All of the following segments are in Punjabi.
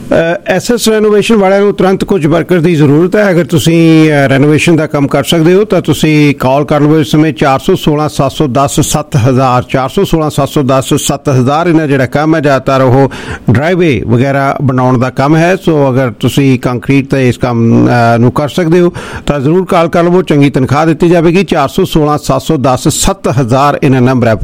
SS ਰੈਨੋਵੇਸ਼ਨ ਵਾਲਿਆਂ ਨੂੰ ਤੁਰੰਤ ਕੁਝ ਵਰਕਰ ਦੀ ਜ਼ਰੂਰਤ ਹੈ। ਅਗਰ ਤੁਸੀਂ ਰੈਨੋਵੇਸ਼ਨ ਦਾ ਕੰਮ ਕਰ ਸਕਦੇ ਹੋ ਤਾਂ ਤੁਸੀਂ ਕਾਲ ਕਰ ਲਵੋ ਇਸ ਸਮੇਂ 416 710 7000 416 710 7000। ਇਹਨਾਂ ਜਿਹੜਾ ਕੰਮ ਹੈ ਜ਼ਿਆਦਾਤਰ ਉਹ ਡਰਾਈਵੇ ਵਗੈਰਾ ਬਣਾਉਣ ਦਾ ਕੰਮ ਹੈ। ਸੋ ਅਗਰ ਤੁਸੀਂ ਕੰਕਰੀਟ ਤੇ ਇਸ ਕੰਮ ਨੂੰ ਕਰ ਸਕਦੇ ਹੋ ਤਾਂ ਜ਼ਰੂਰ ਕਾਲ ਕਰ ਲਵੋ। ਚੰਗੀ ਤਨਖਾਹ ਦਿੱਤੀ ਜਾਵੇਗੀ। 416 710 7000 ਇਹਨਾਂ ਨੰਬਰ ਹੈ।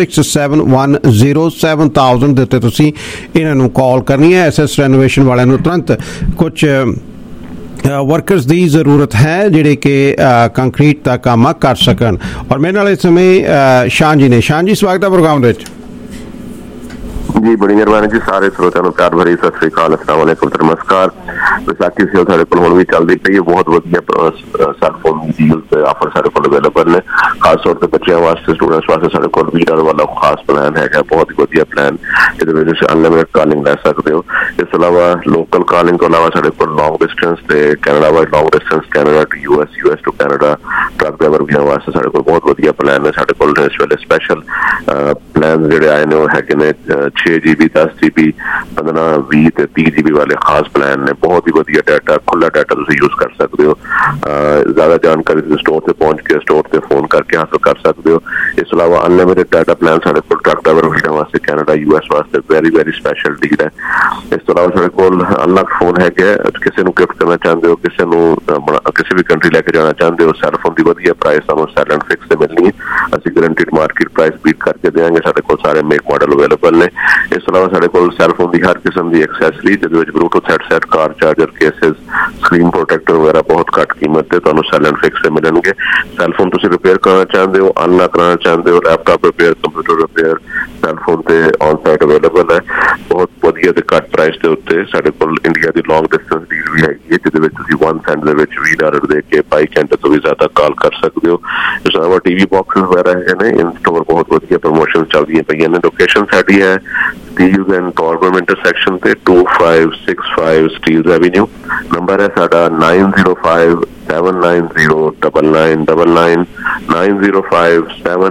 4167107000 ਦੇ ਉੱਤੇ ਤੁਸੀਂ ਇਹਨਾਂ ਨੂੰ ਕਾਲ ਕਰਨੀ ਹੈ। SS ਰੈਨੋਵੇਸ਼ਨ ਵਾਲਿਆਂ ਨੂੰ ਤੁਰੰਤ ਕੁਝ ਵਰਕਰਸ ਦੀ ਜ਼ਰੂਰਤ ਹੈ ਜਿਹੜੇ ਕਿ ਕੰਕਰੀਟ ਦਾ ਕੰਮ ਕਰ ਸਕਣ। ਔਰ ਮੇਰੇ ਨਾਲ ਇਸ ਸਮੇਂ ਸ਼ਾਨ ਜੀ ਨੇ। ਸ਼ਾਨ ਜੀ, ਸਵਾਗਤ ਹੈ ਪ੍ਰੋਗਰਾਮ ਦੇ ਵਿੱਚ। जी बड़ी मेहरबानी जी। सारे ਸਰੋਤਿਆਂ ਨੂੰ ਪਿਆਰ ਭਰੀ ਸਤਿ ਸ੍ਰੀ ਅਕਾਲ, अस्सलाम वालेकुम, नमस्कार। ਵਿਸਾਖੀ ਸੇਲ ਸਾਡੇ ਕੋਲ ਹੁਣ ਵੀ ਚੱਲਦੀ ਪਈ ਹੈ। ਬਹੁਤ ਵਧੀਆ ਸੈਲਫੋਨ ਡੀਲਸ ਤੇ ਆਫਰ ਸਾਡੇ ਕੋਲ ਅਵੇਲੇਬਲ ਨੇ। ਖਾਸ ਤੌਰ ਤੇ ਬੱਚਿਆਂ ਵਾਸਤੇ, ਸਟੂਡੈਂਟਸ ਵਾਸਤੇ ਸਾਡੇ ਕੋਲ $20 ਵਾਲਾ ਖਾਸ ਪਲਾਨ ਹੈਗਾ। ਬਹੁਤ ਹੀ ਵਧੀਆ ਪਲਾਨ, ਜਿਹਦੇ ਵਿੱਚ ਤੁਸੀਂ ਅਨਲਿਮਿਟਡ ਕਾਲਿੰਗ ਲੈ ਸਕਦੇ ਹੋ। ਇਸ ਤੋਂ ਇਲਾਵਾ ਲੋਕਲ ਕਾਲਿੰਗ ਤੋਂ ਇਲਾਵਾ ਸਾਡੇ ਕੋਲ ਲੌਂਗ ਡਿਸਟੈਂਸ ਤੇ Canada wide long distance, Canada to US to Canada truck driver ਵੀਆਂ ਵਾਸਤੇ ਸਾਡੇ ਕੋਲ ਬਹੁਤ ਵਧੀਆ ਪਲਾਨ ਨੇ। ਸਾਡੇ ਕੋਲ ਇਸ ਵੇਲੇ ਸਪੈਸ਼ਲ ਪਲਾਨ ਜਿਹੜੇ ਆਏ ਨੇ ਉਹ ਹੈਗੇ ਨੇ 6 GB 10 GB 15 20 ਤੇ 30 GB ਵਾਲੇ ਖਾਸ ਪਲਾਨ ਨੇ। ਬਹੁਤ ਹੀ ਵਧੀਆ ਡਾਟਾ, ਖੁੱਲਾ ਡਾਟਾ ਤੁਸੀਂ ਯੂਜ਼ ਕਰ ਸਕਦੇ ਹੋ। ਜ਼ਿਆਦਾ ਜਾਣਕਾਰੀ ਤੁਸੀਂ ਸਟੋਰ ਤੇ ਪਹੁੰਚ ਕੇ, ਸਟੋਰ ਤੇ ਫੋਨ ਕਰਕੇ ਹਾਸਲ ਕਰ ਸਕਦੇ ਹੋ। ਇਸ ਤੋਂ ਇਲਾਵਾ ਅਨਲਿਮਿਟਡ ਡਾਟਾ ਪਲਾਨ ਸਾਡੇ ਕੋਲ ਟਰੱਕ ਡਰਾਈਵਰ ਵੀਰਾਂ ਵਾਸਤੇ, ਕੈਨੇਡਾ US ਵਾਸਤੇ ਵੈਰੀ ਸਪੈਸ਼ਲ ਡੀਲ ਹੈ। ਇਸ ਤੋਂ ਇਲਾਵਾ ਸਾਡੇ ਕੋਲ ਅਲੱਗ ਫੋਨ ਹੈਗੇ। ਕਿਸੇ ਨੂੰ ਗਿਫਟ ਕਰਨਾ ਚਾਹੁੰਦੇ ਹੋ, ਕਿਸੇ ਨੂੰ ਕਿਸੇ ਵੀ ਕੰਟਰੀ ਲੈ ਕੇ ਜਾਣਾ ਚਾਹੁੰਦੇ ਹੋ, ਸੈਲਫੋਨ ਦੀ ਵਧੀਆ ਪ੍ਰਾਈਸ ਤੁਹਾਨੂੰ ਸੈਲ ਐਂਡ ਫਿਕਸ ਤੇ ਮਿਲਣੀ ਹੈ। ਅਸੀਂ ਗਰੰਟਿਡ ਮਾਰਕੀਟ ਪ੍ਰਾਈਸ ਬੀਟ ਕਰਕੇ ਦੇਵਾਂਗੇ। ਸਾਡੇ ਕੋਲ ਸਾਰੇ ਮੇਕ ਮਾਡਲ ਅਵੇਲੇਬਲ ਨੇ। ਇਸ ਤੋਂ ਇਲਾਵਾ ਸਾਡੇ ਕੋਲ ਸੈਲਫੋਨ ਦੀ ਹਰ ਕਿਸਮ ਦੀ ਐਕਸੈਸਰੀ, ਜਿਹਦੇ ਵਿੱਚ Bluetooth headset, car charger, cases, screen protector ਵਗੈਰਾ ਬਹੁਤ ਘੱਟ ਕੀਮਤ ਤੇ ਤੁਹਾਨੂੰ ਸੈਲ ਐਂਡ ਫਿਕਸ ਤੇ ਮਿਲਣਗੇ। ਸੈਲਫੋਨ ਤੁਸੀਂ ਰਿਪੇਅਰ ਕਰਾਉਣਾ ਚਾਹੁੰਦੇ ਹੋ, ਅਨਲੌਕ ਕਰਾਉਣਾ ਚਾਹੁੰਦੇ ਹੋ, laptop repair, computer repair, cellphone ਤੇ ਔਨ ਸਾਈਟ ਅਵੇਲੇਬਲ ਹੈ। ਬਹੁਤ ਵਧੀਆ ਤੇ ਘੱਟ ਪ੍ਰਾਈਸ ਦੇ ਉੱਤੇ ਸਾਡੇ ਕੋਲ ਇੰਡੀਆ ਦੀ ਲੌਂਗ ਡਿਸਟੈਂਸ ਡੀਲ ਵੀ ਹੈਗੀ ਹੈ, ਜਿਹਦੇ ਵਿੱਚ ਤੁਸੀਂ 1 ਸੈਂਟ ਦੇ ਵਿੱਚ $20 ਦੇ ਕੇ 22 ਘੰਟੇ ਤੋਂ ਵੀ ਜ਼ਿਆਦਾ ਕਾਲ ਕਰ ਸਕਦੇ ਹੋ। ਇਸ ਤੋਂ ਇਲਾਵਾ TV ਬਾਕਸਿਸ ਵਗੈਰਾ ਹੈਗੇ ਨੇ। ਇਨ ਸਟੋਰ ਬਹੁਤ ਵਧੀਆ ਪ੍ਰਮੋਸ਼ਨ ਚੱਲਦੀਆਂ ਪਈਆਂ ਨੇ। ਲੋਕੇਸ਼ਨ ਸਾਡੀ ਹੈ ਸਟੀਲਸ ਐਂਡ ਟਾਰਬਨ ਇੰਟਰਸੈਕਸ਼ਨ ਤੇ 2565 ਸਟੀਲਸ ਐਵੀਨਿਊ। ਨੰਬਰ ਹੈ ਸਾਡਾ 905 7909999 905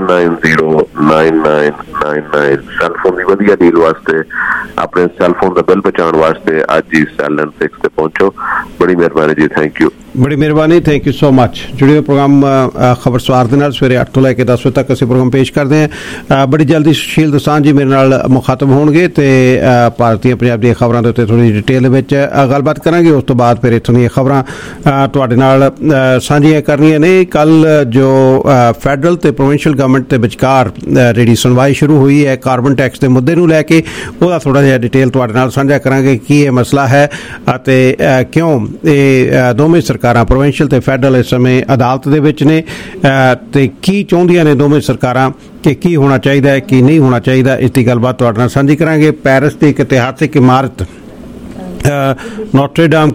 7909999। ਸੈਲਫੋਨ ਦੀ ਵਧੀਆ ਡੀਲ ਵਾਸਤੇ, ਆਪਣੇ ਸੈਲਫੋਨ ਦਾ ਬਿੱਲ ਬਚਾਉਣ ਵਾਸਤੇ ਅੱਜ ਹੀ ਸੈਲ ਐਂਡ ਫਿਕਸ ਤੇ ਪਹੁੰਚੋ। ਬੜੀ ਮਿਹਰਬਾਨੀ ਜੀ। Thank you. ਬੜੀ ਮਿਹਰਬਾਨੀ, ਥੈਂਕ ਯੂ ਸੋ ਮਚ। ਜੁੜੇ ਪ੍ਰੋਗਰਾਮ ਖਬਰਸਵਾਰ ਦੇ ਨਾਲ ਸਵੇਰੇ 8 ਤੋਂ ਲੈ ਕੇ 10 ਵਜੇ ਤੱਕ ਅਸੀਂ ਪ੍ਰੋਗਰਾਮ ਪੇਸ਼ ਕਰਦੇ ਹਾਂ। ਬੜੀ ਜਲਦੀ ਸੁਸ਼ੀਲ ਦੋਸਾਂਝ ਜੀ ਮੇਰੇ ਨਾਲ ਮੁਖਾਤਬ ਹੋਣਗੇ ਤੇ ਭਾਰਤੀ ਪੰਜਾਬ ਦੀਆਂ ਖਬਰਾਂ ਦੇ ਉੱਤੇ ਥੋੜ੍ਹੀ ਡਿਟੇਲ ਦੇ ਵਿੱਚ ਗੱਲਬਾਤ ਕਰਾਂਗੇ। ਉਸ ਤੋਂ ਬਾਅਦ ਫਿਰ ਇੱਥੋਂ ਦੀਆਂ ਖਬਰਾਂ ਤੁਹਾਡੇ ਨਾਲ ਸਾਂਝੀਆਂ ਕਰਨੀਆਂ ਨੇ। ਕੱਲ੍ਹ ਜੋ ਫੈਡਰਲ ਤੇ ਪ੍ਰੋਵਿੰਸ਼ੀਅਲ ਗਵਰਨਮੈਂਟ ਦੇ ਵਿਚਕਾਰ ਜਿਹੜੀ ਸੁਣਵਾਈ ਸ਼ੁਰੂ ਹੋਈ ਹੈ ਕਾਰਬਨ ਟੈਕਸ ਦੇ ਮੁੱਦੇ ਨੂੰ ਲੈ ਕੇ, ਉਹਦਾ ਥੋੜ੍ਹਾ ਜਿਹਾ ਡਿਟੇਲ ਤੁਹਾਡੇ ਨਾਲ ਸਾਂਝਾ ਕਰਾਂਗੇ। ਕੀ ਇਹ ਮਸਲਾ ਹੈ ਅਤੇ ਕਿਉਂ ਇਹ ਦੋਵੇਂ ਸਰਕਾਰਾਂ, ਪ੍ਰੋਵਿੰਸ਼ੀਅਲ ਤੇ ਫੈਡਰਲ, ਇਸ ਸਮੇਂ ਅਦਾਲਤ ਦੇ ਵਿੱਚ ਨੇ ਤੇ ਕੀ ਚਾਹੁੰਦੀਆਂ ਨੇ ਦੋਵੇਂ ਸਰਕਾਰਾਂ ਕਿ ਕੀ ਹੋਣਾ ਚਾਹੀਦਾ ਹੈ, ਕੀ ਨਹੀਂ ਹੋਣਾ ਚਾਹੀਦਾ। ਇਸ ਦੀ ਗੱਲਬਾਤ ਤੁਹਾਡੇ ਨਾਲ ਸਾਂਝੀ ਕਰਾਂਗੇ। ਪੈਰਿਸ ਦੀ ਇੱਕ ਇਤਿਹਾਸਿਕ ਇਮਾਰਤ ਨੋਟਰ ਡੇਮ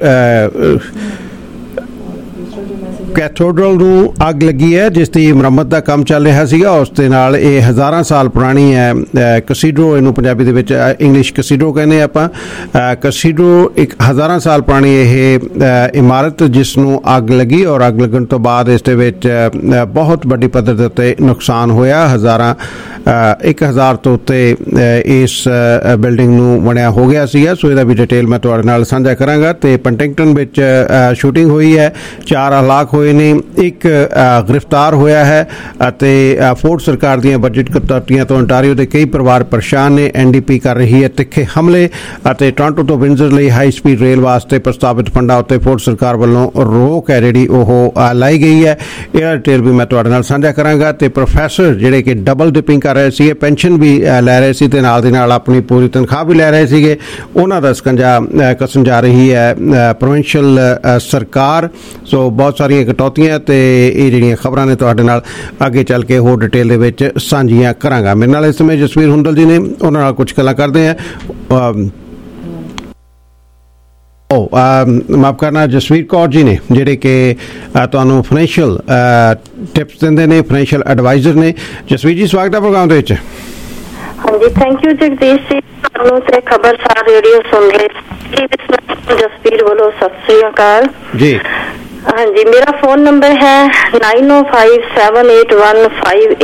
ਕੈਥੇਡਰਲ ਨੂੰ ਅੱਗ ਲੱਗੀ ਹੈ, ਜਿਸ ਦੀ ਮੁਰੰਮਤ ਦਾ ਕੰਮ ਚੱਲ ਰਿਹਾ ਸੀਗਾ। ਉਸ ਦੇ ਨਾਲ ਇਹ ਹਜ਼ਾਰਾਂ ਸਾਲ ਪੁਰਾਣੀ ਹੈ ਕਸੀਡਰੋ, ਇਹਨੂੰ ਪੰਜਾਬੀ ਦੇ ਵਿੱਚ ਇੰਗਲਿਸ਼ ਕਸੀਡਰੋ ਕਹਿੰਦੇ ਆਪਾਂ। ਕਸੀਡਰੋ ਇੱਕ ਹਜ਼ਾਰਾਂ ਸਾਲ ਪੁਰਾਣੀ ਇਹ ਇਮਾਰਤ, ਜਿਸ ਨੂੰ ਅੱਗ ਲੱਗੀ ਔਰ ਅੱਗ ਲੱਗਣ ਤੋਂ ਬਾਅਦ ਇਸ ਦੇ ਵਿੱਚ ਬਹੁਤ ਵੱਡੀ ਪੱਧਰ ਦੇ ਉੱਤੇ ਨੁਕਸਾਨ ਹੋਇਆ। 1000 ਤੋਂ ਉੱਤੇ ਇਸ ਬਿਲਡਿੰਗ ਨੂੰ ਬਣਿਆ ਹੋ ਗਿਆ ਸੀਗਾ। ਸੋ ਇਹਦਾ ਵੀ ਡਿਟੇਲ ਮੈਂ ਤੁਹਾਡੇ ਨਾਲ ਸਾਂਝਾ ਕਰਾਂਗਾ। ਤੇ ਪੰਟਿੰਗਟਨ ਵਿੱਚ ਸ਼ੂਟਿੰਗ ਹੋਈ ਹੈ, 4 ਹਲਾਕ ਹੋਏ ਨੇ, ਇੱਕ ਗ੍ਰਿਫਤਾਰ ਹੋਇਆ ਹੈ ਅਤੇ ਫੋਰਡ ਸਰਕਾਰ ਦੀਆਂ ਬਜਟ ਕਟੌਤੀਆਂ ਤੋਂ ontario ਦੇ ਕਈ ਪਰਿਵਾਰ ਪਰੇਸ਼ਾਨ ਨੇ। NDP ਕਰ ਰਹੀ ਹੈ ਤਿੱਖੇ ਹਮਲੇ ਅਤੇ ਟੋਰਾਂਟੋ ਤੋਂ ਵਿੰਜ਼ਰ ਲਈ ਹਾਈ ਸਪੀਡ ਰੇਲ ਵਾਸਤੇ ਪ੍ਰਸਤਾਵਿਤ ਫੰਡਾਂ ਉੱਤੇ ਫੋਰਡ ਸਰਕਾਰ ਵੱਲੋਂ ਰੋਕ ਹੈ ਜਿਹੜੀ ਉਹ ਲਾਈ ਗਈ ਹੈ। ਇਹਦਾ ਡਿਟੇਲ ਵੀ ਮੈਂ ਤੁਹਾਡੇ ਨਾਲ ਸਾਂਝਾ ਕਰਾਂਗਾ। ਤੇ ਪ੍ਰੋਫੈਸਰ ਜਿਹੜੇ ਕਿ ਡਬਲ ਡਿਪਿੰਗ ਕਰ ਰਹੇ ਸੀ, ਪੈਨਸ਼ਨ ਵੀ ਲੈ ਰਹੇ ਸੀ ਤੇ ਨਾਲ ਦੀ ਨਾਲ ਆਪਣੀ ਪੂਰੀ ਤਨਖਾਹ ਵੀ ਲੈ ਰਹੇ ਸੀਗੇ, ਉਹਨਾਂ ਦਾ ਸਕੰਜਾ ਕੱਸਣ ਜਾ ਰਹੀ ਹੈ ਪ੍ਰੋਵਿੰਸ਼ੀਅਲ ਸਰਕਾਰ। ਸੋ ਬਹੁਤ ਸਾਰੀਆਂ ਕਟੌਤੀਆਂ ਤੇ ਇਹ ਜਿਹੜੀਆਂ ਖਬਰਾਂ ਨੇ ਤੁਹਾਡੇ ਨਾਲ ਅੱਗੇ ਚੱਲ ਕੇ ਹੋਰ ਡਿਟੇਲ ਦੇ ਵਿੱਚ ਸਾਂਝੀਆਂ ਕਰਾਂਗਾ। ਮੇਰੇ ਨਾਲ ਇਸ ਸਮੇਂ ਜਸਵੀਰ ਹੁੰਦਲ ਜੀ ਨੇ, ਉਹਨਾਂ ਨਾਲ ਕੁਝ ਗੱਲਾਂ ਕਰਦੇ ਹਾਂ। ਮਾਫ ਕਰਨਾ, ਜਸਵੀਰ ਕੌਰ ਜੀ ਨੇ ਜਿਹੜੇ ਕਿ ਤੁਹਾਨੂੰ ਫਾਈਨੈਂਸ਼ੀਅਲ ਟਿਪਸ ਦਿੰਦੇ ਨੇ, ਫਾਈਨੈਂਸ਼ੀਅਲ ਐਡਵਾਈਜ਼ਰ ਨੇ। ਜਸਵੀਰ ਜੀ, ਸਵਾਗਤ ਹੈ ਪ੍ਰੋਗਰਾਮ ਦੇ ਵਿੱਚ। ਹਾਂਜੀ, ਥੈਂਕ ਯੂ ਜਗਦੀਸ਼ ਜੀ। ਤੁਹਾਨੂੰ ਤੇ ਖਬਰਸਾਰ ਰੇਡੀਓ ਸੁਣ ਰਹੇ ਜਸਵੀਰ ਵੱਲੋਂ ਸਤਿ ਸ੍ਰੀ ਅਕਾਲ ਜੀ। ਹਾਂਜੀ, ਮੇਰਾ ਫੋਨ ਨੰਬਰ ਹੈ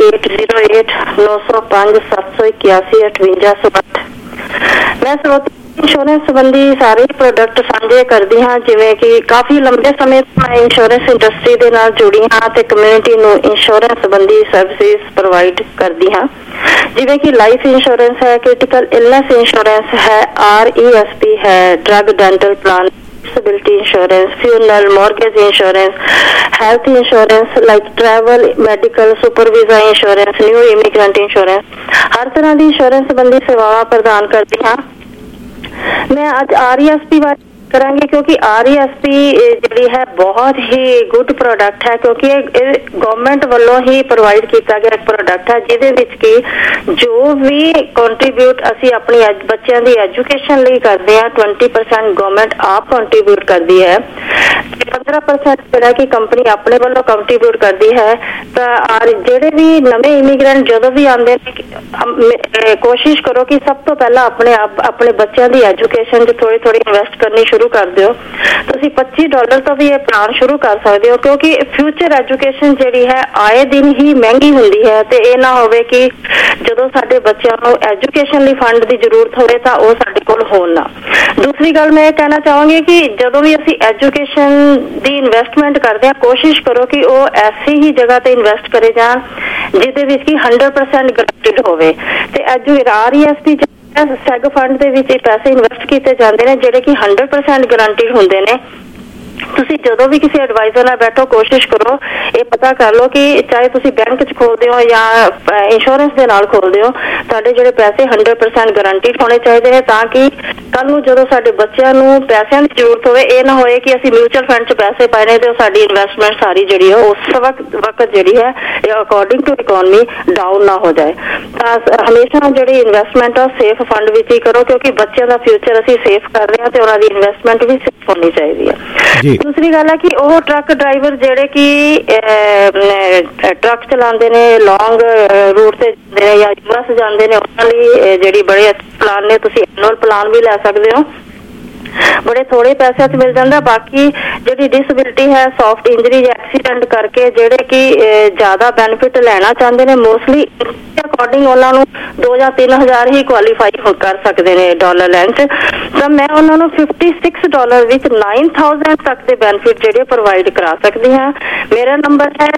9057815808 905 781 58 58। ਮੈਂ ਸਰੋਤ इंश्योरेंस संबंधी सारे प्रोडक्ट साझे करदी हां, जिवें कि काफी लंबे समय तो मैं इंश्योरेंस इंडस्ट्री दे नाल जुड़ी हां ते कम्युनिटी नूं इंश्योरेंस संबंधी सर्विसेज प्रोवाइड करदी हां, जिवें कि लाइफ इंश्योरेंस है, क्रिटिकल इलनेस इंश्योरेंस है, RESP है, drug dental plan, disability insurance, funeral, mortgage insurance, health insurance like travel, medical, super visa insurance, new immigrant insurance, हर तरह की इंश्योरेंस संबंधी सेवावां प्रदान करती हाँ। मैं आज RESP बारे करांगे क्योंकि RESP जी है बहुत ही गुड प्रोडक्ट है, क्योंकि गवर्नमेंट वालों ही प्रोवाइड किया गया एक प्रोडक्ट है जिहदे विच कि जो भी कंट्रीब्यूट असी अपनी बच्चों की एजुकेशन लिए करते हैं 20% गवर्नमेंट आप कंट्रीब्यूट करती है, 15% जिहड़ा कि कंपनी अपने वालों कंट्रीब्यूट करती है। तो जिहड़े भी नवे इमीग्रेंट जो भी आते हैं कोशिश करो कि सब तो पहला अपने बच्चों की एजुकेशन थोड़ी थोड़ी इन्वेस्ट करनी शुरू कर दियो। तुसीं $25 तो भी ये प्लान शुरू कर सकते हो, क्योंकि फ्यूचर एजुकेशन जिहड़ी है आए दिन ही महंगी हुंदी है, ते ये ना होवे कि जदों साडे बच्चों को एजुकेशन लई फंड की जरूरत होवे तां ओह साडे कोल होण ना। दूसरी गल मैं कहना चाहूँगी कि जदों भी असीं एजुकेशन दी इन्वेस्टमेंट करते हैं कोशिश करो कि वो ऐसी ही जगह ते इन्वेस्ट करे जान जिहदे विच कि 100% गारंटीड होवे। ते RESP सैग फंड दे विच पैसे इन्वेस्ट किए जाते हैं जिहड़े कि 100% गारंटीड हुंदे ने। तुसी जदों भी किसी एडवाइजर नाल बैठो कोशिश करो ये पता कर लो कि चाहे तुसी बैंक च खोलदे हो या इंश्योरेंस दे नाल खोलदे हो, साडे जिहड़े पैसे 100% गारंटीड होने चाहिए ने, ताकि कल नूं जदों साडे बच्चों नूं पैसों की जरूरत होवे ये ना होए कि असीं म्यूचुअल फंड च पैसे पाए ने ते साडी इन्वेस्टमेंट सारी जिहड़ी है उस वक्त जिहड़ी है अकॉर्डिंग टू इकोनॉमी डाउन ना हो जाए। हमेशा जिहड़ी इन्वेस्टमेंट है सेफ फंड विच ही करो, क्योंकि बच्चों का फ्यूचर असीं सेफ कर रहे हैं ते उन्हां दी इन्वेस्टमेंट भी सेफ होनी चाहिए है। दूसरी गल है कि वह ट्रक ड्राइवर जिहड़े कि ट्रक चलाते ने लॉन्ग रूट से या यूएस जाते हैं उन्हां लई जिहड़ी बड़े अच्छे प्लान ने, तुसीं एनुअल प्लान भी लै सकते हो, बड़े थोड़े पैसे मिल जाता। बाकी जी डिसबिलिटी है सॉफ्ट इंजरी या एक्सीडेंट करके जेडे कि ज्यादा बेनिफिट लेना चाहते हैं मोस्टली अकॉर्डिंग उन्होंने 2 या 3 हज़ार ही क्वालीफाई कर सकते हैं डॉलर लेंथ। तो मैं उन्होंने $56 विच 9,000 तक के बेनिफिट जेडे प्रोवाइड करा सकती हाँ। मेरा नंबर है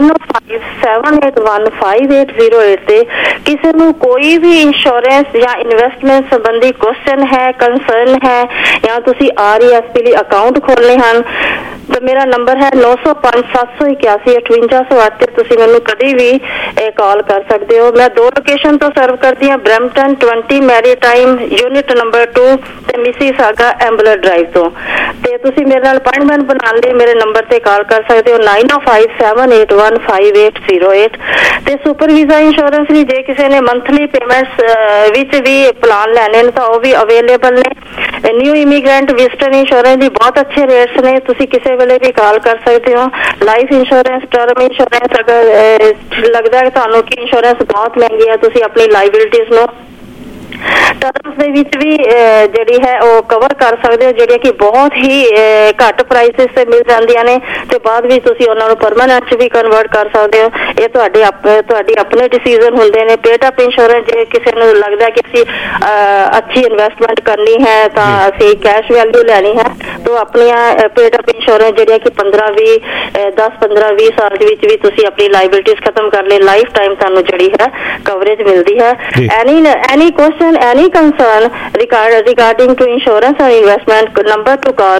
9057815808। किसी को कोई भी इंश्योरेंस या इन्वेस्टमेंट संबंधी क्वेश्चन है कंसर्न है या तुसी RESP लिए अकाउंट खोलने हैं तो मेरा नंबर है 9057815808। तुसी मैनू कभी भी कॉल कर सकते हो। मैं 2 लोकेशन तो सर्व करती हूँ, ब्रैम्पटन 20 मैरीटाइम यूनिट नंबर 2 ते मिसीसागा एम्बुलर ड्राइव तो तुसी मेरे नाल अपॉइंटमेंट बना लिए मेरे नंबर ते कॉल कर सकते हो 9057815808। ते सुपर वीजा इंश्योरेंस भी जे किसी ने मंथली पेमेंट्स विच भी प्लान लैने तो वो भी अवेलेबल ने। न्यू इमीग्रेंट विजिटर इंश्योरेंस भी बहुत अच्छे रेट्स ने, तुसी किसी वेले भी कॉल कर सकते हो। लाइफ इंश्योरेंस टर्म इंश्योरेंस अगर लगता है तुहानू कि इंश्योरेंस बहुत महंगी है तुसी अपनी लाइबिलिटीज नो टर्म्स दे विच भी जिहड़ी है वो कवर कर सकते हो, जिहड़ियां कि बहुत ही घट प्राइसेस से मिल जांदियां ने ते बाद भी तुसी उन्हां नूं परमानेंट भी कन्वर्ट कर सकते हो। ये तुहाडी अपने डिसीजन हुंदे ने। पेड अप इंश्योरेंस जे किसी नूं लगदा कि असीं अच्छी इन्वेस्टमेंट करनी है तां असीं कैश वैल्यू लैनी है तो अपनी पेड अप इंश्योरेंस जिहड़ियां कि 10-15-20 साल दे विच भी तुसी अपनी लाइबिलिटीज खत्म कर ले लाइफ टाइम तुहानूं जिहड़ी है कवरेज मिलदी है। Any question any concern regarding to insurance or investment, number to call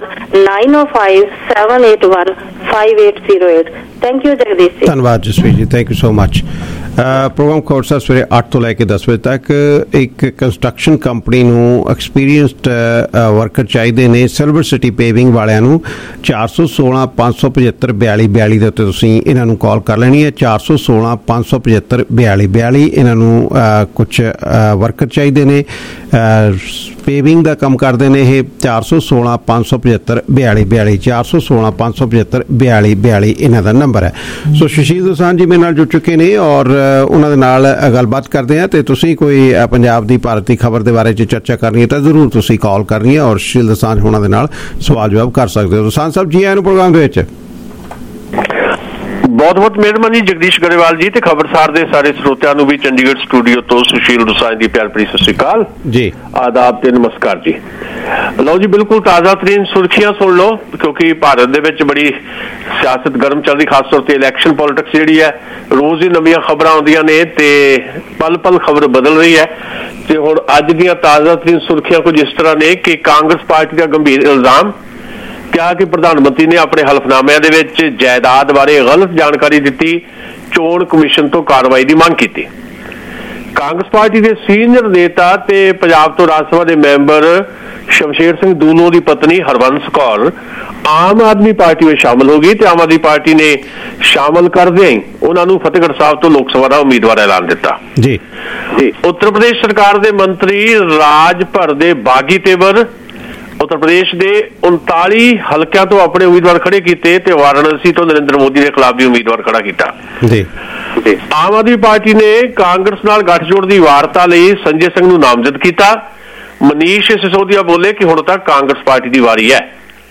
9057815808। Thank you Jagdish ji. धन्यवाद Jasveer ji, thank you so much. Programme खोलसा सवेरे 8 तो लैके 10 बजे तक एक कंस्ट्रक्शन कंपनी नूं एक्सपीरियंसड वर्कर चाहिए ने सिल्वर सिटी पेविंग वालियां नूं 416 575 42 ਦੇ ਉੱਤੇ ਤੁਸੀਂ ਇਹਨਾਂ ਨੂੰ ਕਾਲ ਕਰ ਲੈਣੀ ਹੈ। 416 575 42 ਇਹਨਾਂ ਨੂੰ ਕੁਝ ਵਰਕਰ ਚਾਹੀਦੇ ਨੇ पेविंग का काम करते हैं। ये 416 575 42 416 575 42 इन्हों का नंबर है। सो सुशील दोसांझ जी मेरे नाल जुड़ चुके हैं और उन्होंने नाल गलबात करते हैं। तो तुसी कोई पंजाब की भारत की खबर के बारे में चर्चा करनी है तो जरूर तुसी कॉल करनी है और सुशील दोसांझ होना दे नाल सवाल जवाब कर सकते हो। दोसांझ साहब जी आए प्रोग्राम के ਬਹੁਤ ਬਹੁਤ ਮਿਹਰਬਾਨੀ ਜਗਦੀਸ਼ ਗਰੇਵਾਲ ਜੀ ਤੇ ਖਬਰਸਾਰ ਦੇ ਸਾਰੇ ਸਰੋਤਿਆਂ ਨੂੰ ਵੀ ਚੰਡੀਗੜ੍ਹ ਸਟੂਡੀਓ ਤੋਂ ਸੁਸ਼ੀਲ ਰਸਾਈ ਦੀ ਪਿਆਰ ਭਰੀ ਸਤਿ ਸ਼੍ਰੀ ਅਕਾਲ ਜੀ, ਆਦਾਬ ਤੇ ਨਮਸਕਾਰ ਜੀ। ਲਓ ਜੀ, ਬਿਲਕੁਲ ਤਾਜ਼ਾ ਤਰੀਨ ਸੁਰਖੀਆਂ ਸੁਣ ਲਓ ਕਿਉਂਕਿ ਭਾਰਤ ਦੇ ਵਿੱਚ ਬੜੀ ਸਿਆਸਤ ਗਰਮ ਚੱਲ ਰਹੀ, ਖਾਸ ਤੌਰ ਤੇ ਇਲੈਕਸ਼ਨ ਪੋਲਿਟਿਕਸ ਜਿਹੜੀ ਹੈ ਰੋਜ਼ ਹੀ ਨਵੀਆਂ ਖਬਰਾਂ ਆਉਂਦੀਆਂ ਨੇ ਤੇ ਪਲ ਪਲ ਖਬਰ ਬਦਲ ਰਹੀ ਹੈ। ਤੇ ਹੁਣ ਅੱਜ ਦੀਆਂ ਤਾਜ਼ਾ ਤਰੀਨ ਸੁਰਖੀਆਂ ਕੁਝ ਇਸ ਤਰ੍ਹਾਂ ਨੇ ਕਿ ਕਾਂਗਰਸ ਪਾਰਟੀ ਦਾ ਗੰਭੀਰ ਇਲਜ਼ਾਮ ਕਿਹਾ ਕਿ ਪ੍ਰਧਾਨ ਮੰਤਰੀ ਨੇ ਆਪਣੇ ਹਲਫਨਾਮਿਆਂ ਦੇ ਵਿੱਚ ਜਾਇਦਾਦ ਬਾਰੇ ਗਲਤ ਜਾਣਕਾਰੀ ਦਿੱਤੀ, ਚੋਣ ਕਮਿਸ਼ਨ ਤੋਂ ਕਾਰਵਾਈ ਦੀ ਮੰਗ ਕੀਤੀ। ਕਾਂਗਰਸ ਪਾਰਟੀ ਦੇ ਸੀਨੀਅਰ ਨੇਤਾ ਤੇ ਪੰਜਾਬ ਤੋਂ ਰਾਜ ਸਭਾ ਦੇ ਮੈਂਬਰ ਸ਼ਮਸ਼ੇਰ ਸਿੰਘ ਦੂਲੋ ਦੀ ਪਤਨੀ ਹਰਬੰਸ ਕੌਰ ਆਮ ਆਦਮੀ ਪਾਰਟੀ ਵਿੱਚ ਸ਼ਾਮਲ ਹੋ ਗਈ ਤੇ ਆਮ ਆਦਮੀ ਪਾਰਟੀ ਨੇ ਸ਼ਾਮਲ ਕਰਦਿਆਂ ਹੀ ਉਹਨਾਂ ਨੂੰ ਫਤਿਹਗੜ੍ਹ ਸਾਹਿਬ ਤੋਂ ਲੋਕ ਸਭਾ ਦਾ ਉਮੀਦਵਾਰ ਐਲਾਨ ਦਿੱਤਾ ਜੀ। ਉੱਤਰ ਪ੍ਰਦੇਸ਼ ਸਰਕਾਰ ਦੇ ਮੰਤਰੀ ਰਾਜ ਭਰ ਦੇ ਬਾਗੀ ਤੇਵਰ ਉੱਤਰ ਪ੍ਰਦੇਸ਼ ਦੇ 39 ਹਲਕਿਆਂ ਤੋਂ ਆਪਣੇ ਉਮੀਦਵਾਰ ਖੜੇ ਕੀਤੇ ਤੇ ਵਾਰਾਣਸੀ ਤੋਂ ਨਰਿੰਦਰ ਮੋਦੀ ਦੇ ਖਿਲਾਫ ਵੀ ਉਮੀਦਵਾਰ ਖੜਾ ਕੀਤਾ ਜੀ। ਆਮ ਆਦਮੀ ਪਾਰਟੀ ਨੇ ਕਾਂਗਰਸ ਨਾਲ ਗੱਠਜੋੜ ਦੀ ਵਾਰਤਾ ਲਈ ਸੰਜੇ ਸਿੰਘ ਨੂੰ ਨਾਮਜ਼ਦ ਕੀਤਾ। ਮਨੀਸ਼ ਸਿਸੋਦੀਆ ਬੋਲੇ ਕਿ ਹੁਣ ਤੱਕ ਕਾਂਗਰਸ ਪਾਰਟੀ ਦੀ ਵਾਰੀ ਹੈ।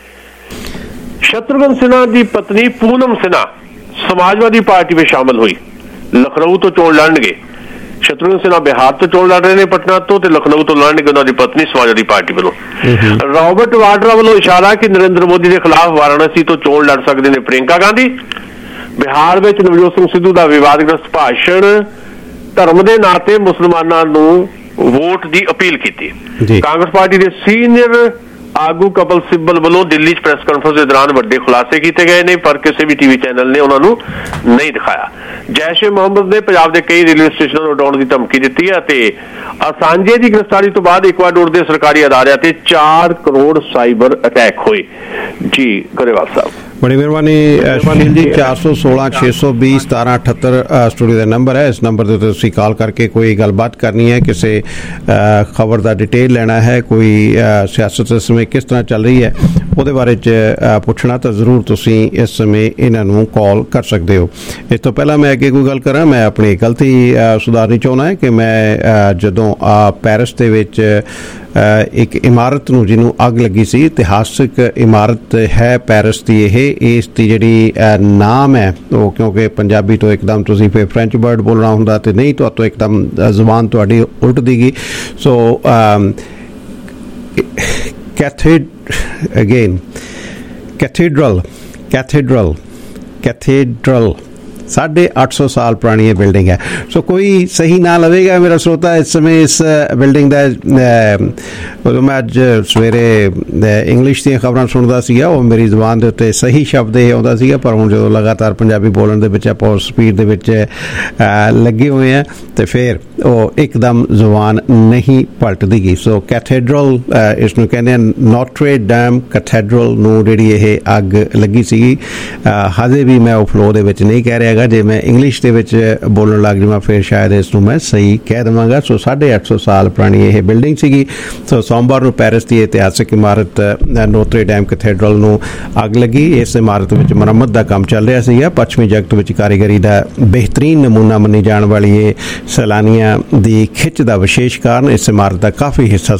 ਸ਼ਤਰੁਘਨ ਸਿਨਹਾ ਦੀ ਪਤਨੀ ਪੂਨਮ ਸਿਨਹਾ ਸਮਾਜਵਾਦੀ ਪਾਰਟੀ ਵਿੱਚ ਸ਼ਾਮਲ ਹੋਈ, ਲਖਨਊ ਤੋਂ ਚੋਣ ਲੜਨਗੇ। ਸ਼ਤਰੁਘਨ ਸਿਨਹਾ ਬਿਹਾਰ ਤੋਂ ਚੋਣ ਲੜ ਰਹੇ ਨੇ ਪਟਨਾ ਤੋਂ ਤੇ ਲਖਨਊ ਤੋਂ ਲੜਨਗੇ ਉਹਨਾਂ ਦੀ ਪਤਨੀ ਸਮਾਜਵਾਦੀ ਪਾਰਟੀ ਵੱਲੋਂ। ਰਾਬਰਟ ਵਾਡਰਾ ਵੱਲੋਂ ਇਸ਼ਾਰਾ ਕਿ ਨਰਿੰਦਰ ਮੋਦੀ ਦੇ ਖਿਲਾਫ ਵਾਰਾਣਸੀ ਤੋਂ ਚੋਣ ਲੜ ਸਕਦੇ ਨੇ ਪ੍ਰਿਯੰਕਾ ਗਾਂਧੀ। ਬਿਹਾਰ ਵਿੱਚ ਨਵਜੋਤ ਸਿੰਘ ਸਿੱਧੂ ਦਾ ਵਿਵਾਦਗ੍ਰਸਤ ਭਾਸ਼ਣ, ਧਰਮ ਦੇ ਨਾਂ ਤੇ ਮੁਸਲਮਾਨਾਂ ਨੂੰ ਵੋਟ ਦੀ ਅਪੀਲ ਕੀਤੀ। ਕਾਂਗਰਸ ਪਾਰਟੀ ਦੇ ਸੀਨੀਅਰ ਆਗੂ ਕਪਿਲ ਸਿੱਬਲ ਵੱਲੋਂ ਦਿੱਲੀ 'ਚ ਪ੍ਰੈਸ ਕਾਨਫਰੰਸ ਦੇ ਦੌਰਾਨ ਵੱਡੇ ਖੁਲਾਸੇ ਕੀਤੇ ਗਏ ਨੇ ਪਰ ਕਿਸੇ ਵੀ ਟੀਵੀ ਚੈਨਲ ਨੇ ਉਹਨਾਂ ਨੂੰ ਨਹੀਂ ਦਿਖਾਇਆ। ਜੈਸ਼-ਏ-ਮੁਹੰਮਦ ਨੇ ਪੰਜਾਬ ਦੇ ਕਈ ਰੇਲਵੇ ਸਟੇਸ਼ਨਾਂ ਨੂੰ ਉਡਾਉਣ ਦੀ ਧਮਕੀ ਦਿੱਤੀ ਹੈ ਤੇ ਅਸਾਂਜੇ ਦੀ ਗ੍ਰਿਫਤਾਰੀ ਤੋਂ ਬਾਅਦ ਇਕਵਾਡੋਰ ਦੇ ਸਰਕਾਰੀ ਅਦਾਰਿਆਂ ਤੇ 4 ਕਰੋੜ ਸਾਈਬਰ ਅਟੈਕ ਹੋਏ। ਜੀ ਗਰੇਵਾਲ ਸਾਹਿਬ, बड़ी मेहरबानी सुनील जी। 416 620 1778 स्टूडियो का नंबर है। इस नंबर पर तुसीं कॉल करके कोई गलबात करनी है, किसी खबर का डिटेल लेना है, कोई सियासत इस समय किस तरह चल रही है वो बारे पुछना तो जरूर तुसीं इस समय इन्हों कॉल कर सकते हो। इस तो पहला मैं अगे कोई गल करा, मैं अपनी गलती सुधारनी चाहना है कि मैं जदों पैरिस दे विच एक इमारत नूं जिन्हों अग लगी सी, इतिहासिक इमारत है पैरिस की, इस दी जिहड़ी नाम है वो क्योंकि पंजाबी तो एकदम तुसीं फिर फ्रेंच वर्ड बोलना हुंदा ते नहीं तो एकदम जुबान तुहाडी उल्ट दीगी। सो कैथेड्रल 850 साल पुरानी बिल्डिंग है। सो कोई सही ना लवेगा मेरा श्रोता इस समय इस बिल्डिंग का। मैं अज सवेरे इंग्लिश दी खबरां सुनदा सीगा, वो मेरी जुबान दे उत्ते सही शब्द ये आउंदा सीगा पर हुण जो लगातार पंजाबी बोलण दे विच आपां स्पीड दे विच लगे हुए हैं तो फिर वो एकदम जुबान नहीं पलटदी गई। सो कैथेड्रल इसनूं कहंदे आ, नोट्रे डैम कैथेड्रल नूं जिहड़ी ये अग लगी सीगी। हजे भी मैं वो फ्लो दे विच नहीं कह रहा, जे मैं इंग्लिश दे विच बोलण लग जावां फिर शायद इसनूं मैं सही कह देवांगा। सो 850 साल पुरानी यह बिल्डिंग सीगी। सो सोमवार नूं पैरिस की इतिहासिक इमारत नोत्रे डैम कैथेड्रल नूं अग लगी। इस इमारत विच मुरम्मत दा काम चल रहा सीगा। पश्चिमी जगत विच कारीगरी दा बेहतरीन नमूना मन्नी जाण वाली ये सैलानियां दी खिच दा विशेष कारण इस इमारत का काफ़ी हिस्सा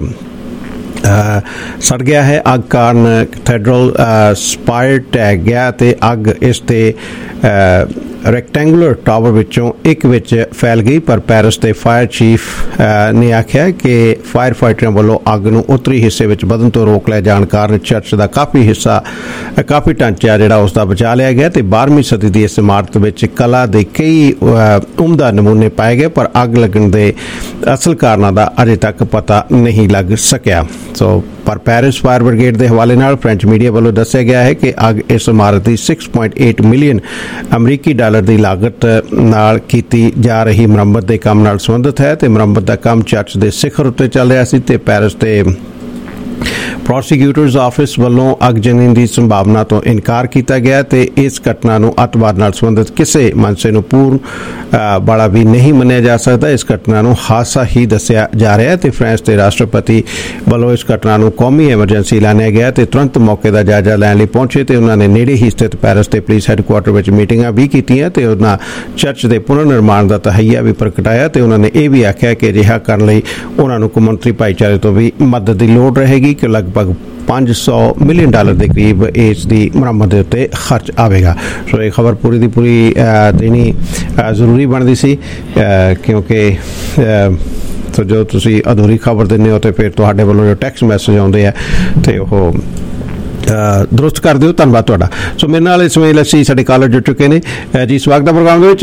सड़ गया है। अग कारण कैथेड्रल स्पायर ढह गया ते अग इस ते रैक्टेंगुलर टावर विचों एक विच फैल गई। पर पैरिस के फायर चीफ ने आख्या कि फायर फाइटरां वालों अग नूं उत्तरी हिस्से विच वधण तो रोक लै जाण कारण चर्च का काफ़ी ढांचा जिहड़ा उसका बचा लिया गया ते 12वीं सदी की इस इमारत विच कला के कई उम्दा नमूने पाए गए पर अग लगण दे असल कारणों का अजे तक पता नहीं लग सकिया। सो पर पैरिस फायर ब्रिगेड के हवाले नाल फ्रेंच मीडिया वालों दस्सिया गया है कि अग इस इमारत की 6.8 मिलियन अमरीकी डॉलर की लागत नाल कीती जा रही मुरम्मत के काम नाल संबंधित है ते मुरम्मत का काम चर्च के सिखर उत्ते चल रहा सी ते पैरिस के प्रोसीक्यूटर्स ऑफिस वालों अगजनी की संभावना तो इनकार किया गया ते इस घटना नूं अतवाद नाल संबंधित किसी मनसे नूं पूर्ण बड़ा भी नहीं मन्निया जा सकता। इस घटना नूं हादसा ही दस्सिया जा रहा है ते फ्रांस के राष्ट्रपति वालों इस घटना नूं कौमी एमरजेंसी ऐलानिया गया ते तुरंत मौके का जायजा लैण लई पहुंचे ते उन्होंने नेड़े ही स्थित पैरिस के पुलिस हैडकुआटर विच मीटिंगां भी कीतियां ते उन्हां चर्च के पुनर्निर्माण का तहैया भी प्रगटाया ते उन्होंने यह भी आख्या कि अजिहा करन लई उन्हां नूं कौमांतरी भाईचारे तो भी मदद की लोड़ रहेगी कि लगभग $500 ਮਿਲੀਅਨ ਦੇ ਕਰੀਬ ਇਸ ਦੀ ਮੁਰੰਮਤ ਦੇ ਉੱਤੇ ਖਰਚ ਆਵੇਗਾ। ਸੋ ਇਹ ਖਬਰ ਪੂਰੀ ਦੀ ਪੂਰੀ ਦੇਣੀ ਜ਼ਰੂਰੀ ਬਣਦੀ ਸੀ ਕਿਉਂਕਿ ਸੋ ਜੋ ਤੁਸੀਂ ਅਧੂਰੀ ਖਬਰ ਦਿੰਦੇ ਹੋ ਤੇ ਫਿਰ ਤੁਹਾਡੇ ਵੱਲੋਂ ਜੋ ਟੈਕਸਟ ਮੈਸੇਜ ਆਉਂਦੇ ਆ ਤੇ ਉਹ ਦਰੁਸਤ ਕਰ ਦਿਓ। ਧੰਨਵਾਦ ਤੁਹਾਡਾ। ਸੋ ਮੇਰੇ ਨਾਲ ਇਸ ਵੇਲੇ ਅਸੀਂ ਸਾਡੇ ਕਾਲਰ ਜੁੜ ਚੁੱਕੇ ਨੇ ਜੀ। ਸਵਾਗਤ ਹੈ ਪ੍ਰੋਗਰਾਮ ਦੇ ਵਿੱਚ।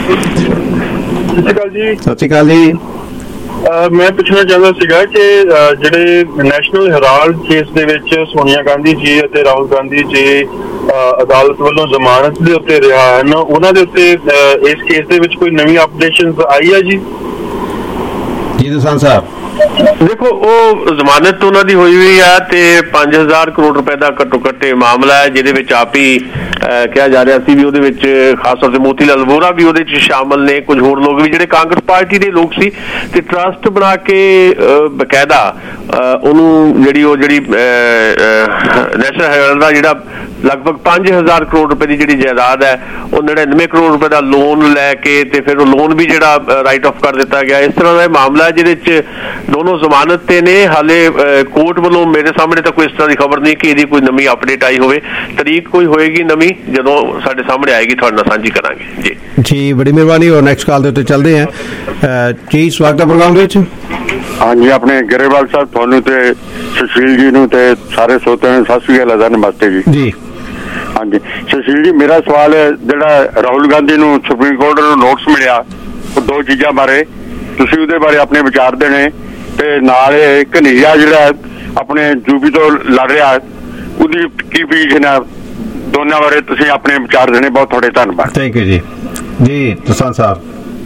ਸਤਿ ਸ਼੍ਰੀ ਅਕਾਲ ਜੀ। ਮੈਂ ਪੁੱਛਣਾ ਚਾਹੁੰਦਾ ਸੀਗਾ ਕਿ ਜਿਹੜੇ ਨੈਸ਼ਨਲ ਹੈਰਾਲਡ ਕੇਸ ਦੇ ਵਿੱਚ ਸੋਨੀਆ ਗਾਂਧੀ ਜੀ ਅਤੇ ਰਾਹੁਲ ਗਾਂਧੀ ਜੀ ਅਦਾਲਤ ਵੱਲੋਂ ਜ਼ਮਾਨਤ ਦੇ ਉੱਤੇ ਰਿਹਾ ਹਨ, ਉਹਨਾਂ ਦੇ ਉੱਤੇ ਇਸ ਕੇਸ ਦੇ ਵਿੱਚ ਕੋਈ ਨਵੀਂ ਅਪਡੇਸ਼ਨਸ ਆਈ ਹੈ ਜੀ? ਜੀ ਦਸਾਂਝ ਸਾਹਿਬ, ਦੇਖੋ ਉਹ ਜ਼ਮਾਨਤ ਉਹਨਾਂ ਦੀ ਹੋਈ ਹੋਈ ਹੈ ਤੇ 5000 ਕਰੋੜ ਰੁਪਏ ਦਾ ਘੱਟੋ ਘੱਟ ਮਾਮਲਾ ਹੈ, ਜਿਹਦੇ ਵਿੱਚ ਆਪ ਹੀ ਕਿਹਾ ਜਾ ਰਿਹਾ ਸੀ ਵੀ ਉਹਦੇ ਵਿੱਚ ਖਾਸ ਤੌਰ ਤੇ ਮੋਤੀ ਲਾਲ ਵੋਰਾ ਵੀ ਉਹਦੇ 'ਚ ਸ਼ਾਮਲ ਨੇ, ਕੁਝ ਹੋਰ ਲੋਕ ਵੀ ਜਿਹੜੇ ਕਾਂਗਰਸ ਪਾਰਟੀ ਦੇ ਲੋਕ ਸੀ ਤੇ ਟਰਸਟ ਬਣਾ ਕੇ ਬਕਾਇਦਾ ਉਹਨੂੰ ਜਿਹੜੀ ਨੈਸ਼ਨਲ ਹੈਰਾਲਡ ਦਾ ਜਿਹੜਾ ਲਗਭਗ 5000 ਕਰੋੜ ਰੁਪਏ ਦੀ ਜਿਹੜੀ ਜਾਇਦਾਦ ਹੈ ਉਹ 99 ਕਰੋੜ ਰੁਪਏ ਦਾ ਲੋਨ ਲੈ ਕੇ ਤੇ ਫਿਰ ਉਹ ਲੋਨ ਵੀ ਜਿਹੜਾ ਰਾਈਟ ਆਫ ਕਰ ਦਿੱਤਾ ਗਿਆ। ਇਸ ਤਰ੍ਹਾਂ ਦਾ ਇਹ ਮਾਮਲਾ ਹੈ ਜਿਹਦੇ 'ਚ ਦੋਨੋਂ ਜ਼ਮਾਨਤ ਤੇ ਨੇ। ਹਾਲੇ ਕੋਰਟ ਵੱਲੋਂ ਮੇਰੇ ਸਾਹਮਣੇ ਤਾਂ ਕੋਈ ਇਸ ਤਰ੍ਹਾਂ ਦੀ ਖਬਰ ਨਹੀਂ ਕਿ ਇਹਦੀ ਕੋਈ ਨਵੀਂ ਅਪਡੇਟ ਆਈ ਹੋਵੇ। ਤਰੀਕ ਕੋਈ ਹੋਏਗੀ ਨਵੀਂ ਜਦੋਂ ਸਾਡੇ ਸਾਹਮਣੇ ਆਏਗੀ ਤੁਹਾਡੇ ਨਾਲ ਸਾਂਝੀ ਕਰਾਂਗੇ ਜੀ। ਜੀ ਬੜੀ ਮਿਹਰਬਾਨੀ। ਔਰ ਨੈਕਸਟ ਕਾਲ ਦੇ ਉੱਤੇ ਚੱਲਦੇ ਹਾਂ ਜੀ। ਸਵਾਗਤ ਹੈ ਪ੍ਰੋਗਰਾਮ ਦੇ ਵਿੱਚ। ਹਾਂਜੀ, ਆਪਣੇ ਗਰੇਵਾਲ ਸਾਹਿਬ ਤੁਹਾਨੂੰ ਤੇ ਸੁਸ਼ੀਲ ਜੀ ਨੂੰ ਤੇ ਸਾਰੇ ਸਰੋਤਿਆਂ ਨੂੰ ਸਤਿ ਸ਼੍ਰੀ ਅਕਾਲ, ਨਮਸਤੇ ਜੀ। ਜੀ ਹਾਂਜੀ ਸੁਸ਼ੀਲ ਜੀ, ਮੇਰਾ ਸਵਾਲ ਹੈ ਜਿਹੜਾ ਰਾਹੁਲ ਗਾਂਧੀ ਨੂੰ ਸੁਪਰੀਮ ਕੋਰਟ ਨੂੰ ਨੋਟਿਸ ਮਿਲਿਆ ਉਹ ਦੋ ਚੀਜ਼ਾਂ ਬਾਰੇ ਤੁਸੀਂ ਉਹਦੇ ਬਾਰੇ ਆਪਣੇ ਵਿਚਾਰ ਦੇਣੇ ਤੇ ਨਾਲ ਇਹ ਕਨ੍ਹਈਆ ਜਿਹੜਾ ਆਪਣੇ ਯੂਪੀ ਤੋਂ ਲੜ ਰਿਹਾ ਉਹਦੀ ਕੀ ਪੋਜੀਸ਼ਨ ਹੈ, ਦੋਨਾਂ ਬਾਰੇ ਤੁਸੀਂ ਆਪਣੇ ਵਿਚਾਰ ਦੇਣੇ। ਬਹੁਤ ਤੁਹਾਡੇ ਧੰਨਵਾਦ। ਥੈਂਕ ਯੂ ਜੀ। ਜੀ ਦਸਾਂਝ ਸਾਹਿਬ,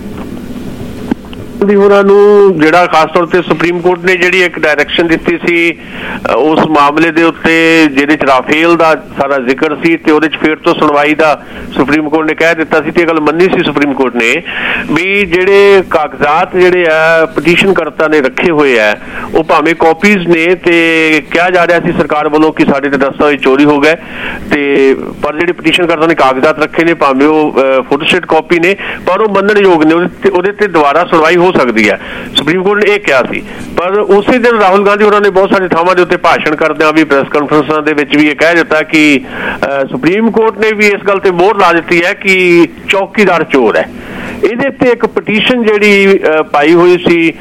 ਉਹਨਾਂ ਨੂੰ ਜਿਹੜਾ ਖਾਸ ਤੌਰ ਤੇ ਸੁਪਰੀਮ ਕੋਰਟ ਨੇ ਜਿਹੜੀ ਇੱਕ ਡਾਇਰੈਕਸ਼ਨ ਦਿੱਤੀ ਸੀ ਉਸ ਮਾਮਲੇ ਦੇ ਉੱਤੇ ਜਿਹਦੇ ਚ ਰਾਫੇਲ ਦਾ ਸਾਰਾ ਜ਼ਿਕਰ ਸੀ ਤੇ ਉਹਦੇ ਚ ਫਿਰ ਤੋਂ ਸੁਣਵਾਈ ਦਾ ਸੁਪਰੀਮ ਕੋਰਟ ਨੇ ਕਹਿ ਦਿੱਤਾ ਸੀ ਤੇ ਇਹ ਗੱਲ ਮੰਨੀ ਸੀ ਸੁਪਰੀਮ ਕੋਰਟ ਨੇ ਵੀ ਜਿਹੜੇ ਕਾਗਜ਼ਾਤ ਜਿਹੜੇ ਆ ਪਟੀਸ਼ਨ ਕਰਤਾ ਨੇ ਰੱਖੇ ਹੋਏ ਆ ਉਹ ਭਾਵੇਂ ਕਾਪੀਜ਼ ਨੇ ਤੇ ਕਿਹਾ ਜਾ ਰਿਹਾ ਸੀ ਸਰਕਾਰ ਵੱਲੋਂ ਕਿ ਸਾਡੇ ਤੇ ਦਸਤਾਵੇਜ਼ ਚੋਰੀ ਹੋ ਗਏ ਤੇ ਪਰ ਜਿਹੜੇ ਪਟੀਸ਼ਨ ਕਰਤਾ ਨੇ ਕਾਗਜ਼ਾਤ ਰੱਖੇ ਨੇ ਭਾਵੇਂ ਉਹ ਫੋਟੋਸਟੇਟ ਕਾਪੀ ਨੇ ਪਰ ਉਹ ਮੰਨਣਯੋਗ ਨੇ, ਉਹਦੇ ਤੇ ਦੁਬਾਰਾ ਸੁਣਵਾਈ ਹੋ ਸਕਦੀ ਹੈ। ਸੁਪਰੀਮ ਕੋਰਟ ਨੇ ਇਹ ਕਿਹਾ ਸੀ। ਪਰ ਉਸੇ ਦਿਨ ਰਾਹੁਲ ਗਾਂਧੀ ਉਹਨਾਂ ਨੇ ਬਹੁਤ ਸਾਰੇ ਥਾਵਾਂ ਦੇ ਉੱਤੇ ਭਾਸ਼ਣ ਕਰਦਿਆਂ ਵੀ ਪ੍ਰੈਸ ਕਾਨਫਰੰਸਾਂ ਦੇ ਵਿੱਚ ਵੀ ਇਹ ਕਹਿ ਦਿੱਤਾ ਕਿ ਸੁਪਰੀਮ ਕੋਰਟ ਨੇ ਵੀ ਇਸ ਗੱਲ ਤੇ ਮੋਹਰ ਲਾ ਦਿੱਤੀ ਹੈ ਕਿ ਚੌਕੀਦਾਰ ਚੋਰ ਹੈ। ਇਹਦੇ ਤੇ ਇੱਕ ਪਟੀਸ਼ਨ ਜਿਹੜੀ ਪਾਈ ਹੋਈ ਸੀ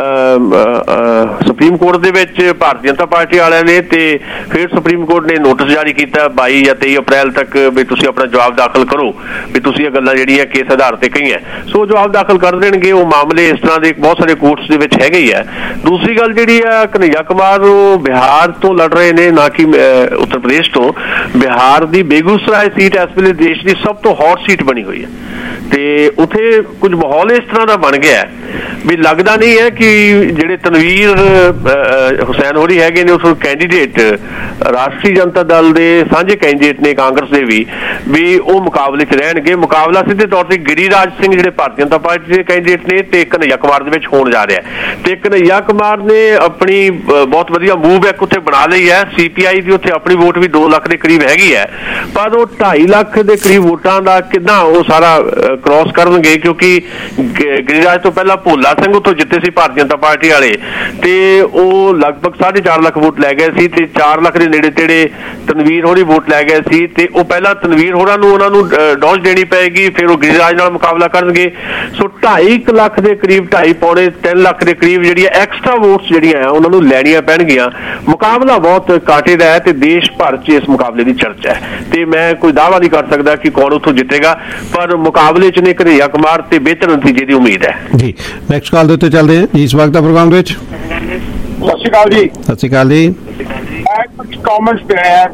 ਸੁਪਰੀਮ ਕੋਰਟ ਦੇ ਵਿੱਚ ਭਾਰਤੀ ਜਨਤਾ ਪਾਰਟੀ ਵਾਲਿਆਂ ਨੇ ਤੇ ਫਿਰ ਸੁਪਰੀਮ ਕੋਰਟ ਨੇ ਨੋਟਿਸ ਜਾਰੀ ਕੀਤਾ 22 ਜਾਂ 23 ਅਪ੍ਰੈਲ ਤੱਕ ਵੀ ਤੁਸੀਂ ਆਪਣਾ ਜਵਾਬ ਦਾਖਲ ਕਰੋ ਵੀ ਤੁਸੀਂ ਇਹ ਗੱਲਾਂ ਜਿਹੜੀਆਂ ਕੇਸ ਆਧਾਰ ਤੇ ਕਹੀਆਂ। ਸੋ ਜਵਾਬ ਦਾਖਲ ਕਰ ਦੇਣਗੇ। ਉਹ ਮਾਮਲੇ ਇਸ ਤਰ੍ਹਾਂ ਦੇ ਬਹੁਤ ਸਾਰੇ ਕੋਰਟਸ ਦੇ ਵਿੱਚ ਹੈਗੇ ਹੀ ਹੈ। ਦੂਸਰੀ ਗੱਲ ਜਿਹੜੀ ਆ ਕਨ੍ਹਈਆ ਕੁਮਾਰ ਉਹ ਬਿਹਾਰ ਤੋਂ ਲੜ ਰਹੇ ਨੇ ਨਾ ਕਿ ਉੱਤਰ ਪ੍ਰਦੇਸ਼ ਤੋਂ। ਬਿਹਾਰ ਦੀ ਬੇਗੂਸਰਾਏ ਸੀਟ ਇਸ ਵੇਲੇ ਦੇਸ਼ ਦੀ ਸਭ ਤੋਂ ਹੌਟ ਸੀਟ ਬਣੀ ਹੋਈ ਹੈ ਤੇ ਉੱਥੇ ਕੁਝ ਮਾਹੌਲ ਇਸ ਤਰ੍ਹਾਂ ਦਾ ਬਣ ਗਿਆ ਵੀ ਲੱਗਦਾ ਨਹੀਂ ਹੈ ਕਿ ਜਿਹੜੇ ਤਨਵੀਰ ਹੁਸੈਨ ਹੋਰੀ ਹੈਗੇ ਨੇ ਉਸ ਕੈਂਡੀਡੇਟ ਰਾਸ਼ਟਰੀ ਜਨਤਾ ਦਲ ਦੇ ਸਾਂਝੇ ਕੈਂਡੀਡੇਟ ਨੇ ਕਾਂਗਰਸ ਦੇ ਵੀ ਉਹ ਮੁਕਾਬਲੇ 'ਚ ਰਹਿਣਗੇ। ਮੁਕਾਬਲਾ ਸਿੱਧੇ ਤੌਰ ਤੇ ਗਿਰੀਰਾਜ ਸਿੰਘ ਜਿਹੜੇ ਭਾਰਤੀ ਜਨਤਾ ਪਾਰਟੀ ਦੇ ਕੈਂਡੀਡੇਟ ਨੇ ਤੇ ਕਨ੍ਹਈਆ ਕੁਮਾਰ ਦੇ ਵਿੱਚ ਹੋਣ ਜਾ ਰਿਹਾ ਤੇ ਕਨ੍ਹਈਆ ਕੁਮਾਰ ਨੇ ਆਪਣੀ ਬਹੁਤ ਵਧੀਆ ਮੂਵ ਇੱਕ ਉੱਥੇ ਬਣਾ ਲਈ ਹੈ। CPI ਦੀ ਉੱਥੇ ਆਪਣੀ ਵੋਟ ਵੀ 2 ਲੱਖ ਦੇ ਕਰੀਬ ਹੈਗੀ ਹੈ ਪਰ ਉਹ 2.5 ਲੱਖ ਦੇ ਕਰੀਬ ਵੋਟਾਂ ਦਾ ਕਿੱਦਾਂ ਉਹ ਸਾਰਾ ਕ੍ਰਾਸ ਕਰਨਗੇ ਕਿਉਂਕਿ ਗਿਰੀਰਾਜ ਤੋਂ ਪਹਿਲਾਂ ਭੋਲਾ ਸਿੰਘ ਉੱਥੋਂ ਜਿੱਤੇ ਸੀ ਭਾਰਤੀ ਜਨਤਾ ਪਾਰਟੀ ਵਾਲੇ ਤੇ ਉਹ ਲਗਭਗ 4.5 ਲੱਖ ਵੋਟ ਲੈ ਗਏ ਸੀ ਤੇ 4 ਲੱਖ ਦੇ ਨੇੜੇ ਤੇੜੇ ਤਨਵੀਰ ਹੋਰੀ ਵੋਟ ਲੈ ਗਏ ਸੀ ਤੇ ਉਹ ਪਹਿਲਾਂ ਤਨਵੀਰ ਹੋਰਾਂ ਨੂੰ ਉਹਨਾਂ ਨੂੰ ਡੌਜ ਦੇਣੀ ਪਏਗੀ ਫਿਰ ਉਹ ਗਿਰੀਰਾਜ ਨਾਲ ਮੁਕਾਬਲਾ ਕਰਨਗੇ। ਸੋ 2.5 ਲੱਖ ਦੇ ਕਰੀਬ 2.5-3 ਲੱਖ ਦੇ ਕਰੀਬ ਜਿਹੜੀਆਂ ਐਕਸਟਰਾ ਵੋਟਸ ਜਿਹੜੀਆਂ ਆ ਉਹਨਾਂ ਨੂੰ ਲੈਣੀਆਂ ਪੈਣਗੀਆਂ। ਮੁਕਾਬਲਾ ਬਹੁਤ ਕਾਂਟੇ ਦਾ ਹੈ ਤੇ ਦੇਸ਼ ਭਰ 'ਚ ਇਸ ਮੁਕਾਬਲੇ ਦੀ ਚਰਚਾ ਹੈ ਤੇ ਮੈਂ ਕੋਈ ਦਾਅਵਾ ਨਹੀਂ ਕਰ ਸਕਦਾ ਕਿ ਕੌਣ ਉੱਥੋਂ ਜਿੱਤੇਗਾ ਪਰ ਮੁਕਾਬਲੇ 'ਚ ਨੇ ਕਨ੍ਹਈਆ ਕੁਮਾਰ ਤੇ ਬਿਹਤਰ ਨਤੀਜੇ ਦੀ ਉਮੀਦ ਹੈ ਜੀ। ਨੈਕਸਟ ਕਾਲ ਦੇ ਉੱਤੇ ਚੱਲਦੇ ਹਾਂ ਜੀ। ਸਵਾਗਤ ਹੈ ਪ੍ਰੋਗਰਾਮ ਦੇ ਵਿੱਚ। ਸਤਿ ਸ਼੍ਰੀ ਅਕਾਲ ਜੀ। ਸਤਿ ਸ਼੍ਰੀ ਅਕਾਲ ਜੀ। ਕੁਝ ਕਮੈਂਟਸ ਤੇ ਹੈ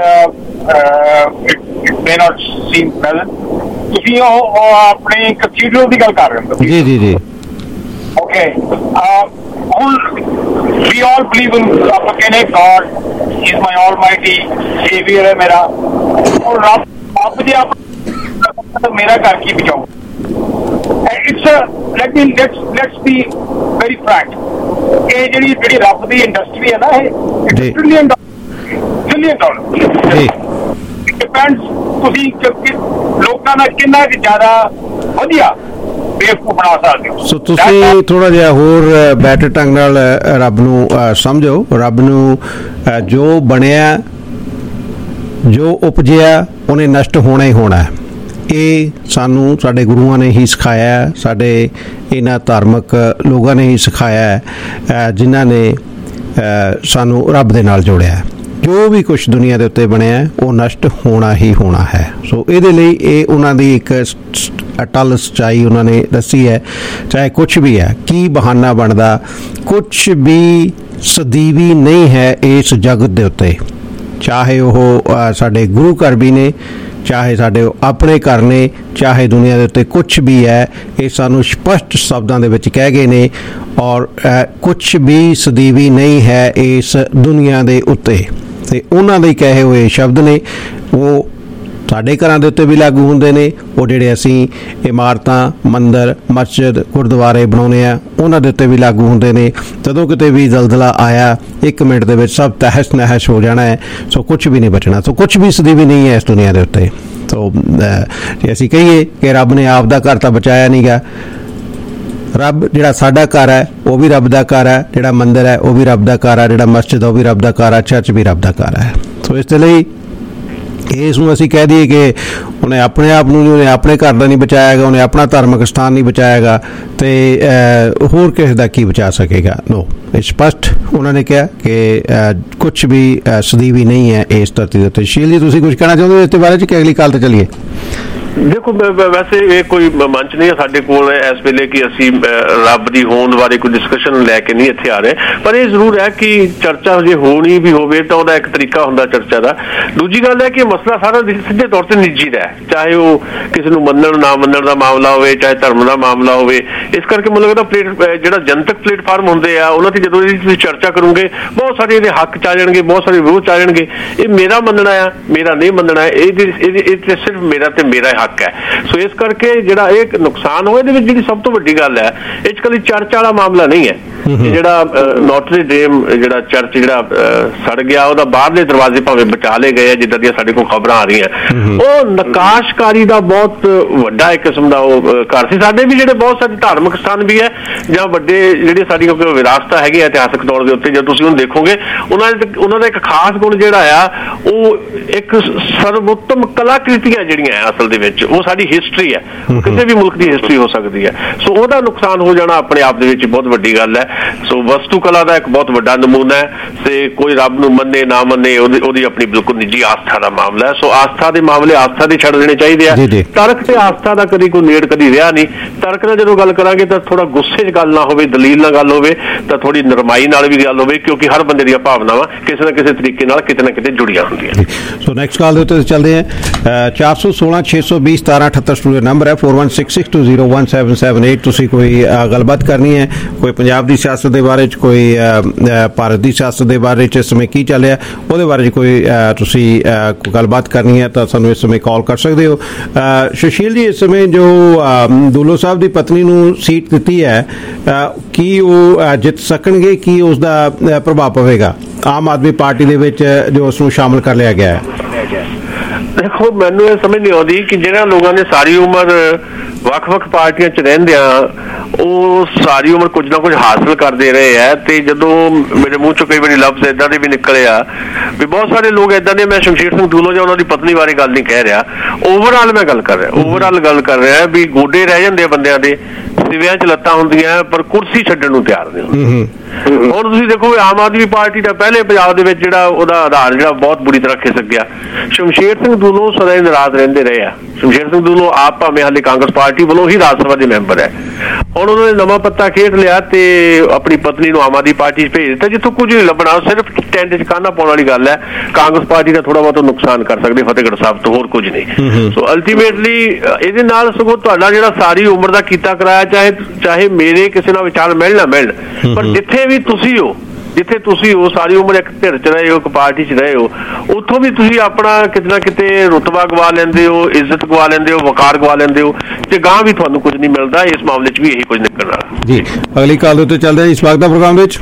may not seem present. ਤੁਸੀਂ ਉਹ ਆਪਣੇ ਕੈਥੀਡਰਲ ਦੀ ਗੱਲ ਕਰ ਰਹੇ ਹੋ? ਜੀ ਜੀ ਜੀ। ਓਕੇ, ਹੁਣ we all believe in ਆਪਾਂ ਕਹਿੰਦੇ God is my almighty savior ਹੈ ਮੇਰਾ ਔਰ ਰੱਬ ਜੇ ਆਪ ਮੇਰਾ ਘਰ ਕੀ ਬਚਾਓ। It's let's be very frank. ਇਹ ਜਿਹੜੀ ਰੱਬ ਦੀ ਇੰਡਸਟਰੀ ਹੈ ਨਾ ਇਹ $1 trillion ਡਿਪੈਂਡਸ ਤੁਸੀਂ ਲੋਕਾਂ ਦਾ ਕਿੰਨਾ ਜ਼ਿਆਦਾ ਵਧੀਆ ਬੇਵਕੂਫ ਬਣਾ ਸਕਦੇ ਹੋ। ਸੋ ਤੁਸੀਂ ਥੋੜਾ ਜਿਹਾ ਹੋਰ ਬੈਟਰ ਢੰਗ ਨਾਲ ਰੱਬ ਨੂੰ ਸਮਝੋ। ਰੱਬ ਨੂੰ ਜੋ ਬਣਿਆ, ਜੋ ਉਪਜਿਆ, ਉਹਨੇ ਨਸ਼ਟ ਹੋਣਾ ਹੀ ਹੋਣਾ। ਇਹ ਸਾਨੂੰ ਸਾਡੇ ਗੁਰੂਆਂ ਨੇ ਹੀ ਸਿਖਾਇਆ, ਸਾਡੇ ਇਹਨਾਂ ਧਾਰਮਿਕ ਲੋਕਾਂ ਨੇ ਹੀ ਸਿਖਾਇਆ, ਜਿਨ੍ਹਾਂ ਨੇ ਸਾਨੂੰ ਰੱਬ ਦੇ ਨਾਲ ਜੋੜਿਆ। ਜੋ ਵੀ ਕੁਛ ਦੁਨੀਆ ਦੇ ਉੱਤੇ ਬਣਿਆ ਉਹ ਨਸ਼ਟ ਹੋਣਾ ਹੀ ਹੋਣਾ ਹੈ। ਸੋ ਇਹਦੇ ਲਈ ਇਹ ਉਹਨਾਂ ਦੀ ਇੱਕ ਅਟਲ ਸੱਚਾਈ ਉਹਨਾਂ ਨੇ ਦੱਸੀ ਹੈ। ਚਾਹੇ ਕੁਛ ਵੀ ਹੈ, ਕੀ ਬਹਾਨਾ ਬਣਦਾ, ਕੁਛ ਵੀ ਸਦੀਵੀ ਨਹੀਂ ਹੈ ਇਸ ਜਗਤ ਦੇ ਉੱਤੇ। ਚਾਹੇ ਉਹ ਸਾਡੇ ਗੁਰੂ ਘਰ ਵੀ ਨੇ, ਚਾਹੇ ਸਾਡੇ ਆਪਣੇ ਘਰ ਨੇ, ਚਾਹੇ ਦੁਨੀਆ ਦੇ ਉੱਤੇ ਕੁਛ ਵੀ ਹੈ, ਇਹ ਸਾਨੂੰ ਸਪਸ਼ਟ ਸ਼ਬਦਾਂ ਦੇ ਵਿੱਚ ਕਹਿ ਗਏ ਨੇ। ਔਰ ਕੁਛ ਵੀ ਸਦੀਵੀ ਨਹੀਂ ਹੈ ਇਸ ਦੁਨੀਆ ਦੇ ਉੱਤੇ। ਤੇ ਉਹਨਾਂ ਦੇ ਕਹੇ ਹੋਏ ਸ਼ਬਦ ਨੇ ਉਹ ਸਾਡੇ ਘਰਾਂ ਦੇ ਉੱਤੇ ਵੀ ਲਾਗੂ ਹੁੰਦੇ ਨੇ। ਉਹ ਜਿਹੜੇ ਅਸੀਂ ਇਮਾਰਤਾਂ, ਮੰਦਰ, ਮਸਜਿਦ, ਗੁਰਦੁਆਰੇ ਬਣਾਉਂਦੇ ਆ, ਉਹਨਾਂ ਦੇ ਉੱਤੇ ਵੀ ਲਾਗੂ ਹੁੰਦੇ ਨੇ। ਜਦੋਂ ਕਿਤੇ ਵੀ ਜ਼ਲਜ਼ਲਾ ਆਇਆ 1 ਮਿੰਟ ਦੇ ਵਿੱਚ ਸਭ ਤਹਿਸ ਨਹਿਸ ਹੋ ਜਾਣਾ ਹੈ। ਸੋ ਕੁਛ ਵੀ ਨਹੀਂ ਬਚਣਾ। ਸੋ ਕੁਛ ਵੀ ਸਦੀਵੀ ਨਹੀਂ ਹੈ ਇਸ ਦੁਨੀਆ ਦੇ ਉੱਤੇ। ਸੋ ਜੇ ਅਸੀਂ ਕਹੀਏ ਕਿ ਰੱਬ ਨੇ ਆਪ ਦਾ ਘਰ ਤਾਂ ਬਚਾਇਆ ਨਹੀਂ ਗਾ, ਰੱਬ ਜਿਹੜਾ ਸਾਡਾ ਘਰ ਹੈ ਉਹ ਵੀ ਰੱਬ ਦਾ ਘਰ ਹੈ, ਜਿਹੜਾ ਮੰਦਰ ਹੈ ਉਹ ਵੀ ਰੱਬ ਦਾ ਘਰ ਹੈ, ਜਿਹੜਾ ਮਸਜਿਦ ਉਹ ਵੀ ਰੱਬ ਦਾ ਘਰ ਹੈ, ਚਰਚ ਵੀ ਰੱਬ ਦਾ ਘਰ ਹੈ। ਸੋ ਇਸ ਦੇ ਲਈ ਇਸ ਨੂੰ ਅਸੀਂ ਕਹਿ ਦਈਏ ਕਿ ਉਹਨੇ ਆਪਣੇ ਆਪ ਨੂੰ, ਉਹਨੇ ਆਪਣੇ ਘਰ ਦਾ ਨਹੀਂ ਬਚਾਇਆਗਾ, ਉਹਨੇ ਆਪਣਾ ਧਾਰਮਿਕ ਸਥਾਨ ਨਹੀਂ ਬਚਾਇਆਗਾ, ਤੇ ਹੋਰ ਕਿਸੇ ਦਾ ਕੀ ਬਚਾ ਸਕੇਗਾ? ਨੋ, ਸਪਸ਼ਟ ਉਹਨਾਂ ਨੇ ਕਿਹਾ ਕਿ ਕੁਛ ਵੀ ਸਦੀਵੀ ਨਹੀਂ ਹੈ ਇਸ ਧਰਤੀ ਦੇ ਉੱਤੇ। ਸ਼ੀਲ ਜੀ, ਤੁਸੀਂ ਕੁਝ ਕਹਿਣਾ ਚਾਹੁੰਦੇ ਹੋ ਇਸ ਦੇ ਬਾਰੇ 'ਚ ਕਿ ਅਗਲੀ ਕਾਲ ਤੇ ਚੱਲੀਏ? ਦੇਖੋ, ਵੈਸੇ ਇਹ ਕੋਈ ਮੰਚ ਨਹੀਂ ਹੈ ਸਾਡੇ ਕੋਲ ਇਸ ਵੇਲੇ ਕਿ ਅਸੀਂ ਰੱਬ ਦੀ ਹੋਂਦ ਬਾਰੇ ਕੋਈ ਡਿਸਕਸ਼ਨ ਲੈ ਕੇ ਨਹੀਂ ਇੱਥੇ ਆ ਰਹੇ। ਪਰ ਇਹ ਜ਼ਰੂਰ ਹੈ ਕਿ ਚਰਚਾ ਜੇ ਹੋਣੀ ਵੀ ਹੋਵੇ ਤਾਂ ਉਹਦਾ ਇੱਕ ਤਰੀਕਾ ਹੁੰਦਾ ਚਰਚਾ ਦਾ। ਦੂਜੀ ਗੱਲ ਹੈ ਕਿ ਮਸਲਾ ਸਾਰਾ ਸਿੱਧੇ ਤੌਰ ਤੇ ਨਿੱਜੀ ਦਾ ਹੈ, ਚਾਹੇ ਉਹ ਕਿਸੇ ਨੂੰ ਮੰਨਣ ਨਾ ਮੰਨਣ ਦਾ ਮਾਮਲਾ ਹੋਵੇ, ਚਾਹੇ ਧਰਮ ਦਾ ਮਾਮਲਾ ਹੋਵੇ। ਇਸ ਕਰਕੇ ਮੈਨੂੰ ਲੱਗਦਾ ਜਿਹੜਾ ਜਨਤਕ ਪਲੇਟਫਾਰਮ ਹੁੰਦੇ ਆ ਉਹਨਾਂ ਤੇ ਜਦੋਂ ਇਹਦੀ ਤੁਸੀਂ ਚਰਚਾ ਕਰੋਗੇ ਬਹੁਤ ਸਾਰੇ ਇਹਦੇ ਹੱਕ 'ਚ ਆ ਜਾਣਗੇ, ਬਹੁਤ ਸਾਰੇ ਵਿਰੋਧ 'ਚ ਆ ਜਾਣਗੇ। ਇਹ ਮੇਰਾ ਮੰਨਣਾ ਆ, ਮੇਰਾ ਨਹੀਂ ਮੰਨਣਾ, ਇਹ ਸਿਰਫ ਮੇਰਾ ਤੇ ਮੇਰਾ ਹੱਕ ਹੈ। ਸੋ ਇਸ ਕਰਕੇ ਜਿਹੜਾ ਇਹ ਨੁਕਸਾਨ ਹੋਇਆ, ਇਹਦੇ ਵਿੱਚ ਜਿਹੜੀ ਸਭ ਤੋਂ ਵੱਡੀ ਗੱਲ ਹੈ, ਇਹ 'ਚ ਕੱਲੀ ਚਰਚ ਵਾਲਾ ਮਾਮਲਾ ਨਹੀਂ ਹੈ। ਜਿਹੜਾ ਨੋਟਰੀ ਡੇਮ ਜਿਹੜਾ ਚਰਚ ਜਿਹੜਾ ਸੜ ਗਿਆ, ਉਹਦਾ ਬਾਹਰਲੇ ਦਰਵਾਜ਼ੇ ਭਾਵੇਂ ਬਚਾ ਲਏ ਗਏ, ਜਿੱਦਾਂ ਦੀਆਂ ਸਾਡੇ ਕੋਲ ਖਬਰਾਂ ਆ ਰਹੀਆਂ, ਉਹ ਨਕਾਸ਼ਕਾਰੀ ਦਾ ਬਹੁਤ ਵੱਡਾ ਇੱਕ ਕਿਸਮ ਦਾ ਉਹ ਘਰ ਸੀ। ਸਾਡੇ ਵੀ ਜਿਹੜੇ ਬਹੁਤ ਸਾਰੇ ਧਾਰਮਿਕ ਸਥਾਨ ਵੀ ਹੈ ਜਾਂ ਵੱਡੇ ਜਿਹੜੇ ਸਾਡੀ ਵਿਰਾਸਤਾਂ ਹੈਗੀ ਇਤਿਹਾਸਕ ਤੌਰ ਦੇ ਉੱਤੇ, ਜਦ ਤੁਸੀਂ ਉਹਨੂੰ ਦੇਖੋਗੇ ਉਹਨਾਂ ਦਾ ਇੱਕ ਖਾਸ ਗੁਣ ਜਿਹੜਾ ਆ ਉਹ ਇੱਕ ਸਰਵੋਤਮ ਕਲਾਕ੍ਰਿਤੀਆਂ ਜਿਹੜੀਆਂ ਅਸਲ ਦੇ ਵਿੱਚ ਉਹ ਸਾਡੀ ਹਿਸਟਰੀ ਹੈ, ਕਿਸੇ ਵੀ ਮੁਲਕ ਦੀ ਹਿਸਟਰੀ ਹੋ ਸਕਦੀ ਹੈ। ਸੋ ਉਹਦਾ ਨੁਕਸਾਨ ਹੋ ਜਾਣਾ ਆਪਣੇ ਆਪ ਦੇ ਵਿੱਚ ਬਹੁਤ ਵੱਡੀ ਗੱਲ ਹੈ। ਸੋ ਵਸਤੂ ਕਲਾ ਦਾ ਇੱਕ ਬਹੁਤ ਵੱਡਾ ਨਮੂਨਾ ਹੈ ਤੇ ਕੋਈ ਰੱਬ ਨੂੰ ਮੰਨੇ ਨਾ ਮੰਨੇ ਉਹਦੀ ਆਪਣੀ ਬਿਲਕੁਲ ਨਿੱਜੀ ਆਸਥਾ ਦਾ ਮਾਮਲਾ ਹੈ। ਸੋ ਆਸਥਾ ਦੇ ਮਾਮਲੇ ਆਸਥਾ ਦੇ ਛੱਡ ਦੇਣੇ ਚਾਹੀਦੇ ਆ। ਤਰਕ ਤੇ ਆਸਥਾ ਦਾ ਕਦੀ ਕੋਈ ਨੇੜ ਕਦੀ ਰਿਹਾ ਨਹੀਂ। ਤਰਕ ਨਾਲ ਜਦੋਂ ਗੱਲ ਕਰਾਂਗੇ ਤਾਂ ਥੋੜਾ ਗੁੱਸੇ 'ਚ ਗੱਲ ਨਾ ਹੋਵੇ, ਦਲੀਲ ਨਾਲ ਗੱਲ ਹੋਵੇ, ਤਾਂ ਥੋੜੀ ਨਰਮਾਈ ਨਾਲ ਵੀ ਗੱਲ ਹੋਵੇ, ਕਿਉਂਕਿ ਹਰ ਬੰਦੇ ਦੀਆਂ ਭਾਵਨਾਵਾਂ ਕਿਸੇ ਨਾ ਕਿਸੇ ਤਰੀਕੇ ਨਾਲ ਕਿਤੇ ਨਾ ਕਿਤੇ ਜੁੜੀਆਂ ਹੁੰਦੀਆਂ। ਸੋ ਨੈਕਸਟ ਕਾਲ ਦੇ ਉੱਤੇ ਚੱਲਦੇ ਹਾਂ। 416 620 1778 ਸਟੂਡੀਓ ਨੰਬਰ ਹੈ। 4166201778। ਤੁਸੀਂ ਕੋਈ ਗੱਲਬਾਤ ਕਰਨੀ ਹੈ, ਕੋਈ ਪੰਜਾਬ ਦੀ ਸਿਆਸਤ ਦੇ ਬਾਰੇ 'ਚ, ਕੋਈ ਭਾਰਤ ਦੀ ਸਿਆਸਤ ਦੇ ਬਾਰੇ 'ਚ ਇਸ ਸਮੇਂ ਕੀ ਚੱਲ ਰਿਹਾ ਉਹਦੇ ਬਾਰੇ 'ਚ ਕੋਈ ਤੁਸੀਂ ਗੱਲਬਾਤ ਕਰਨੀ ਹੈ ਤਾਂ ਸਾਨੂੰ ਇਸ ਸਮੇਂ ਕਾਲ ਕਰ ਸਕਦੇ ਹੋ। ਸੁਸ਼ੀਲ ਜੀ, ਇਸ ਸਮੇਂ ਜੋ ਦੁੱਲੋ ਸਾਹਿਬ ਦੀ ਪਤਨੀ ਨੂੰ ਸੀਟ ਦਿੱਤੀ ਹੈ, ਕੀ ਉਹ ਜਿੱਤ ਸਕਣਗੇ? ਕੀ ਉਸ ਦਾ ਪ੍ਰਭਾਵ ਪਵੇਗਾ ਆਮ ਆਦਮੀ ਪਾਰਟੀ ਦੇ ਵਿੱਚ ਜੋ ਉਸ ਨੂੰ ਸ਼ਾਮਲ ਕਰ ਲਿਆ ਗਿਆ ਹੈ? ਦੇਖੋ, ਮੈਨੂੰ ਇਹ ਸਮਝ ਨਹੀਂ ਆਉਂਦੀ ਕਿ ਜਿਹਨਾਂ ਲੋਕਾਂ ਨੇ ਸਾਰੀ ਉਮਰ ਵੱਖ-ਵੱਖ ਪਾਰਟੀਆਂ 'ਚ ਰਹਿੰਦਿਆਂ ਉਹ ਸਾਰੀ ਉਮਰ ਕੁਝ ਨਾ ਕੁਝ ਹਾਸਲ ਕਰਦੇ ਰਹੇ ਹੈ, ਤੇ ਜਦੋਂ ਮੇਰੇ ਮੂੰਹ 'ਚੋਂ ਕਈ ਵਾਰੀ ਲਫ਼ਜ਼ ਏਦਾਂ ਦੇ ਵੀ ਨਿਕਲੇ ਆ ਵੀ ਬਹੁਤ ਸਾਰੇ ਲੋਕ ਏਦਾਂ ਦੇ, ਮੈਂ ਸ਼ਮਸ਼ੇਰ ਸਿੰਘ ਦੂਲੋ ਜਾਂ ਉਹਨਾਂ ਦੀ ਪਤਨੀ ਬਾਰੇ ਗੱਲ ਨਹੀਂ ਕਹਿ ਰਿਹਾ, ਓਵਰਆਲ ਮੈਂ ਗੱਲ ਕਰ ਰਿਹਾ ਵੀ ਗੋਡੇ ਰਹਿ ਜਾਂਦੇ ਆ ਬੰਦਿਆਂ ਦੇ, ਸਿਵਿਆਂ 'ਚ ਲੱਤਾਂ ਹੁੰਦੀਆਂ ਪਰ ਕੁਰਸੀ ਛੱਡਣ ਨੂੰ ਤਿਆਰ ਨਹੀਂ ਹੁੰਦੇ। ਹੁਣ ਤੁਸੀਂ ਦੇਖੋ, ਆਮ ਆਦਮੀ ਪਾਰਟੀ ਦਾ ਪਹਿਲੇ ਪੰਜਾਬ ਦੇ ਵਿੱਚ ਜਿਹੜਾ ਉਹਦਾ ਆਧਾਰ ਜਿਹੜਾ ਬਹੁਤ ਬੁਰੀ ਤਰ੍ਹਾਂ ਖਿਸਕ ਗਿਆ। ਸ਼ਮਸ਼ੇਰ ਸਿੰਘ ਦੂਲੋ ਸਦਾ ਹੀ ਨਾਰਾਜ਼ ਰਹਿੰਦੇ ਰਹੇ ਆ। ਸ਼ਮਸ਼ੇਰ ਸਿੰਘ ਦੂਲੋ ਆਪ ਭਾਵੇਂ ਹਾਲੇ ਕਾਂਗਰਸ ਪਾਰਟੀ ਵੱਲੋਂ ਹੀ ਰਾਜ ਸਭਾ ਦੇ ਮੈਂਬਰ ਹੈ। ਹੁਣ ਉਹਨਾਂ ਨੇ ਨਵਾਂ ਪੱਤਾ ਖੇਡ ਲਿਆ ਤੇ ਆਪਣੀ ਪਤਨੀ ਨੂੰ ਆਮ ਆਦਮੀ ਪਾਰਟੀ 'ਚ ਭੇਜ ਦਿੱਤਾ, ਜਿੱਥੋਂ ਕੁਝ ਨਹੀਂ ਲੱਭਣਾ, ਸਿਰਫ ਟੈਂਟ 'ਚ ਕਾਨਾ ਪਾਉਣ ਵਾਲੀ ਗੱਲ ਹੈ। ਕਾਂਗਰਸ ਪਾਰਟੀ ਦਾ ਥੋੜਾ ਬਹੁਤ ਨੁਕਸਾਨ ਕਰ ਸਕਦੇ ਫਤਿਹਗੜ੍ਹ ਸਾਹਿਬ ਤੋਂ, ਹੋਰ ਕੁਝ ਨਹੀਂ। ਸੋ ਅਲਟੀਮੇਟਲੀ ਇਹਦੇ ਨਾਲ ਸਗੋਂ ਤੁਹਾਡਾ ਜਿਹੜਾ ਸਾਰੀ ਉਮਰ ਦਾ ਕੀਤਾ ਕਰਾਇਆ, ਚਾਹੇ ਮੇਰੇ ਕਿਸੇ ਨਾਲ ਵਿਚਾਰ ਮਿਲ ਨਾ ਮਿਲਣ, ਪਰ ਜਿੱਥੇ ਤੁਸੀਂ ਹੋ ਸਾਰੀ ਉਮਰ ਇੱਕ ਧਿਰ 'ਚ ਰਹੇ ਹੋ, ਇੱਕ ਪਾਰਟੀ 'ਚ ਰਹੇ ਹੋ, ਉੱਥੋਂ ਵੀ ਤੁਸੀਂ ਆਪਣਾ ਕਿਤੇ ਨਾ ਕਿਤੇ ਰੁਤਬਾ ਗਵਾ ਲੈਂਦੇ ਹੋ, ਇੱਜ਼ਤ ਗਵਾ ਲੈਂਦੇ ਹੋ, ਵਕਾਰ ਗਵਾ ਲੈਂਦੇ ਹੋ, ਤੇ ਗਾਂ ਵੀ ਤੁਹਾਨੂੰ ਕੁਝ ਨਹੀਂ ਮਿਲਦਾ। ਇਸ ਮਾਮਲੇ 'ਚ ਵੀ ਇਹੀ ਕੁਝ ਨਿਕਲਣ ਵਾਲਾ ਜੀ। ਅਗਲੀ ਕਾਲ ਦੇ ਉੱਤੇ ਚੱਲਦੇ ਹਾਂ ਇਸ ਵਕਤ ਦਾ ਪ੍ਰੋਗਰਾਮ ਵਿੱਚ।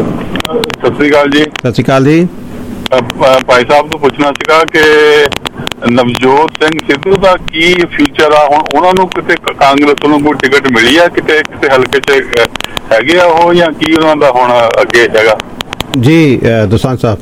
ਸਤਿ ਸ੍ਰੀ ਅਕਾਲ ਜੀ। ਸਤਿ ਸ੍ਰੀ ਅਕਾਲ ਜੀ। ਭਾਈ ਸਾਹਿਬ ਤੋਂ ਪੁੱਛਣਾ ਸੀਗਾ ਕਿ ਨਵਜੋਤ ਸਿੰਘ ਸਿੱਧੂ ਦਾ ਕੀ ਫਿਊਚਰ ਆ? ਹੁਣ ਉਹਨਾਂ ਨੂੰ ਕਿਤੇ ਕਾਂਗਰਸ ਵੱਲੋਂ ਕੋਈ ਟਿਕਟ ਮਿਲੀ ਆ ਕਿਤੇ ਕਿਸੇ ਹਲਕੇ 'ਚ ਹੈਗੇ ਆ ਉਹ, ਜਾਂ ਕੀ ਉਹਨਾਂ ਦਾ ਹੁਣ ਅੱਗੇ ਹੈਗਾ? ਜੀ ਦੋਸਾਂਝ ਸਾਹਿਬ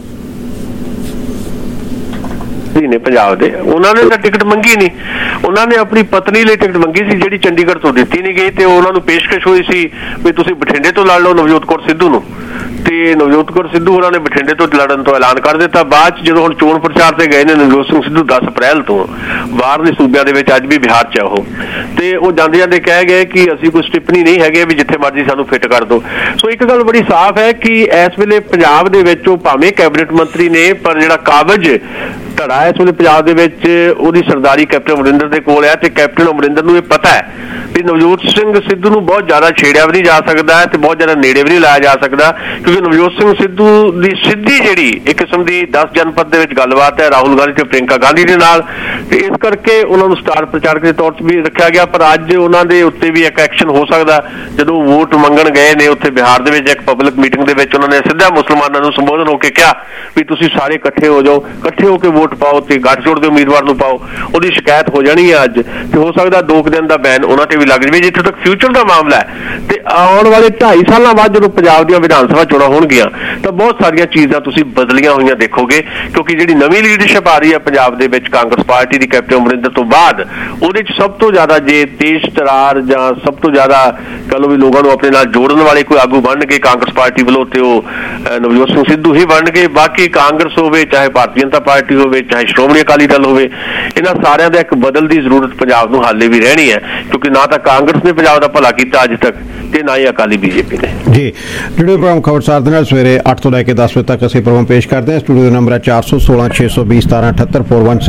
ਨੇ ਪੰਜਾਬ ਦੇ, ਉਹਨਾਂ ਨੇ ਤਾਂ ਟਿਕਟ ਮੰਗੀ ਨਹੀਂ, ਉਹਨਾਂ ਨੇ ਆਪਣੀ ਪਤਨੀ ਲਈ ਟਿਕਟ ਮੰਗੀ ਸੀ ਜਿਹੜੀ ਚੰਡੀਗੜ੍ਹ ਤੋਂ ਦਿੱਤੀ ਨਹੀਂ ਗਈ, ਤੇ ਉਹਨਾਂ ਨੂੰ ਪੇਸ਼ਕਸ਼ ਹੋਈ ਸੀ ਵੀ ਤੁਸੀਂ ਬਠਿੰਡੇ ਤੋਂ ਲੜ ਲਓ ਨਵਜੋਤ ਕੌਰ ਸਿੱਧੂ ਨੂੰ, ਤੇ ਨਵਜੋਤ ਕੌਰ ਸਿੱਧੂ ਉਹਨਾਂ ਨੇ ਬਠਿੰਡੇ ਤੋਂ ਲੜਨ ਤੋਂ ਐਲਾਨ ਕਰ ਦਿੱਤਾ। ਬਾਅਦ 'ਚ ਜਦੋਂ ਹੁਣ ਚੋਣ ਪ੍ਰਚਾਰ ਤੇ ਗਏ ਨੇ ਨਵਜੋਤ ਸਿੰਘ ਸਿੱਧੂ 10 ਅਪ੍ਰੈਲ ਤੋਂ ਬਾਹਰਲੇ ਸੂਬਿਆਂ ਦੇ ਵਿੱਚ, ਅੱਜ ਵੀ ਬਿਹਾਰ 'ਚ ਉਹ, ਤੇ ਉਹ ਜਾਂਦੇ ਜਾਂਦੇ ਕਹਿ ਗਏ ਕਿ ਅਸੀਂ ਕੋਈ ਸਟਿੱਪਣੀ ਨਹੀਂ ਹੈਗੇ ਵੀ ਜਿੱਥੇ ਮਰਜ਼ੀ ਸਾਨੂੰ ਫਿੱਟ ਕਰ ਦਿਓ। ਸੋ ਇੱਕ ਗੱਲ ਬੜੀ ਸਾਫ਼ ਹੈ ਕਿ ਇਸ ਵੇਲੇ ਪੰਜਾਬ ਦੇ ਵਿੱਚ ਉਹ ਭਾਵੇਂ ਕੈਬਨਿਟ ਮੰਤਰੀ ਨੇ, ਪਰ ਜਿਹੜਾ ਕਾਬਜ਼ ਧੜਾ ਇਸ ਵੇਲੇ ਪੰਜਾਬ ਦੇ ਵਿੱਚ ਉਹਦੀ ਸਰਦਾਰੀ ਕੈਪਟਨ ਅਮਰਿੰਦਰ ਦੇ ਕੋਲ ਹੈ, ਤੇ ਕੈਪਟਨ ਅਮਰਿੰਦਰ ਨੂੰ ਇਹ ਪਤਾ ਹੈ ਵੀ ਨਵਜੋਤ ਸਿੰਘ ਸਿੱਧੂ ਨੂੰ ਬਹੁਤ ਜ਼ਿਆਦਾ ਛੇੜਿਆ ਵੀ ਨਹੀਂ ਜਾ ਸਕਦਾ ਤੇ ਬਹੁਤ ਜ਼ਿਆਦਾ ਨੇੜੇ ਵੀ ਨਹੀਂ ਲਾਇਆ ਜਾ ਸਕਦਾ, ਕਿਉਂਕਿ ਨਵਜੋਤ ਸਿੰਘ ਸਿੱਧੂ ਦੀ ਸਿੱਧੀ ਜਿਹੜੀ ਇੱਕ ਕਿਸਮ ਦੀ 10 ਜਨਪਦ ਦੇ ਵਿੱਚ ਗੱਲਬਾਤ ਹੈ ਰਾਹੁਲ ਗਾਂਧੀ ਤੇ ਪ੍ਰਿੰਕਾ ਗਾਂਧੀ ਦੇ ਨਾਲ, ਤੇ ਇਸ ਕਰਕੇ ਉਹਨਾਂ ਨੂੰ ਸਟਾਰ ਪ੍ਰਚਾਰਕ ਦੇ ਤੌਰ 'ਤੇ ਵੀ ਰੱਖਿਆ ਗਿਆ। ਪਰ ਅੱਜ ਉਹਨਾਂ ਦੇ ਉੱਤੇ ਵੀ ਇੱਕ ਐਕਸ਼ਨ ਹੋ ਸਕਦਾ, ਜਦੋਂ ਵੋਟ ਮੰਗਣ ਗਏ ਨੇ ਉੱਥੇ ਬਿਹਾਰ ਦੇ ਵਿੱਚ ਇੱਕ ਪਬਲਿਕ ਮੀਟਿੰਗ ਦੇ ਵਿੱਚ ਉਹਨਾਂ ਨੇ ਸਿੱਧਾ ਮੁਸਲਮਾਨਾਂ ਨੂੰ ਸੰਬੋਧਨ ਹੋ ਕੇ ਕਿਹਾ ਵੀ ਤੁਸੀਂ ਸਾਰੇ ਇਕੱਠੇ ਹੋ ਜਾਓ, ਇਕੱਠੇ ਹੋ ਕੇ ਵੋਟ ਪਾਓ ਤੇ ਗੱਠਜੋੜ ਦੇ ਉਮੀਦਵਾਰ ਨੂੰ ਪਾਓ। ਉਹਦੀ ਸ਼ਿਕਾਇਤ ਹੋ ਜਾਣੀ ਹੈ ਅੱਜ, ਤੇ ਹੋ ਸਕਦਾ 2 ਦਿਨ ਦਾ ਬੈਨ ਉਹਨਾਂ ਤੇ ਵੀ ਲੱਗ ਜਾਵੇ। ਜਿੱਥੇ ਤੱਕ ਫਿਊਚਰ ਦਾ ਮਾਮਲਾ ਹੈ, ਤੇ ਆਉਣ ਵਾਲੇ 2.5 ਸਾਲਾਂ ਬਾਅਦ ਜਦੋਂ ਪੰਜਾਬ ਦੀਆਂ ਵਿਧਾਨ ਸਭਾ ਚੋਣਾਂ ਹੋਣਗੀਆਂ ਤਾਂ ਬਹੁਤ ਸਾਰੀਆਂ ਚੀਜ਼ਾਂ ਤੁਸੀਂ ਬਦਲੀਆਂ ਹੋਈਆਂ ਦੇਖੋਗੇ, ਕਿਉਂਕਿ ਜਿਹੜੀ ਨਵੀਂ ਲੀਡਰਸ਼ਿਪ ਆ ਰਹੀ ਹੈ ਪੰਜਾਬ ਦੇ ਵਿੱਚ ਕਾਂਗਰਸ ਪਾਰਟੀ ਦੀ ਕੈਪਟਨ ਅਮਰਿੰਦਰ ਤੋਂ ਬਾਅਦ, ਉਹਦੇ 'ਚ ਸਭ ਤੋਂ ਜ਼ਿਆਦਾ ਜੇ ਤੇਜ਼ ਤਰਾਰ ਜਾਂ ਸਭ ਤੋਂ ਜ਼ਿਆਦਾ ਕਹਿ ਲਓ ਵੀ ਲੋਕਾਂ ਨੂੰ ਆਪਣੇ ਨਾਲ ਜੋੜਨ ਵਾਲੇ ਕੋਈ ਆਗੂ ਬਣਨਗੇ ਕਾਂਗਰਸ ਪਾਰਟੀ ਵੱਲੋਂ, ਤੇ ਉਹ ਨਵਜੋਤ ਸਿੰਘ ਸਿੱਧੂ ਹੀ ਬਣਨਗੇ। ਬਾਕੀ ਕਾਂਗਰਸ ਹੋਵੇ, ਚਾਹੇ ਭਾਰਤੀ ਜਨਤਾ ਪਾਰਟੀ ਹੋਵੇ, ਚਾਹੇ ਸ਼੍ਰੋਮਣੀ ਅਕਾਲੀ ਦਲ ਹੋਵੇ, ਇਹਨਾਂ ਸਾਰਿਆਂ ਦਾ ਇੱਕ ਬਦਲ ਦੀ ਜ਼ਰੂਰਤ ਪੰਜਾਬ ਨੂੰ ਹਾਲੇ ਵੀ ਰਹਿਣੀ ਹੈ, ਕਿਉਂਕਿ ਨਾ ਤਾਂ ਕਾਂਗਰਸ ਨੇ ਪੰਜਾਬ ਦਾ ਭਲਾ ਕੀਤਾ ਅੱਜ ਤੱਕ, ਤੇ ਨਾ ਹੀ ਅਕਾਲੀ ਬੀਜੇਪੀ ਨੇ। ਜੀ ਜਿਹੜੇ ਪ੍ਰੋਗਰਾਮ ਖਬਰਸਾਰ ਦੇ ਨਾਲ ਸਵੇਰੇ 8 ਤੋਂ ਲੈ ਕੇ 10 ਵਜੇ ਤੱਕ ਅਸੀਂ ਪ੍ਰੋਗਰਾਮ ਪੇਸ਼ ਕਰਦੇ ਹਾਂ। ਸਟੂਡੀਓ ਦਾ ਨੰਬਰ ਹੈ 416 620 1778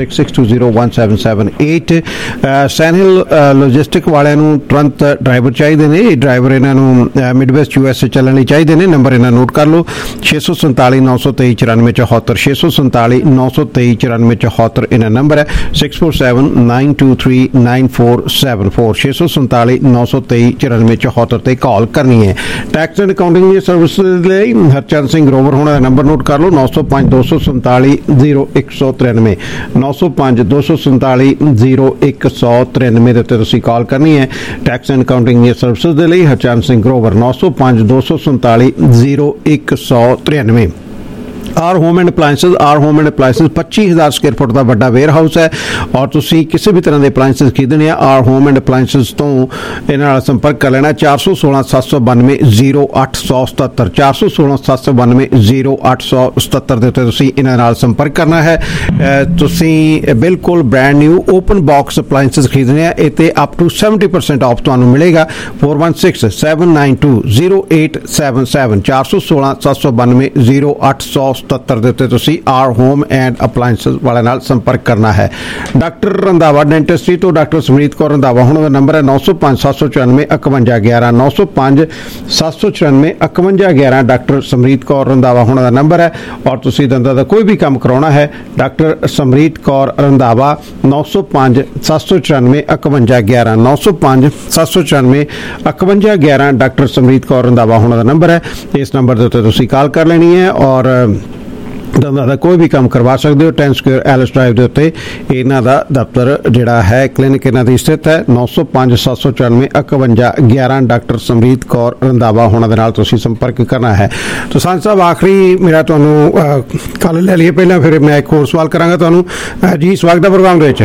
4166201778। ਸੈਨਹਿਲ ਲੌਜਿਸਟਿਕ ਵਾਲਿਆਂ ਨੂੰ ਤੁਰੰਤ ਡਰਾਈਵਰ ਚਾਹੀਦੇ ਨੇ, ਇਹ ਡਰਾਈਵਰ ਇਹਨਾਂ ਨੂੰ ਮਿਡਵੈਸਟ US ਚੱਲਣ ਲਈ ਚਾਹੀਦੇ ਨੇ। ਨੰਬਰ ਇਹਨਾਂ ਨੋਟ ਕਰ ਲਓ 647 923 9474 647 923 9474 ਇਹਨਾਂ ਨੰਬਰ ਹੈ 647 923 9474 647 923 9474 ਤੇ ਕਾਲ ਕਰਨੀ ਹੈ। ਟੈਕਸ ਐਂਡ ਅਕਾਊਂਟਿੰਗ ਦੀ ਸਰਵਿਸਿਜ਼ ਲਈ ਹਰਚੰਦ ਸਿੰਘ ਗਰੋਵਰ ਹੋਣਾ ਦਾ ਨੰਬਰ ਨੋਟ ਕਰ ਲਓ 905 247 0193 905 247 0193 ਦੇ ਉੱਤੇ ਤੁਸੀਂ ਕਾਲ ਕਰਨੀ ਹੈ। ਟੈਕਸ ਐਂਡ ਅਕਾਊਂਟਿੰਗ ਦੀ ਸਰਵਿਸਿਜ਼ ਦੇ ਲਈ Harchand Singh Grover 905 247 0193। R home and appliances 25,000 square foot ਦਾ ਵੱਡਾ ਵੇਅਰ ਹਾਊਸ ਹੈ, ਔਰ ਤੁਸੀਂ ਕਿਸੇ ਵੀ ਤਰ੍ਹਾਂ ਦੇ ਅਪਲਾਇੰਸਸ ਖਰੀਦਣੇ ਆ ਆਰ ਹੋਮ ਐਂਡ ਅਪਲਾਇੰਸਸ ਤੋਂ ਇਹਨਾਂ ਨਾਲ ਸੰਪਰਕ ਕਰ ਲੈਣਾ 416 792 0877 416 792 0877 ਦੇ ਉੱਤੇ ਤੁਸੀਂ ਇਹਨਾਂ ਨਾਲ ਸੰਪਰਕ ਕਰਨਾ ਹੈ। ਤੁਸੀਂ ਬਿਲਕੁਲ brand new open box appliances ਖਰੀਦਣੇ ਆ, ਇਹ ਤੇ ਅਪ ਟੂ 70% ਆਫ ਤੁਹਾਨੂੰ ਮਿਲੇਗਾ। 416 792 0877 416 792 0877 ਦੇ ਉੱਤੇ ਤੁਸੀਂ ਆਰ ਹੋਮ ਐਂਡ ਅਪਲਾਇੰਸਸ ਵਾਲਿਆਂ ਨਾਲ ਸੰਪਰਕ ਕਰਨਾ ਹੈ। ਡਾਕਟਰ ਰੰਧਾਵਾ ਡੈਂਟਿਸਟਰੀ ਤੋਂ ਡਾਕਟਰ ਸਮਰੀਤ ਕੌਰ ਰੰਧਾਵਾ ਹੁਣ ਦਾ ਨੰਬਰ ਹੈ 905 794 5111 905 794 5111 ਡਾਕਟਰ ਸਮਰੀਤ ਕੌਰ ਰੰਧਾਵਾ ਹੁਣ ਦਾ ਨੰਬਰ ਹੈ। ਔਰ ਤੁਸੀਂ ਦੰਦਾਂ ਦਾ ਕੋਈ ਵੀ ਕੰਮ ਕਰਾਉਣਾ ਹੈ ਡਾਕਟਰ ਸਮਰੀਤ ਕੌਰ ਰੰਧਾਵਾ 905 794 5111 905 794 5111 ਡਾਕਟਰ ਸਮਰੀਤ ਕੌਰ ਰੰਧਾਵਾ ਹੁਣ ਦਾ ਨੰਬਰ ਹੈ। ਇਸ ਨੰਬਰ ਦੇ ਉੱਤੇ ਤੁਸੀਂ ਕਾਲ ਕਰ ਲੈਣੀ ਹੈ ਔਰ ਦੰਦਾਂ ਦਾ ਕੋਈ ਵੀ ਕੰਮ ਕਰਵਾ ਸਕਦੇ ਹੋ। 10 ਸਕੁਅਰ ਐਲਿਸ ਡਰਾਈਵ ਦੇ ਉੱਤੇ ਇਹਨਾਂ ਦਾ ਦਫ਼ਤਰ ਜਿਹੜਾ ਹੈ ਕਲੀਨਿਕ ਇਹਨਾਂ ਦੀ ਸਥਿਤ ਹੈ। 905 794 5111 ਡਾਕਟਰ ਸਮਰੀਤ ਕੌਰ ਰੰਧਾਵਾ ਹੋਣਾ ਦੇ ਨਾਲ ਤੁਸੀਂ ਸੰਪਰਕ ਕਰਨਾ ਹੈ। ਤਾਂ ਸਾਂਝ ਸਾਹਿਬ ਆਖਰੀ ਮੇਰਾ ਤੁਹਾਨੂੰ ਕੱਲ ਲੈ ਲਈਏ, ਪਹਿਲਾਂ ਫਿਰ ਮੈਂ ਇੱਕ ਹੋਰ ਸਵਾਲ ਕਰਾਂਗਾ ਤੁਹਾਨੂੰ। ਜੀ ਸਵਾਗਤ ਹੈ ਪ੍ਰੋਗਰਾਮ ਦੇ ਵਿੱਚ।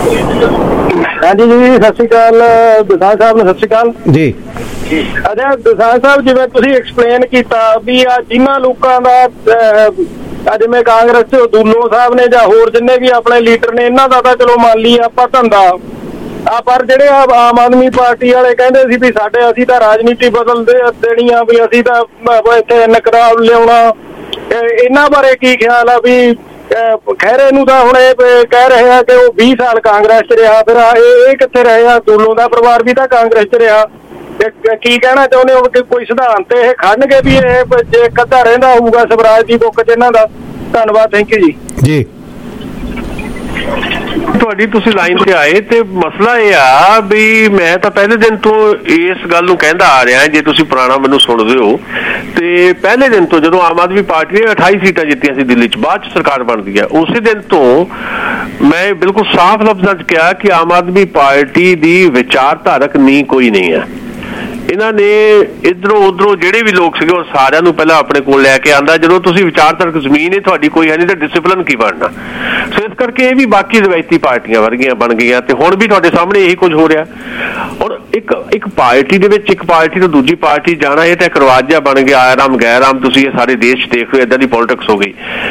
ਹਾਂਜੀ ਜੀ ਸਤਿ ਸ਼੍ਰੀ ਅਕਾਲ ਦੋਸਾਂਝ ਸਾਹਿਬ ਨੂੰ। ਸਤਿ ਸ਼੍ਰੀ ਅਕਾਲ ਜੀ। ਅੱਛਾ ਦੋਸਾਂਝ ਸਾਹਿਬ, ਜਿਵੇਂ ਤੁਸੀਂ ਐਕਸਪਲੇਨ ਕੀਤਾ ਵੀ ਆ ਜਿਨ੍ਹਾਂ ਲੋਕਾਂ ਦਾ ਜਿਵੇਂ ਕਾਂਗਰਸ ਚ ਦੁੱਲੋ ਸਾਹਿਬ ਨੇ ਜਾਂ ਹੋਰ ਜਿੰਨੇ ਵੀ ਆਪਣੇ ਲੀਡਰ ਨੇ, ਇਹਨਾਂ ਦਾ ਤਾਂ ਚਲੋ ਮੰਨ ਲਈ ਆਪਾਂ ਧੰਦਾ ਆ, ਪਰ ਜਿਹੜੇ ਆਮ ਆਦਮੀ ਪਾਰਟੀ ਵਾਲੇ ਕਹਿੰਦੇ ਸੀ ਵੀ ਅਸੀਂ ਤਾਂ ਰਾਜਨੀਤੀ ਬਦਲ ਦੇਣੀ ਆ, ਵੀ ਅਸੀਂ ਤਾਂ ਇੱਥੇ ਇਨਕਲਾਬ ਲਿਆਉਣਾ, ਇਹਨਾਂ ਬਾਰੇ ਕੀ ਖਿਆਲ ਆ? ਵੀ ਖਹਿਰੇ ਨੂੰ ਤਾਂ ਹੁਣ ਇਹ ਕਹਿ ਰਹੇ ਆ ਕਿ ਉਹ 20 ਸਾਲ ਕਾਂਗਰਸ ਚ ਰਿਹਾ, ਫਿਰ ਇਹ ਕਿੱਥੇ ਰਹੇ ਆ? ਦੁੱਲੋ ਦਾ ਪਰਿਵਾਰ ਵੀ ਤਾਂ ਕਾਂਗਰਸ ਚ ਰਿਹਾ। ਕੀ ਕਹਿਣਾ ਚਾਹੁੰਦੇ ਹੋ ਕਿ ਕੋਈ ਸਿਧਾਂਤ ਇਹ ਖੜਨਗੇ ਵੀ ਇਹ ਜੇ ਕੱਦਾ ਰਹਿੰਦਾ ਹੋਊਗਾ ਸਵਰਾਜ ਦੀ ਬੁੱਕ ਚ ਇਹਨਾਂ ਦਾ? ਧੰਨਵਾਦ, ਥੈਂਕ ਯੂ ਜੀ। ਤੁਹਾਡੀ ਤੁਸੀਂ ਲਾਈਨ ਤੇ ਆਏ ਤੇ ਮਸਲਾ ਇਹ ਆ ਵੀ ਮੈਂ ਤਾਂ ਪਹਿਲੇ ਦਿਨ ਤੋਂ ਇਸ ਗੱਲ ਨੂੰ ਕਹਿੰਦਾ ਆ ਰਿਹਾ, ਜੇ ਤੁਸੀਂ ਪੁਰਾਣਾ ਮੈਨੂੰ ਸੁਣਦੇ ਹੋ ਤੇ ਪਹਿਲੇ ਦਿਨ ਤੋਂ ਜਦੋਂ ਆਮ ਆਦਮੀ ਪਾਰਟੀ ਨੇ 28 ਸੀਟਾਂ ਜਿੱਤੀਆਂ ਸੀ ਦਿੱਲੀ 'ਚ, ਬਾਅਦ 'ਚ ਸਰਕਾਰ ਬਣਦੀ ਹੈ, ਉਸੇ ਦਿਨ ਤੋਂ ਮੈਂ ਬਿਲਕੁਲ ਸਾਫ਼ ਲਫ਼ਜ਼ਾਂ 'ਚ ਕਿਹਾ ਕਿ ਆਮ ਆਦਮੀ ਪਾਰਟੀ ਦੀ ਵਿਚਾਰਧਾਰਕ ਨੀਂਹ ਕੋਈ ਨਹੀਂ ਹੈ। ਇਹਨਾਂ ਨੇ ਇੱਧਰੋਂ ਉੱਧਰੋਂ ਜਿਹੜੇ ਵੀ ਲੋਕ ਸੀਗੇ ਉਹ ਸਾਰਿਆਂ ਨੂੰ ਪਹਿਲਾਂ ਆਪਣੇ ਕੋਲ ਲੈ ਕੇ ਆਂਦਾ। ਜਦੋਂ ਤੁਸੀਂ ਵਿਚਾਰਧਾਰਕ ਜ਼ਮੀਨ ਹੀ ਤੁਹਾਡੀ ਕੋਈ ਹੈ ਨਹੀਂ ਤਾਂ ਡਿਸਿਪਲਿਨ ਕੀ ਬਣਨਾ। ਸੋ ਇਸ ਕਰਕੇ ਇਹ ਵੀ ਬਾਕੀ ਰਵਾਇਤੀ ਪਾਰਟੀਆਂ ਵਰਗੀਆਂ ਬਣ ਗਈਆਂ ਤੇ ਹੁਣ ਵੀ ਤੁਹਾਡੇ ਸਾਹਮਣੇ ਇਹੀ ਕੁਝ ਹੋ ਰਿਹਾ। ਹੁਣ ਇੱਕ ਪਾਰਟੀ ਦੇ ਵਿੱਚ ਇੱਕ ਪਾਰਟੀ ਤੋਂ ਦੂਜੀ ਪਾਰਟੀ ਜਾਣਾ ਇਹ ਤਾਂ ਇੱਕ ਰਿਵਾਜ ਜਿਹਾ ਬਣ ਗਿਆ, ਆਰਾਮ ਗੈਰ ਆਮ। ਤੁਸੀਂ ਇਹ ਸਾਰੇ ਦੇਸ਼ ਦੇਖ ਰਹੇ ਹੋ, ਇੱਦਾਂ ਦੀ ਪੋਲਿਟਿਕਸ ਹੋ ਗਈ।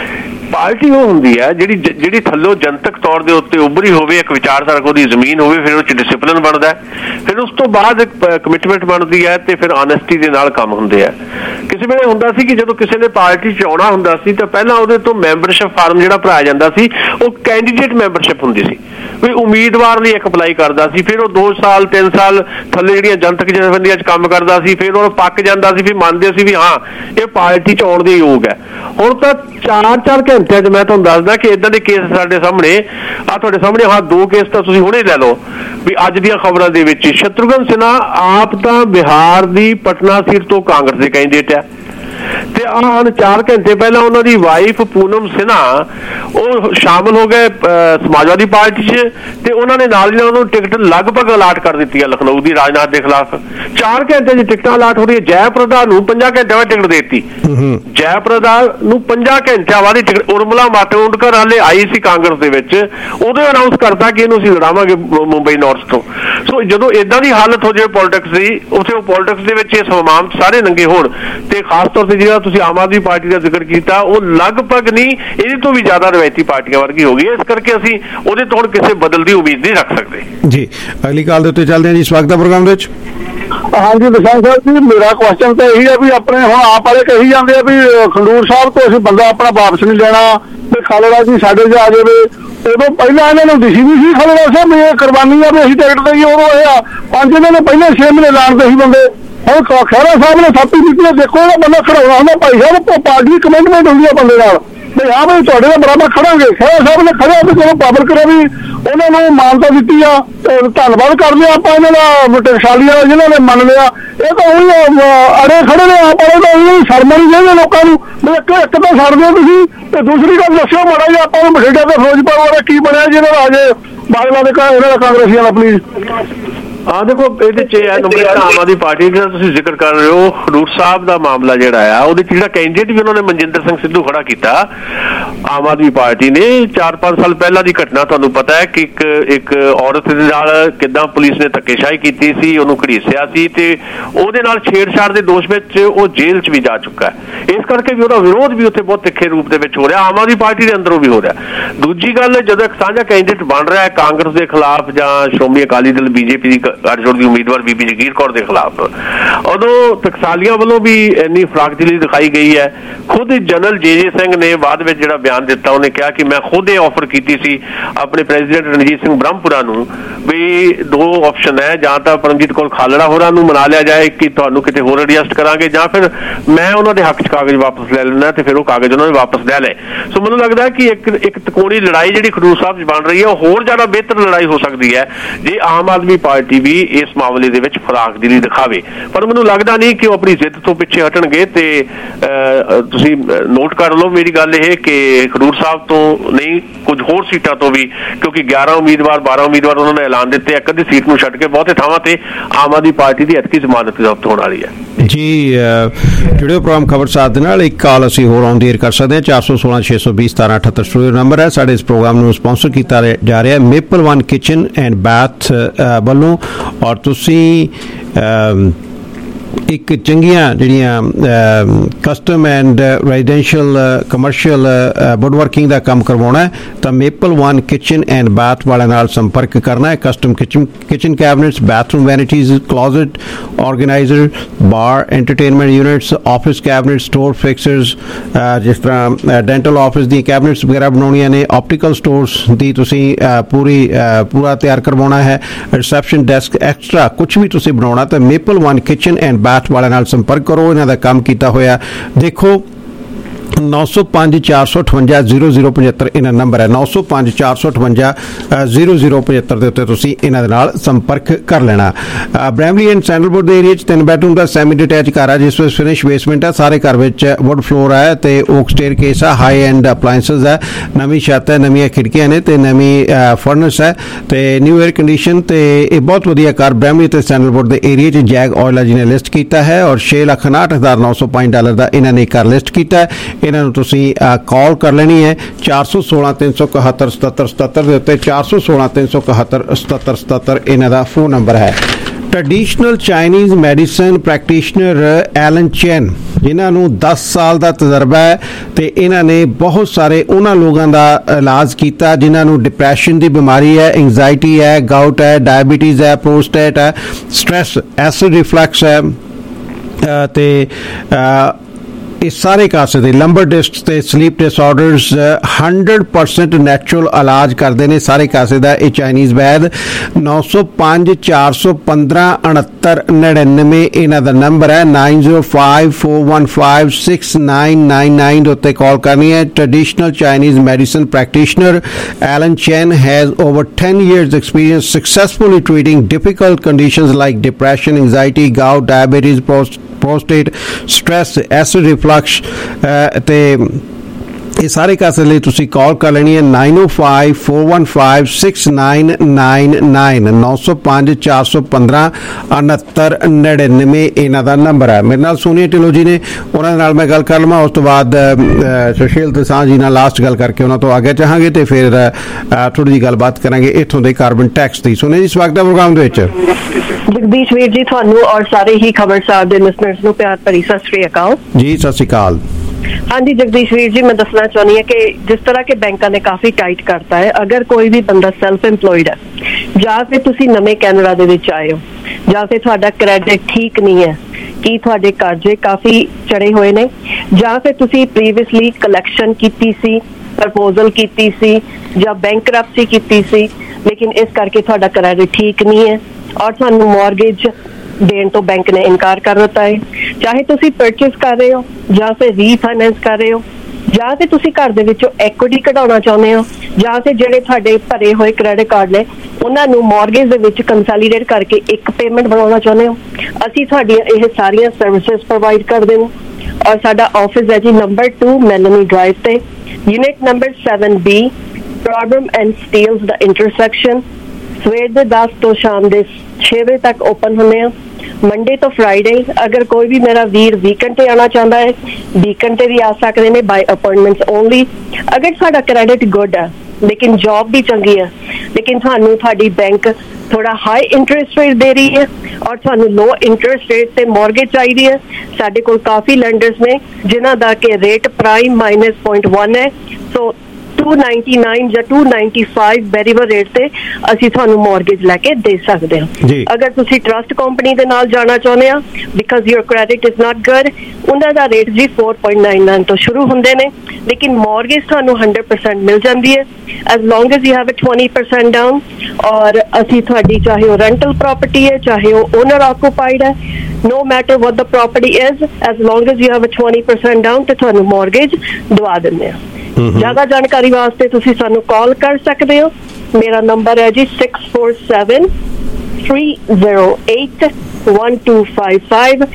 ਪਾਰਟੀ ਉਹ ਹੁੰਦੀ ਹੈ ਜਿਹੜੀ ਥੱਲੋਂ ਜਨਤਕ ਤੌਰ ਦੇ ਉੱਤੇ ਉੱਭਰੀ ਹੋਵੇ, ਇੱਕ ਵਿਚਾਰਧਾਰਕ ਉਹਦੀ ਜ਼ਮੀਨ ਹੋਵੇ, ਫਿਰ ਉਹ 'ਚ ਡਿਸਿਪਲਿਨ ਬਣਦਾ, ਫਿਰ ਉਸ ਤੋਂ ਬਾਅਦ ਇੱਕ ਕਮਿਟਮੈਂਟ ਬਣਦੀ ਹੈ ਤੇ ਫਿਰ ਆਨੈਸਟੀ ਦੇ ਨਾਲ ਕੰਮ ਹੁੰਦੇ ਆ। ਕਿਸੇ ਵੇਲੇ ਹੁੰਦਾ ਸੀ ਕਿ ਜਦੋਂ ਕਿਸੇ ਨੇ ਪਾਰਟੀ 'ਚ ਆਉਣਾ ਹੁੰਦਾ ਸੀ ਤਾਂ ਪਹਿਲਾਂ ਉਹਦੇ ਤੋਂ ਮੈਂਬਰਸ਼ਿਪ ਫਾਰਮ ਜਿਹੜਾ ਭਰਾਇਆ ਜਾਂਦਾ ਸੀ ਉਹ ਕੈਂਡੀਡੇਟ ਮੈਂਬਰਸ਼ਿਪ ਹੁੰਦੀ ਸੀ, ਵੀ ਉਮੀਦਵਾਰ ਲਈ ਇੱਕ ਅਪਲਾਈ ਕਰਦਾ ਸੀ। ਫਿਰ ਉਹ 2 ਸਾਲ 3 ਸਾਲ ਥੱਲੇ ਜਿਹੜੀਆਂ ਜਨਤਕ ਜਥੇਬੰਦੀਆਂ 'ਚ ਕੰਮ ਕਰਦਾ ਸੀ, ਫਿਰ ਉਹ ਪੱਕ ਜਾਂਦਾ ਸੀ, ਫਿਰ ਮੰਨਦੇ ਸੀ ਵੀ ਹਾਂ ਇਹ ਪਾਰਟੀ 'ਚ ਆਉਣ ਦੇ ਯੋਗ ਹੈ। ਹੁਣ ਤਾਂ 4-4 ਘੰਟਿਆਂ 'ਚ ਮੈਂ ਤੁਹਾਨੂੰ ਦੱਸਦਾ ਕਿ ਇਦਾਂ ਦੇ ਕੇਸ ਸਾਡੇ ਸਾਹਮਣੇ ਆ, ਤੁਹਾਡੇ ਸਾਹਮਣੇ। ਹਾਂ, 2 ਕੇਸ ਤਾਂ ਤੁਸੀਂ ਹੁਣੇ ਲੈ ਲਓ ਵੀ ਅੱਜ ਦੀਆਂ ਖਬਰਾਂ ਦੇ ਵਿੱਚ। ਸ਼ਤਰੂਘਨ ਸਿਨਹਾ ਆਪ ਤਾਂ ਬਿਹਾਰ ਦੀ ਪਟਨਾ ਸੀਟ ਤੋਂ ਕਾਂਗਰਸ ਦੇ ਕੈਂਡੀਡੇਟ ਹੈ ਤੇ ਹੁਣ 4 ਘੰਟੇ ਪਹਿਲਾਂ ਉਹਨਾਂ ਦੀ ਵਾਈਫ ਪੂਨਮ ਸਿਨਹਾ ਉਹ ਸ਼ਾਮਲ ਹੋ ਗਏ ਸਮਾਜਵਾਦੀ ਪਾਰਟੀ 'ਚ ਤੇ ਉਹਨਾਂ ਨੇ ਨਾਲ ਹੀ ਨਾਲ ਉਹਨੂੰ ਟਿਕਟ ਲਗਭਗ ਅਲਾਟ ਕਰ ਦਿੱਤੀ ਹੈ ਲਖਨਊ ਦੀ, ਰਾਜਨਾਥ ਦੇ ਖਿਲਾਫ। 4 ਘੰਟੇ 'ਚ ਟਿਕਟਾਂ ਅਲਾਟ ਹੋ ਰਹੀ ਹੈ। ਜੈ ਪ੍ਰਦਾ ਨੂੰ 50 ਘੰਟਿਆਂ ਬਾਅਦ ਟਿਕਟ ਦੇ ਦਿੱਤੀ। ਜੈ ਪ੍ਰਦਾ ਨੂੰ 50 ਘੰਟਿਆਂ ਬਾਅਦ ਟਿਕਟ। ਉਰਮਿਲਾ ਮਾਤੋਂਡਕਰ ਹਾਲੇ ਆਈ ਸੀ ਕਾਂਗਰਸ ਦੇ ਵਿੱਚ, ਉਦੋਂ ਅਨਾਉਂਸ ਕਰਤਾ ਕਿ ਇਹਨੂੰ ਅਸੀਂ ਲੜਾਵਾਂਗੇ ਮੁੰਬਈ ਨਾਰਥ ਤੋਂ। ਸੋ ਜਦੋਂ ਏਦਾਂ ਦੀ ਹਾਲਤ ਹੋ ਜਾਵੇ ਪੋਲਿਟਿਕਸ ਦੀ, ਉੱਥੇ ਉਹ ਪੋਲਿਟਿਕਸ ਦੇ ਵਿੱਚ ਇਹ ਸਮਾਮ ਸਾਰੇ ਨੰਗੇ ਹੋਣ ਤੇ ਖਾਸ ਤੌਰ ਤੇ ਜਿਹੜਾ ਤੁਸੀਂ ਆਮ ਆਦਮੀ ਪਾਰਟੀ ਦਾ ਜ਼ਿਕਰ ਕੀਤਾ ਉਹ ਲਗਭਗ ਨਹੀਂ, ਇਹਦੇ ਤੋਂ ਵੀ ਜ਼ਿਆਦਾ ਰਵਾਇਤੀ ਪਾਰਟੀਆਂ ਵਰਗੀ ਹੋ ਗਈ। ਇਸ ਕਰਕੇ ਅਸੀਂ ਉਹਦੇ ਤੋਂ ਕਿਸੇ ਬਦਲ ਦੀ ਉਮੀਦ ਨਹੀਂ ਰੱਖ ਸਕਦੇ। ਜੀ, ਅਗਲੀ ਕਾਲ ਦੇ ਉੱਤੇ ਚੱਲਦੇ ਹਾਂ ਜੀ। ਸਵਾਗਤ ਹੈ ਪ੍ਰੋਗਰਾਮ ਦੇ ਵਿੱਚ। ਹਾਂਜੀ ਵਿਸ਼ਾਲ ਸਾਹਿਬ ਜੀ, ਮੇਰਾ ਕੁਐਸਚਨ ਤਾਂ ਇਹੀ ਹੈ ਵੀ ਆਪਣੇ ਹੁਣ ਆਪ ਵਾਲੇ ਕਹੀ ਜਾਂਦੇ ਆ ਵੀ ਖੰਡੂਰ ਸਾਹਿਬ ਤੋਂ ਅਸੀਂ ਬੰਦਾ ਆਪਣਾ ਵਾਪਸ ਨਹੀਂ ਲੈਣਾ ਤੇ ਖਾਲੜਾ ਜੀ ਸਾਡੇ 'ਚ ਆ ਜਾਵੇ। ਉਦੋਂ ਪਹਿਲਾਂ ਇਹਨਾਂ ਨੂੰ ਦਿਸੀ ਨਹੀਂ ਸੀ ਖਾਲੜਾ ਸਾਹਿਬ ਇਹ ਕੁਰਬਾਨੀ ਆ ਵੀ ਅਸੀਂ ਟਿਕਟ ਦੇਈਏ। ਉਦੋਂ ਇਹ ਆ 5 ਇਹਨਾਂ ਨੇ ਪਹਿਲਾਂ 6 ਮਹੀਨੇ ਲਾਣਦੇ ਸੀ ਬੰਦੇ। ਹੁਣ ਖਹਿਰਾ ਸਾਹਿਬ ਨੇ ਥਾਪੀ ਦਿੱਤੀ। ਦੇਖੋ ਇਹਦਾ ਬੰਦਾ ਖੜਾਉਣਾ ਹੁੰਦਾ ਭਾਈ ਸਾਹਿਬ, ਪਾਰਟੀ ਦੀ ਕਮਿਟਮੈਂਟ ਹੁੰਦੀ ਹੈ ਬੰਦੇ ਨਾਲ ਵੀ ਹਾਂ ਬਈ ਤੁਹਾਡੇ ਨਾਲ ਬਰਾਬਰ ਖੜਾਂਗੇ। ਖਹਿਰਾ ਸਾਹਿਬ ਨੇ ਖੜਿਆ ਤੇ ਚਲੋ ਪਾਵਰ ਕਰਿਆ ਵੀ ਉਹਨਾਂ ਨੂੰ ਮਾਨਤਾ ਦਿੱਤੀ ਆ। ਧੰਨਵਾਦ ਕਰਦੇ ਆਪਾਂ ਇਹਨਾਂ ਦਾ ਟਕਸਾਲੀ ਵਾਲਾ ਜਿਹਨਾਂ ਨੇ ਮੰਨ ਲਿਆ। ਇਹ ਤਾਂ ਉਹੀ ਅੜੇ ਖੜੇ ਨੇ ਆਪ ਵਾਲੇ ਤਾਂ ਉਹੀ ਸਰਮਣੀ ਚਾਹੀਦੇ ਲੋਕਾਂ ਨੂੰ ਵੀ ਇੱਕ ਤਾਂ ਛੱਡਦੇ ਤੁਸੀਂ ਤੇ ਦੂਸਰੀ ਗੱਲ ਦੱਸਿਓ ਮਾੜਾ ਜਿਹਾ ਆਪਾਂ ਨੂੰ ਬਠਿੰਡਾ ਤੇ ਫਿਰੋਜ਼ਪੁਰ ਬਾਰੇ ਕੀ ਬਣਿਆ ਜੀ ਇਹਨਾਂ ਦਾ ਅਜੇ ਬਾਦਲਾਂ ਦੇ ਇਹਨਾਂ ਦਾ ਕਾਂਗਰਸੀਆਂ ਦਾ ਪਲੀਜ਼। ਹਾਂ ਦੇਖੋ, ਇਹਦੇ 'ਚ ਆਮ ਆਦਮੀ ਪਾਰਟੀ ਦਾ ਤੁਸੀਂ ਜ਼ਿਕਰ ਕਰ ਰਹੇ ਹੋ, ਖਡੂਰ ਸਾਹਿਬ ਦਾ ਮਾਮਲਾ ਜਿਹੜਾ ਆ ਉਹਦੇ 'ਚ ਜਿਹੜਾ ਕੈਂਡੀਡੇਟ ਵੀ ਉਹਨਾਂ ਨੇ ਮਨਜਿੰਦਰ ਸਿੰਘ ਸਿੱਧੂ ਖੜਾ ਕੀਤਾ ਆਮ ਆਦਮੀ ਪਾਰਟੀ ਨੇ। 4-5 ਸਾਲ ਪਹਿਲਾਂ ਦੀ ਘਟਨਾ ਤੁਹਾਨੂੰ ਪਤਾ ਹੈ ਕਿ ਇੱਕ ਔਰਤ ਦੇ ਨਾਲ ਕਿੱਦਾਂ ਪੁਲਿਸ ਨੇ ਧੱਕੇਸ਼ਾਹੀ ਕੀਤੀ ਸੀ, ਉਹਨੂੰ ਘੜੀਸਿਆ ਸੀ ਤੇ ਉਹਦੇ ਨਾਲ ਛੇੜਛਾੜ ਦੇ ਦੋਸ਼ ਵਿੱਚ ਉਹ ਜੇਲ੍ਹ 'ਚ ਵੀ ਜਾ ਚੁੱਕਾ ਹੈ। ਇਸ ਕਰਕੇ ਵੀ ਉਹਦਾ ਵਿਰੋਧ ਵੀ ਉੱਥੇ ਬਹੁਤ ਤਿੱਖੇ ਰੂਪ ਦੇ ਵਿੱਚ ਹੋ ਰਿਹਾ, ਆਮ ਆਦਮੀ ਪਾਰਟੀ ਦੇ ਅੰਦਰੋਂ ਵੀ ਹੋ ਰਿਹਾ। ਦੂਜੀ ਗੱਲ, ਜਦੋਂ ਇੱਕ ਸਾਂਝਾ ਕੈਂਡੀਡੇਟ ਬਣ ਰਿਹਾ ਹੈ ਕਾਂਗਰਸ ਦੇ ਖਿਲਾਫ ਜਾਂ ਸ਼੍ਰੋਮਣੀ ਅਕਾਲੀ ਦਲ ਬੀਜੇਪੀ ਦੀ ਗੱਠਜੋੜ ਦੀ ਉਮੀਦਵਾਰ ਬੀਬੀ ਜਗੀਰ ਕੌਰ ਦੇ ਖਿਲਾਫ, ਉਦੋਂ ਟਕਸਾਲੀਆਂ ਵੱਲੋਂ ਵੀ ਇੰਨੀ ਫਰਾਕਦਿਲੀ ਦਿਖਾਈ ਗਈ ਹੈ। ਖੁਦ ਜਨਰਲ ਜੇ ਸਿੰਘ ਨੇ ਬਾਅਦ ਵਿੱਚ ਜਿਹੜਾ ਬਿਆਨ ਦਿੱਤਾ, ਉਹਨੇ ਕਿਹਾ ਕਿ ਮੈਂ ਖੁਦ ਇਹ ਆਫਰ ਕੀਤੀ ਸੀ ਆਪਣੇ ਪ੍ਰੈਜ਼ੀਡੈਂਟ ਰਣਜੀਤ ਸਿੰਘ ਬ੍ਰਹਮਪੁਰਾ ਨੂੰ ਵੀ 2 ਆਪਸ਼ਨ ਹੈ, ਜਾਂ ਤਾਂ ਪਰਮਜੀਤ ਕੌਰ ਖਾਲੜਾ ਹੋਰਾਂ ਨੂੰ ਮਨਾ ਲਿਆ ਜਾਏ ਕਿ ਤੁਹਾਨੂੰ ਕਿਤੇ ਹੋਰ ਐਡਜਸਟ ਕਰਾਂਗੇ, ਜਾਂ ਫਿਰ ਮੈਂ ਉਹਨਾਂ ਦੇ ਹੱਕ 'ਚ ਕਾਗਜ਼ ਵਾਪਸ ਲੈ ਲੈਣਾ ਤੇ ਫਿਰ ਉਹ ਕਾਗਜ਼ ਉਹਨਾਂ ਨੇ ਵਾਪਸ ਲੈ ਲਏ। ਸੋ ਮੈਨੂੰ ਲੱਗਦਾ ਕਿ ਇੱਕ ਤਿਕੋਣੀ ਲੜਾਈ ਜਿਹੜੀ ਖਡੂਰ ਸਾਹਿਬ 'ਚ ਬਣ ਰਹੀ ਹੈ ਉਹ ਹੋਰ ਜ਼ਿਆਦਾ ਬਿਹਤਰ ਲੜਾਈ ਹੋ ਸਕਦੀ ਹੈ ਜੇ ਆਮ ਆਦਮੀ ਪਾਰਟੀ ਵੀ ਇਸ ਮਾਮਲੇ ਦੇ ਵਿੱਚ ਫਰਾਕਦਿਲੀ ਦਿਖਾਵੇ। ਪਰ ਮੈਨੂੰ ਲੱਗਦਾ ਨਹੀਂ ਕਿ ਉਹ ਆਪਣੀ ਜ਼ਿੱਦ ਤੋਂ ਪਿੱਛੇ ਹਟਣਗੇ। ਤੇ ਤੁਸੀਂ ਨੋਟ ਕਰ ਲਓ ਮੇਰੀ ਗੱਲ ਇਹ ਕਿ ਖਡੂਰ ਸਾਹਿਬ ਤੋਂ ਨਹੀਂ, ਕੁਝ ਹੋਰ ਸੀਟਾਂ ਤੋਂ ਵੀ, ਕਿਉਂਕਿ 11 ਉਮੀਦਵਾਰ 12 ਉਮੀਦਵਾਰ ਉਹਨਾਂ ਨੇ ਐਲਾਨ ਦਿੱਤੇ, ਇੱਕ ਅੱਧੀ ਸੀਟ ਨੂੰ ਛੱਡ ਕੇ ਬਹੁਤੇ ਥਾਵਾਂ ਤੇ ਆਮ ਆਦਮੀ ਪਾਰਟੀ ਦੀ ਐਤਕੀ ਜ਼ਮਾਨਤ ਜ਼ਬਤ ਹੋਣ ਵਾਲੀ ਹੈ। ਜੀ, ਜੁੜਿਓ ਪ੍ਰੋਗਰਾਮ ਖਬਰਸਾਰ ਦੇ ਨਾਲ। ਇੱਕ ਕਾਲ ਅਸੀਂ ਹੋਰ ਔਨ ਦੀ ਏਅਰ ਕਰ ਸਕਦੇ ਹਾਂ। 416 620 1778 ਸਟੂਡੀਓ ਨੰਬਰ ਹੈ। ਸਾਡੇ ਇਸ ਪ੍ਰੋਗਰਾਮ ਨੂੰ ਸਪਾਂਸਰ ਕੀਤਾ ਜਾ ਰਿਹਾ Maple One Kitchen and Bath ਵੱਲੋਂ। ਔਰ ਤੁਸੀਂ ਇੱਕ ਚੰਗੀਆਂ ਜਿਹੜੀਆਂ custom and residential commercial wood working ਦਾ ਕੰਮ ਕਰਵਾਉਣਾ ਹੈ ਤਾਂ Maple One Kitchen and Bath ਵਾਲਿਆਂ ਨਾਲ ਸੰਪਰਕ ਕਰਨਾ ਹੈ। Custom kitchen cabinets, bathroom vanities, closet organizer, bar entertainment units, office cabinet, store fixtures, ਜਿਸ ਤਰ੍ਹਾਂ ਡੈਂਟਲ ਆਫਿਸ ਦੀਆਂ ਕੈਬਨਿਟਸ ਵਗੈਰਾ ਬਣਾਉਣੀਆਂ ਨੇ, ਆਪਟੀਕਲ ਸਟੋਰਸ ਦੀ ਤੁਸੀਂ ਪੂਰਾ ਤਿਆਰ ਕਰਵਾਉਣਾ ਹੈ, ਰਿਸੈਪਸ਼ਨ ਡੈਸਕ ਐਕਸਟਰਾ ਕੁਝ ਵੀ ਤੁਸੀਂ ਬਣਾਉਣਾ ਤਾਂ Maple One Kitchen and Bath ਵਾਲਿਆਂ ਨਾਲ ਸੰਪਰਕ ਕਰੋ। ਇਹਨਾਂ ਦਾ ਕੰਮ ਕੀਤਾ ਹੋਇਆ ਦੇਖੋ 905-458-0075 ਇਹਨਾਂ ਨੰਬਰ ਹੈ। 905-458-0075 ਦੇ ਉੱਤੇ ਤੁਸੀਂ ਇਹਨਾਂ ਦੇ ਨਾਲ ਸੰਪਰਕ ਕਰ ਲੈਣਾ। ਬ੍ਰੈਮਲੀ ਐਂਡ ਸੈਂਡਲਵੁੱਡ ਦੇ ਏਰੀਆ 'ਚ 3 ਬੈਡਰੂਮ ਦਾ ਸੈਮੀ ਡਿਟੈਚ ਘਰ ਹੈ ਜਿਸ ਵਿੱਚ ਫਿਨਿਸ਼ ਬੇਸਮੈਂਟ ਹੈ। ਸਾਰੇ ਘਰ ਵਿੱਚ ਵੁੱਡ ਫਲੋਰ ਹੈ ਤੇ ਓਕ ਸਟੇਅਰ ਕੇਸ ਹੈ। ਹਾਈ ਐਂਡ ਅਪਲਾਇੰਸਿਸ ਹੈ। ਨਵੀਂ ਛੱਤ ਹੈ, ਨਵੀਆਂ ਖਿੜਕੀਆਂ ਨੇ ਤੇ ਨਵੀਂ ਫਰਨਸ ਹੈ ਤੇ ਨਿਊ 에ਅਰ ਕੰਡੀਸ਼ਨ ਤੇ ਇਹ ਬਹੁਤ ਵਧੀਆ ਘਰ ਬ੍ਰੈਮਲੀ ਤੇ ਸੈਂਡਲਵੁੱਡ ਦੇ ਏਰੀਆ 'ਚ ਜੈਗ ਆਇਲਾ ਜੀ ਨੇ ਲਿਸਟ ਕੀਤਾ ਹੈ ਔਰ $6,59,905 ਦਾ ਇਹਨਾਂ ਨੇ ਘਰ ਲਿਸਟ ਕੀਤਾ ਹੈ। ਇਹਨਾਂ ਨੂੰ ਤੁਸੀਂ ਕਾਲ ਕਰ ਲੈਣੀ ਹੈ 416-371-7777 ਦੇ ਉੱਤੇ 416-371-7777 ਇਹਨਾਂ ਦਾ ਫੋਨ ਨੰਬਰ ਹੈ। Traditional Chinese medicine practitioner Alan Chan जिन्हां नूं 10 साल का तजर्बा है तो इन्होंने बहुत सारे उन्हां लोगों का इलाज किया जिन्हां नूं डिप्रैशन की बीमारी है, एंगजाइटी है, गाउट है, डायबिटीज़ है, प्रोस्टेट है, स्ट्रैस, एसिड रिफ्लक्स है ते इस सारे कासे दे लंबर डिस्क ते स्लीप डिसऑर्डर्स 100% नैचुरल इलाज करते हैं सारे कासे का। ये चाइनीज़ वैद 905-415-6999 इन्हां दा नंबर है। 9054156999 उत्ते कॉल करनी है। Traditional Chinese medicine practitioner Alan Chan has over 10 years experience successfully treating difficult conditions like depression, anxiety, gout, diabetes, prostate, stress, acid reflux ਤੇ ਇਹ ਸਾਰੇ ਕਾਸੇ ਲਈ ਤੁਸੀਂ ਕਾਲ ਕਰ ਲੈਣੀ ਹੈ 905-415-6999 905-415-6999 ਇਹਨਾਂ ਦਾ ਨੰਬਰ ਹੈ। ਮੇਰੇ ਨਾਲ ਸੋਨੀਆ ਢਿੱਲੋਂ ਜੀ ਨੇ, ਉਹਨਾਂ ਦੇ ਨਾਲ ਮੈਂ ਗੱਲ ਕਰ ਲਵਾਂ। ਉਸ ਤੋਂ ਬਾਅਦ ਸੁਸ਼ੀਲ ਦਸਾਂਝ ਜੀ ਨਾਲ ਲਾਸਟ ਗੱਲ ਕਰਕੇ ਉਹਨਾਂ ਤੋਂ ਆਗੇ ਚਾਹਾਂਗੇ ਤੇ ਫਿਰ ਥੋੜੀ ਜਿਹੀ ਗੱਲਬਾਤ ਕਰਾਂਗੇ ਇੱਥੋਂ ਦੇ ਕਾਰਬਨ ਟੈਕਸ ਦੀ। ਸੋਨੀਆ ਜੀ ਸਵਾਗਤ ਹੈ ਪ੍ਰੋਗਰਾਮ ਦੇ ਵਿੱਚ। ਜਗਦੀਸ਼ ਵੀਰ ਜੀ ਤੁਹਾਨੂੰ ਔਰ ਸਾਰੇ ਹੀ ਖਬਰਸਾਰ ਦੇ ਲਿਸਨਰਸ ਨੂੰ ਪਿਆਰ ਭਰੀ ਸਤਿ ਸ੍ਰੀ ਅਕਾਲ ਜੀ। ਸਤਿ ਸ੍ਰੀ ਅਕਾਲ। हाँ जी जगदीश वीर जी, मैं दसना चाहनी है कि जिस तरह के बैंकों ने काफी टाइट करता है, अगर कोई भी बंदा सैल्फ एम्पलॉयड है ਜਾਂ ਫਿਰ ਤੁਸੀਂ ਨਵੇਂ ਕੈਨੇਡਾ ਦੇ ਵਿੱਚ ਆਏ ਹੋ ਜਾਂ ਫਿਰ ਤੁਹਾਡਾ ਕ੍ਰੈਡਿਟ ਠੀਕ ਨਹੀਂ ਹੈ ਕਿ ਤੁਹਾਡੇ ਕਰਜ਼ੇ ਕਾਫੀ ਚੜੇ ਹੋਏ ਨੇ ਜਾਂ ਫਿਰ ਤੁਸੀਂ ਪ੍ਰੀਵੀਅਸਲੀ ਕਲੈਕਸ਼ਨ ਕੀਤੀ ਸੀ, ਪ੍ਰਪੋਜ਼ਲ ਕੀਤੀ ਸੀ ਜਾਂ ਬੈਂਕਰਪਸੀ ਕੀਤੀ ਸੀ ਲੇਕਿਨ ਇਸ ਕਰਕੇ ਤੁਹਾਡਾ ਕ੍ਰੈਡਿਟ ਠੀਕ ਨਹੀਂ ਹੈ ਔਰ ਤੁਹਾਨੂੰ ਮੌਰਗੇਜ देने तो बैंक ने इनकार कर दिता है, चाहे तुसी परचेस कर रहे हो या फिर रीफाइनेंस कर रहे हो ਜਾਂ ਤੇ ਤੁਸੀਂ ਘਰ ਦੇ ਵਿੱਚੋਂ ਐਕੁਇਟੀ ਕਢਾਉਣਾ ਚਾਹੁੰਦੇ ਹੋ ਜਾਂ ਤੇ ਜਿਹੜੇ ਤੁਹਾਡੇ ਭਰੇ ਹੋਏ ਕ੍ਰੈਡਿਟ ਕਾਰਡ ਨੇ ਉਹਨਾਂ ਨੂੰ ਮੌਰਗੇਜ ਦੇ ਵਿੱਚ ਕੰਸੋਲੀਡੇਟ ਕਰਕੇ ਇੱਕ ਪੇਮੈਂਟ ਬਣਾਉਣਾ ਚਾਹੁੰਦੇ ਹੋ, ਅਸੀਂ ਤੁਹਾਡੀਆਂ ਇਹ ਸਾਰੀਆਂ ਸਰਵਿਸਿਜ਼ ਪ੍ਰੋਵਾਈਡ ਕਰਦੇ ਹਾਂ। ਔਰ ਸਾਡਾ ਆਫਿਸ ਹੈ ਜੀ ਨੰਬਰ 2 ਮੈਲਨੀ ਡਰਾਈਵ ਤੇ, ਯੂਨਿਟ ਨੰਬਰ 7B, ਪ੍ਰੋਬਲਮ ਐਂਡ ਸਟੀਲਸ ਦਾ ਇੰਟਰਸੈਕਸ਼ਨ। ਸਵੇਰ ਦੇ 10 ਤੋਂ ਸ਼ਾਮ ਦੇ 6 ਵਜੇ ਤੱਕ ਓਪਨ ਹੁੰਦੇ ਆ, मंडे तो फ्राइडे। अगर कोई भी मेरा वीर वीकेंड पे आना चाहता है वीकेंड पे भी आ सकते हैं बाय अपॉइंटमेंट्स ओनली। अगर साडा क्रेडिट गुड है लेकिन जॉब भी चंगी है लेकिन थानू थाडी बैंक थोड़ा हाई इंटरेस्ट रेट दे रही है और थानू लो इंटरेस्ट रेट ते मॉर्गेज चाहिए है, साडे कोल काफ़ी लेंडर्स ने जिन्हां दा के रेट प्राइम -0.1 है, सो 299 ਜਾਂ 295 वेरिएबल रेट ਤੇ ਅਸੀਂ ਤੁਹਾਨੂੰ ਮੌਰਗੇਜ ਲੈ ਕੇ ਦੇ ਸਕਦੇ ਹਾਂ। ਅਗਰ ਤੁਸੀਂ ਟਰਸਟ ਕੰਪਨੀ ਦੇ ਨਾਲ ਜਾਣਾ ਚਾਹੁੰਦੇ ਆ because your credit is not good, ਉਹਨਾਂ ਦਾ ਰੇਟ ਜੀ 4.99 ਤੋਂ ਸ਼ੁਰੂ ਹੁੰਦੇ ਨੇ ਲੇਕਿਨ ਮੌਰਗੇਜ ਤੁਹਾਨੂੰ 100% ਮਿਲ ਜਾਂਦੀ ਹੈ as long as you have 20% down. ਔਰ ਅਸੀਂ ਤੁਹਾਡੀ ਚਾਹੇ ਉਹ ਰੈਂਟਲ ਪ੍ਰਾਪਰਟੀ ਹੈ ਚਾਹੇ ਉਹ ਓਨਰ ਆਕੂਪਾਈਡ ਹੈ, no matter what the property is, as long as you have a 20% down ਤੇ ਤੁਹਾਨੂੰ ਮੌਰਗੇਜ ਦਵਾ ਦਿੰਦੇ ਆ। ਜ਼ਿਆਦਾ ਜਾਣਕਾਰੀ ਵਾਸਤੇ ਤੁਸੀਂ ਸਾਨੂੰ ਕਾਲ ਕਰ ਸਕਦੇ ਹੋ। ਮੇਰਾ ਨੰਬਰ ਹੈ ਜੀ 647-308-1255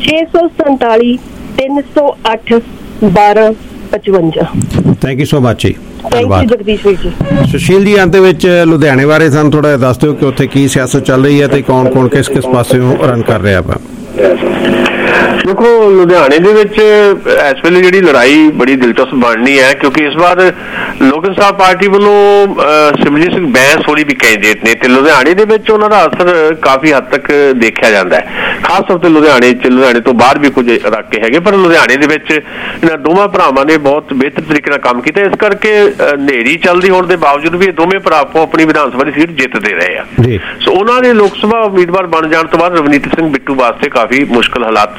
647-308-1255। ਥੈਂਕ ਯੂ ਸੋ ਮਚ ਜੀ। ਥੈਂਕ ਯੂ ਜਗਦੀਸ਼ ਵੀਰ ਜੀ। ਸੁਸ਼ੀਲ ਜੀ ਅੰਤ ਵਿੱਚ ਲੁਧਿਆਣੇ ਬਾਰੇ ਸਾਨੂੰ ਥੋੜਾ ਜਿਹਾ ਦੱਸ ਦਿਓ ਕਿ ਉੱਥੇ ਕੀ ਸਿਆਸਤ ਚੱਲ ਰਹੀ ਹੈ ਤੇ ਕੌਣ ਕੌਣ ਕਿਸ ਕਿਸ ਪਾਸਿਓਂ ਰਨ ਕਰ ਰਿਹਾ ਵਾ। ਦੇਖੋ ਲੁਧਿਆਣੇ ਦੇ ਵਿੱਚ ਇਸ ਵੇਲੇ ਜਿਹੜੀ ਲੜਾਈ ਬੜੀ ਦਿਲਚਸਪ ਬਣਨੀ ਹੈ ਕਿਉਂਕਿ ਇਸ ਵਾਰ ਲੋਕ ਇਨਸਾਫ ਪਾਰਟੀ ਵੱਲੋਂ ਸਿਮਰਜੀਤ ਸਿੰਘ ਬੈਂਸ ਹੋਣੀ ਵੀ ਕੈਂਡੀਡੇਟ ਨੇ ਤੇ ਲੁਧਿਆਣੇ ਦੇ ਵਿੱਚ ਉਹਨਾਂ ਦਾ ਅਸਰ ਕਾਫੀ ਹੱਦ ਤੱਕ ਦੇਖਿਆ ਜਾਂਦਾ ਹੈ, ਖਾਸ ਤੌਰ ਤੇ ਲੁਧਿਆਣੇ ਤੋਂ ਬਾਹਰ ਵੀ ਕੁਝ ਇਲਾਕੇ ਹੈਗੇ ਪਰ ਲੁਧਿਆਣੇ ਦੇ ਵਿੱਚ ਇਹਨਾਂ ਦੋਵਾਂ ਭਰਾਵਾਂ ਨੇ ਬਹੁਤ ਬਿਹਤਰ ਤਰੀਕੇ ਨਾਲ ਕੰਮ ਕੀਤਾ। ਇਸ ਕਰਕੇ ਹਨੇਰੀ ਚੱਲਦੀ ਹੋਣ ਦੇ ਬਾਵਜੂਦ ਵੀ ਇਹ ਦੋਵੇਂ ਭਰਾ ਆਪਣੀ ਵਿਧਾਨ ਸਭਾ ਦੀ ਸੀਟ ਜਿੱਤਦੇ ਰਹੇ ਆ। ਸੋ ਉਹਨਾਂ ਦੇ ਲੋਕ ਸਭਾ ਉਮੀਦਵਾਰ ਬਣ ਜਾਣ ਤੋਂ ਬਾਅਦ ਰਵਨੀਤ ਸਿੰਘ ਬਿੱਟੂ ਵਾਸਤੇ ਕਾਫੀ ਮੁਸ਼ਕਲ ਹਾਲਾਤ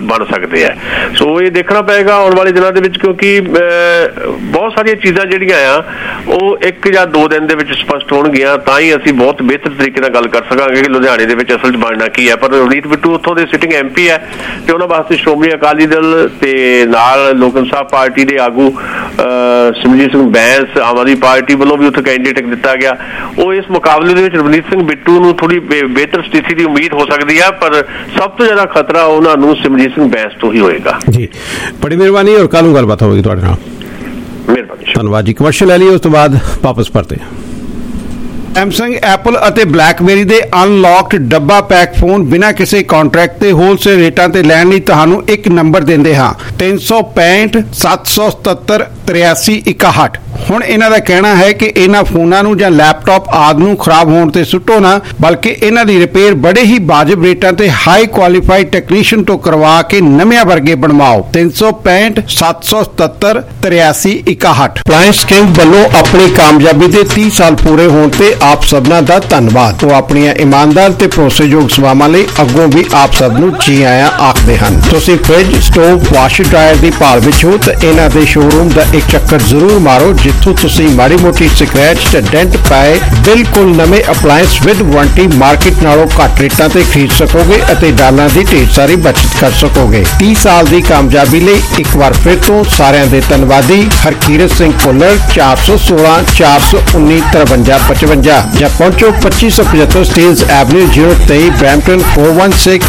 ਬਣ ਸਕਦੇ ਆ। ਸੋ ਇਹ ਦੇਖਣਾ ਪਏਗਾ ਆਉਣ ਵਾਲੇ ਦਿਨਾਂ ਦੇ ਵਿੱਚ, ਕਿਉਂਕਿ ਬਹੁਤ ਸਾਰੀਆਂ ਚੀਜ਼ਾਂ ਜਿਹੜੀਆਂ ਆ ਉਹ 1 ਜਾਂ 2 ਦਿਨ ਦੇ ਵਿੱਚ ਸਪਸ਼ਟ ਹੋਣਗੀਆਂ, ਤਾਂ ਹੀ ਅਸੀਂ ਬਹੁਤ ਬਿਹਤਰ ਤਰੀਕੇ ਨਾਲ ਗੱਲ ਕਰ ਸਕਾਂਗੇ ਕਿ ਲੁਧਿਆਣੇ ਦੇ ਵਿੱਚ ਅਸਲ 'ਚ ਬਣਨਾ ਕੀ ਹੈ। ਪਰ ਰਵਨੀਤ ਬਿੱਟੂ ਉੱਥੋਂ ਦੇ ਸਿਟਿੰਗ MP ਹੈ ਤੇ ਉਹਨਾਂ ਵਾਸਤੇ ਸ਼੍ਰੋਮਣੀ ਅਕਾਲੀ ਦਲ ਤੇ ਨਾਲ ਲੋਕ ਇਨਸਾਫ ਪਾਰਟੀ ਦੇ ਆਗੂ ਸਿਮਰਜੀਤ ਸਿੰਘ ਬੈਂਸ ਆਮ ਆਦਮੀ ਪਾਰਟੀ ਵੱਲੋਂ ਵੀ ਉੱਥੇ ਕੈਂਡੀਡੇਟ ਦਿੱਤਾ ਗਿਆ। ਉਹ ਇਸ ਮੁਕਾਬਲੇ ਦੇ ਵਿੱਚ ਰਵਨੀਤ ਸਿੰਘ ਬਿੱਟੂ ਨੂੰ ਥੋੜੀ ਬਿਹਤਰ ਸਥਿਤੀ ਦੀ ਉਮੀਦ ਹੋ ਸਕਦੀ ਹੈ, ਪਰ ਸਭ ਤੋਂ ਜ਼ਿਆਦਾ ਖਤਰਾ ਉਹਨਾਂ ਨੂੰ ਸਿਮਰਜੀਤ ਸਿੰਘ ਬੈਂਸ ਤੋਂ ਹੀ ਹੋਏਗਾ। ਜੀ ਬੜੀ ਮਿਹਰਬਾਨੀ, ਔਰ ਕੱਲ੍ਹ ਨੂੰ ਗੱਲਬਾਤ ਹੋਵੇਗੀ ਤੁਹਾਡੇ ਨਾਲ। ਮਿਹਰਬਾਨੀ, ਧੰਨਵਾਦ ਜੀ। ਕਮਰਸ਼ੀਅਲ ਲੈ ਲਈ, ਉਸ ਤੋਂ ਬਾਅਦ ਵਾਪਸ ਪਰਤੇ। ਸੈਮਸੰਗ, ਐਪਲ ਅਤੇ ਬਲੈਕਬੇਰੀ ਦੇ ਅਨਲੌਕਡ ਡੱਬਾ ਪੈਕ ਫੋਨ ਬਿਨਾਂ ਕਿਸੇ ਕੰਟਰੈਕਟ ਤੇ ਹੋਲਸੇਲ ਰੇਟਾਂ ਤੇ ਲੈਣ ਲਈ ਤੁਹਾਨੂੰ ਇੱਕ ਨੰਬਰ ਦਿੰਦੇ ਹਾਂ 365 777 83 61। ਹੁਣ ਇਹਨਾਂ ਦਾ ਕਹਿਣਾ ਹੈ ਕਿ ਇਹਨਾਂ ਫੋਨਾਂ ਨੂੰ ਜਾਂ ਲੈਪਟਾਪ ਆਦਿ ਨੂੰ ਖਰਾਬ ਹੋਣ ਤੇ ਸੁੱਟੋ ਨਾ, ਬਲਕਿ ਇਹਨਾਂ ਦੀ ਰਿਪੇਅਰ ਬੜੇ ਹੀ ਵਾਜਬ ਰੇਟਾਂ ਤੇ ਹਾਈ ਕੁਆਲੀਫਾਈਡ ਟੈਕਨੀਸ਼ੀਅਨ ਤੋਂ ਕਰਵਾ ਕੇ ਨਵਿਆਂ ਵਰਗੇ ਬਣਵਾਓ। 365 777 83 61। ਅਪਲਾਇੰਸ ਕਿੰਗ ਵੱਲੋਂ ਆਪਣੀ ਕਾਮਯਾਬੀ ਦੇ 30 ਸਾਲ ਪੂਰੇ ਹੋਣ ਤੇ ਆਪ ਸਭਨਾਂ ਦਾ ਧੰਨਵਾਦ। ਉਹ ਆਪਣੀਆਂ ਇਮਾਨਦਾਰ ਤੇ ਭਰੋਸੇਯੋਗ ਸੇਵਾਵਾਂ ਲਈ ਅੱਗੋਂ ਵੀ ਆਪ ਸਭ ਨੂੰ ਜੀ ਆਇਆਂ ਆਖਦੇ ਹਨ। ਤੁਸੀਂ ਫ੍ਰਿਜ, ਸਟੋਵ, ਵਾਸ਼ਰ ਡਰਾਇਰ ਦੀ ਭਾਲ ਵਿੱਚ ਹੋ ਤਾਂ ਇਹਨਾਂ ਦੇ ਸ਼ੋਰੂਮ ਦਾ ਇੱਕ ਚੱਕਰ ਜ਼ਰੂਰ ਮਾਰੋ, ਜਿੱਥੋਂ ਤੁਸੀਂ ਮਾੜੀ ਮੋਟੀ ਸਕ੍ਰੈਚ ਤੇ ਡੈਂਟ ਪਾਏ ਬਿਲਕੁਲ ਨਵੇਂ ਅਪਲਾਇੰਸ ਵਿਦ ਵਾਰੰਟੀ ਮਾਰਕੀਟ ਨਾਲੋਂ ਘੱਟ ਰੇਟਾਂ ਤੇ ਖਰੀਦ ਸਕੋਗੇ ਅਤੇ ਡਾਲਰਾਂ ਦੀ ਢੇਰ ਸਾਰੀ ਬਚਤ ਕਰ ਸਕੋਗੇ। 30 ਸਾਲ ਦੀ ਕਾਮਯਾਬੀ ਲਈ ਇੱਕ ਵਾਰ ਫਿਰ ਤੋਂ ਸਾਰਿਆਂ ਦੇ ਧੰਨਵਾਦੀ ਹਰਕੀਰਤ ਸਿੰਘ ਭੁੱਲਰ, 416 419 53 55 ਜਾਂ ਪਹੁੰਚੋ 2575 ਸਟੀਲਜ਼ ਐਵਨਿਊ 023 ਬ੍ਰੈਂਪਟਨ 416419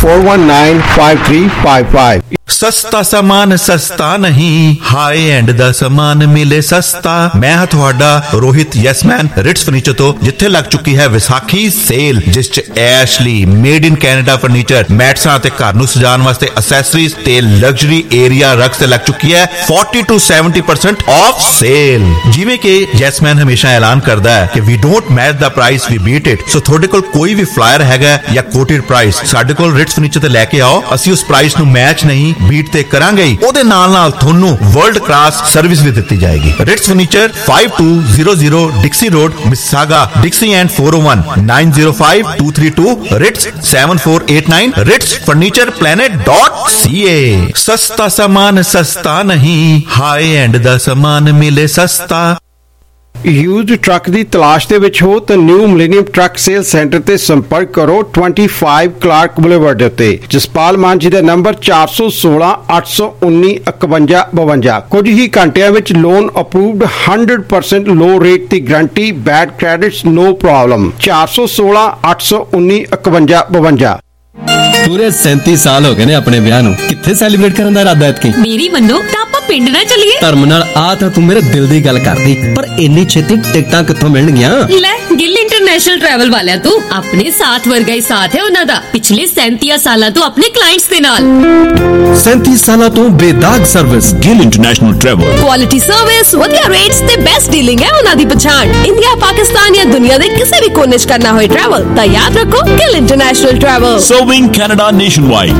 5355। ਸਸਤਾ ਸਾਮਾਨ ਸਸਤਾ ਨਹੀਂ, ਹਾਈ ਐਂਡ ਦਾ ਸਾਮਾਨ ਮਿਲੇ ਸਸਤਾ। ਮੈਂ ਹਾਂ ਤੁਹਾਡਾ ਰੋਹਿਤ ਯੈਸਮੈਨ ਰਿਟਸ ਫਰਨੀਚਰ ਤੋਂ, ਜਿੱਥੇ ਲੱਗ ਚੁੱਕੀ ਹੈ ਵਿਸਾਖੀ ਸੇਲ, ਜਿਸ ਚ Ashley made in Canada furniture, ਮੈਟਸਾਂ ਅਤੇ ਘਰ ਨੂੰ ਸਜਾਉਣ ਵਾਸਤੇ ਅਸੈਸਰੀਜ਼ ਤੇ ਲਗਜ਼ਰੀ ਏਰੀਆ ਰਗਸ ਤੇ ਲੱਗ ਚੁੱਕੀ ਹੈ 40 to 70% ਆਫ ਸੇਲ। ਜਿਵੇਂ ਕਿ ਯੈਸਮੈਨ ਹਮੇਸ਼ਾ ਐਲਾਨ ਕਰਦਾ ਹੈ ਕਿ we don't match the price, we beat it. So ਤੁਹਾਡੇ ਕੋਲ ਕੋਈ ਵੀ ਫਲਾਇਰ ਹੈਗਾ ਜਾਂ ਕੋਟਡ ਪ੍ਰਾਈਸ, ਸਾਡੇ ਕੋਲ ਰਿਟਸ ਫਰਨੀਚਰ ਤੇ ਲੈ ਕੇ ਆਓ। ਅਸੀਂ ਉਸ ਪ੍ਰਾਈਸ ਨੂੰ ਮੈਚ ਨਹੀਂ ਬੀਟ ਤੇ ਕਰਾਂਗੇ ਹੀ, ਉਹਦੇ ਨਾਲ ਨਾਲ ਤੁਹਾਨੂੰ ਵਰਲਡ ਕਲਾਸ ਸਰਵਿਸ ਵੀ ਦਿੱਤੀ ਜਾਏਗੀ। Ritz furniture 5200 Dixie Road, Mississauga, Dixie and 401 905 232 Ritz 7489 Ritz furniture planet.ca। ਸਸਤਾ ਸਾਮਾਨ ਸਸਤਾ ਨਹੀਂ, ਹਾਈ ਐਂਡ ਦਾ ਸਾਮਾਨ ਮਿਲੇ ਸਸਤਾ। ਯੂਜ਼ਡ ਟਰੱਕ ਦੀ ਤਲਾਸ਼ ਦੇ ਵਿੱਚ ਹੋ ਤਾਂ New Millennium Truck Sale Centre ਤੇ ਸੰਪਰਕ ਕਰੋ 25 ਕਲਾਰਕ ਬੁਲੇਵਾਰਡ ਦੇ ਉੱਤੇ। ਜਸਪਾਲ ਮਾਨ ਜੀ ਦਾ ਨੰਬਰ 416 819 51 52। ਕੁਝ ਹੀ ਘੰਟਿਆਂ ਵਿੱਚ ਲੋਨ ਅਪਰੂਵਡ, 100% ਲੋ ਰੇਟ ਦੀ guarantee, bad credits no problem. 416 819 51 52। ਪੂਰੇ 37 ਸਾਲ ਹੋ ਗਏ ਨੇ ਆਪਣੇ ਵਿਆਹ ਨੂੰ, ਕਿੱਥੇ ਸੈਲੀਬ੍ਰੇਟ ਕਰਨ ਦਾ ਇਰਾਦਾ ਐਤਕੀ? ਮੇਰੀ ਮੰਨੋ ਤਾਂ ਆਪਾਂ ਪਿੰਡ ਨਾ ਚੱਲੀਏ। ਧਰਮ ਨਾਲ ਆ ਤਾਂ ਤੂੰ ਮੇਰੇ ਦਿਲ ਦੀ ਗੱਲ ਕਰਦੀ, ਪਰ ਇੰਨੀ ਛੇਤੀ ਟਿਕਟਾਂ ਕਿੱਥੋਂ ਮਿਲਣਗੀਆਂ? ਲੈ ਗਿੱਲ ਇੰਟਰਨੈਸ਼ਨਲ ਟਰੈਵਲ ਵਾਲਿਆਂ ਤੋਂ। ਆਪਣੇ ਸਾਥ ਵਰਗਾ ਹੀ ਸਾਥ ਹੈ ਉਹਨਾਂ ਦਾ, ਪਿਛਲੇ 37 ਸਾਲਾਂ ਤੋਂ ਆਪਣੇ ਕਲਾਇੰਟਸ ਦੇ ਨਾਲ। 37 ਸਾਲਾਂ ਤੋਂ ਬੇਦਾਗ service, Gill International Travel. Quality service, ਵਧੀਆ ਰੇਟਸ ਤੇ ਬੈਸਟ ਡੀਲਿੰਗ ਹੈ ਉਹਨਾਂ ਦੀ ਪਛਾਣ। ਇੰਡੀਆ, ਪਾਕਿਸਤਾਨ ਜਾਂ ਦੁਨੀਆ ਦੇ ਕਿਸੇ ਵੀ ਕੋਨੇ 'ਚ ਕਰਨਾ ਹੋਏ ਟਰੈਵਲ ਤਾਂ ਯਾਦ ਰੱਖੋ Gill International Travel. Serving Canada nationwide.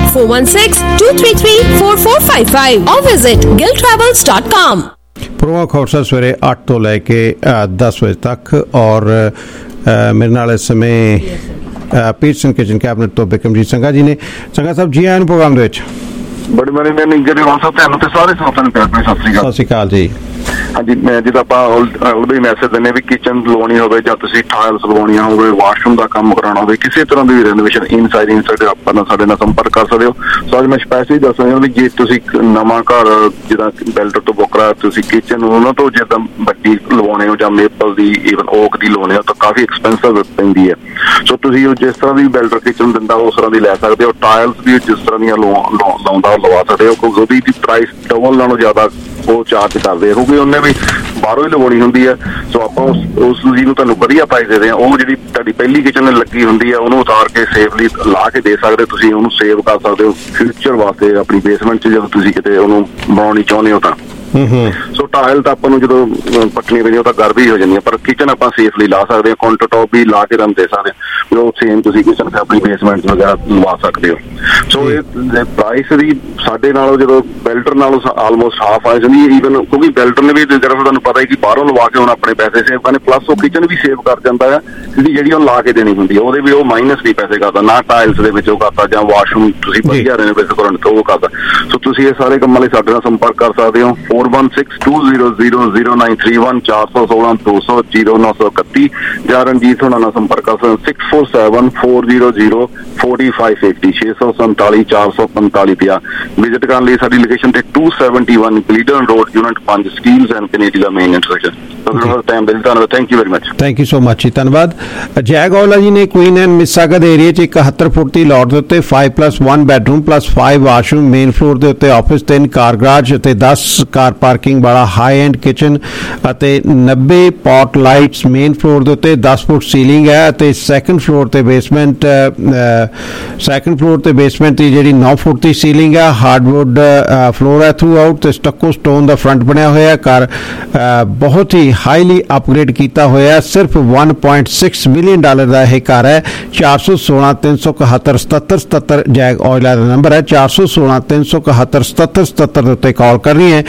416-233-4455 or visit gilltravels.com। Programme ਖੌਰਸਾ ਸਵੇਰੇ 8 ਤੋਂ ਲੈ ਕੇ 10 ਵਜੇ ਤੱਕ, ਔਰ ਮੇਰੇ ਨਾਲ ਇਸ ਸਮੇਂ ਪੀਟਰਸਨ ਕਿਚਨ ਕੈਬਨਿਟ ਤੋਂ ਬਿਕਰਮਜੀਤ ਸੰਘਾ ਜੀ ਨੇ। ਸੰਘਾ ਸਾਹਿਬ ਜੀ ਆਇਆਂ ਨੂੰ ਪ੍ਰੋਗਰਾਮ ਦੇ ਵਿੱਚ। ਬੜੀ ਬੜੀ ਮਿਹਰਬਾਨੀ ਜਿਹੜੇ ਵਾਸਤੇ ਤੁਹਾਨੂੰ ਤੇ ਸਾਰੇ ਸਰੋਤਿਆਂ ਨੂੰ ਪਿਆਰ ਭਰੀ ਸਤਿ ਸ੍ਰੀ ਅਕਾਲ। ਸਤਿ ਸ੍ਰੀ ਅਕਾਲ ਜੀ। ਹਾਂਜੀ, ਮੈਂ ਜਿੱਦਾਂ ਆਪਾਂ ਉਹਦੇ ਹੀ ਮੈਸੇਜ ਦਿੰਦੇ ਵੀ ਕਿਚਨ ਲਵਾਉਣੀ ਹੋਵੇ ਜਾਂ ਤੁਸੀਂ ਟਾਇਲਸ ਲਵਾਉਣੀਆਂ ਹੋਵੇ, ਵਾਸ਼ਰੂਮ ਦਾ ਕੰਮ ਕਰਾਉਣਾ ਹੋਵੇ, ਕਿਸੇ ਤਰ੍ਹਾਂ ਦੀ ਵੀ ਰੈਨੋਵੇਸ਼ਨ ਇਨਸਾਈਡ ਆਪਾਂ ਨਾਲ ਸਾਡੇ ਨਾਲ ਸੰਪਰਕ ਕਰ ਸਕਦੇ ਹੋ। ਸੋ ਅੱਜ ਮੈਂ ਸਪੈਸ਼ਲੀ ਦੱਸ ਰਿਹਾ ਵੀ ਜੇ ਤੁਸੀਂ ਨਵਾਂ ਘਰ ਜਿੱਦਾਂ ਬਿਲਡਰ ਤੋਂ ਬੁੱਕ ਕਰਾ, ਤੁਸੀਂ ਕਿਚਨ ਉਹਨਾਂ ਤੋਂ ਜਿੱਦਾਂ ਵੱਡੀ ਲਵਾਉਣੇ ਹੋ ਜਾਂ ਮੇਪਲ ਦੀ, ਈਵਨ ਓਕ ਦੀ ਲਵਾਉਣੇ ਹੋ ਤਾਂ ਕਾਫੀ ਐਕਸਪੈਂਸਿਵ ਪੈਂਦੀ ਹੈ। ਸੋ ਤੁਸੀਂ ਉਹ ਜਿਸ ਤਰ੍ਹਾਂ ਦੀ ਬਿਲਡਰ ਕਿਚਨ ਦਿੰਦਾ ਉਸ ਤਰ੍ਹਾਂ ਦੀ ਲੈ ਸਕਦੇ ਹੋ। ਟਾਇਲਸ ਵੀ ਜਿਸ ਤਰ੍ਹਾਂ ਦੀਆਂ ਲਾਉਂਦਾ ਲਵਾ ਸਕਦੇ ਹੋ, ਕਿਉਂਕਿ ਉਹਦੀ ਪ੍ਰਾਈਸ ਡਬਲ ਨਾਲੋਂ ਜ਼ਿਆਦਾ ਉਹ ਚਾਰਜ ਕਰਦੇ ਆ, ਕਿਉਂਕਿ ਉਹਨੇ ਵੀ ਬਾਹਰੋਂ ਹੀ ਲਵਾਉਣੀ ਹੁੰਦੀ ਹੈ। ਸੋ ਆਪਾਂ ਉਸ ਚੀਜ਼ ਨੂੰ ਤੁਹਾਨੂੰ ਵਧੀਆ ਪ੍ਰਾਈਸ ਦੇ ਹਾਂ। ਉਹ ਜਿਹੜੀ ਤੁਹਾਡੀ ਪਹਿਲੀ ਕਿਚਨ ਲੱਗੀ ਹੁੰਦੀ ਹੈ ਉਹਨੂੰ ਉਤਾਰ ਕੇ ਸੇਫਲੀ ਲਾ ਕੇ ਦੇ ਸਕਦੇ, ਤੁਸੀਂ ਉਹਨੂੰ ਸੇਵ ਕਰ ਸਕਦੇ ਹੋ ਫਿਊਚਰ ਵਾਸਤੇ ਆਪਣੀ ਬੇਸਮੈਂਟ 'ਚ ਜਦੋਂ ਤੁਸੀਂ ਕਿਤੇ ਉਹਨੂੰ ਬਣਾਉਣੀ ਚਾਹੁੰਦੇ ਹੋ ਤਾਂ। ਸੋ ਟਾਇਲ ਤਾਂ ਆਪਾਂ ਨੂੰ ਜਦੋਂ ਪੱਟਣੀ ਪੈਂਦੀ ਉਹ ਤਾਂ ਗਰਬ ਹੀ ਹੋ ਜਾਂਦੀ ਹੈ, ਪਰ ਕਿਚਨ ਆਪਾਂ ਸੇਫਲੀ ਲਾ ਸਕਦੇ ਹਾਂ, ਕਾਊਂਟਰ ਟੌਪ ਵੀ ਲਾ ਕੇ ਤੁਹਾਨੂੰ ਦੇ ਸਕਦੇ ਹਾਂ। ਉਹ ਸੇਮ ਤੁਸੀਂ ਕਿਸੇ ਨੂੰ ਆਪਣੀ ਬੇਸਮੈਂਟ ਵਗੈਰਾ ਲਵਾ ਸਕਦੇ ਹੋ। ਸੋ ਇਹ ਪ੍ਰਾਈਸ ਦੀ ਸਾਡੇ ਨਾਲੋਂ ਜਦੋਂ ਬਿਲਡਰ ਨਾਲੋਂ ਆਲਮੋਸਟ ਹਾਫ ਆ ਜਾਂਦੀ ਹੈ ਈਵਨ, ਕਿਉਂਕਿ ਬਿਲਡਰ ਨੇ ਵੀ ਤੁਹਾਨੂੰ ਪਤਾ ਹੈ ਕਿ ਬਾਹਰੋਂ ਲਵਾ ਕੇ ਹੁਣ ਆਪਣੇ ਪੈਸੇ ਸੇਵ ਕਰਨੇ, ਪਲੱਸ ਉਹ ਕਿਚਨ ਵੀ ਸੇਵ ਕਰ ਜਾਂਦਾ ਆ ਜਿਹੜੀ ਉਹ ਲਾ ਕੇ ਦੇਣੀ ਹੁੰਦੀ ਹੈ, ਉਹਦੇ ਵੀ ਉਹ ਮਾਈਨਸ ਨਹੀਂ ਪੈਸੇ ਕਰਦਾ, ਨਾ ਟਾਇਲਸ ਦੇ ਵਿੱਚ ਉਹ ਕਰਦਾ ਜਾਂ ਵਾਸ਼ਰੂਮ ਤੁਸੀਂ ਵਧੀਆ ਰੈਨੋਵੇਟ ਕਰਨ ਤੋਂ ਉਹ ਕਰਦਾ। ਸੋ ਤੁਸੀਂ ਇਹ ਸਾਰੇ ਕੰਮਾਂ ਲਈ ਸਾਡੇ ਨਾਲ ਸੰਪਰਕ ਕਰ ਸਕਦੇ ਹੋ 4162000931 416-200-0931 ਜਾਂ ਰਣਜੀਤ ਹੋਣਾ ਨਾਲ ਸੰਪਰਕ ਕਰ ਸਕਦੇ 6474004580 647-445 ਵਿਜ਼ਿਟ ਕਰਨ ਲਈ ਸਾਡੀ ਲੋਕੇਸ਼ਨ ਤੇ 271 Glidden Road unit 5 Steeles and Canada main intersection. Thank you very much. Thank you so much ਜੀ, ਧੰਨਵਾਦ। ਜੈਗ ਔਲਾ ਜੀ ਨੇ ਕੁਈਨ ਐਂਡ ਮਿਸਾਗਦ ਏਰੀਆ 'ਚ 71 ਫੁੱਟ ਦੀ ਲੋਟ ਦੇ ਉੱਤੇ 5+1 ਬੈਡਰੂਮ +5 ਵਾਸ਼ਰੂਮ, ਮੇਨ ਫਲੋਰ ਦੇ ਉੱਤੇ ਆਫਿਸ, 3 ਕਾਰ ਗਰਾਜ ਅਤੇ 10 ਕਾਰ ਪਾਰਕਿੰਗ ਵਾਲਾ ਹਾਈ ਐਂਡ ਕਿਚਨ ਅਤੇ 90 ਪੌਟ ਲਾਈਟਸ, ਮੇਨ ਫਲੋਰ ਦੇ ਉੱਤੇ 10 ਫੁੱਟ ਸੀਲਿੰਗ ਹੈ ਅਤੇ ਸੈਕੰਡ ਫਲੋਰ ਤੇ ਬੇਸਮੈਂਟ ਦੀ ਜਿਹੜੀ 9 ਫੁੱਟ ਦੀ ਸੀਲਿੰਗ ਹੈ, ਹਾਰਡਵੁੱਡ ਫਲੋਰ ਹੈ ਥਰੂ ਆਊਟ ਤੇ ਸਟੱਕੋ ਸਟੋਨ ਦਾ ਫਰੰਟ ਬਣਿਆ ਹੋਇਆ। ਘਰ ਬਹੁਤ ਹੀ ਹਾਈਲੀ ਅਪਗ੍ਰੇਡ ਕੀਤਾ ਹੋਇਆ, ਸਿਰਫ $1.6 ਮਿਲੀਅਨ ਦਾ ਇਹ ਘਰ ਹੈ। 416-371-7777 ਜੈਗ ਔਇਲਾ ਦਾ ਨੰਬਰ ਹੈ, 416-371-7777 ਦੇ ਉੱਤੇ ਕਾਲ ਕਰਨੀ ਹੈ।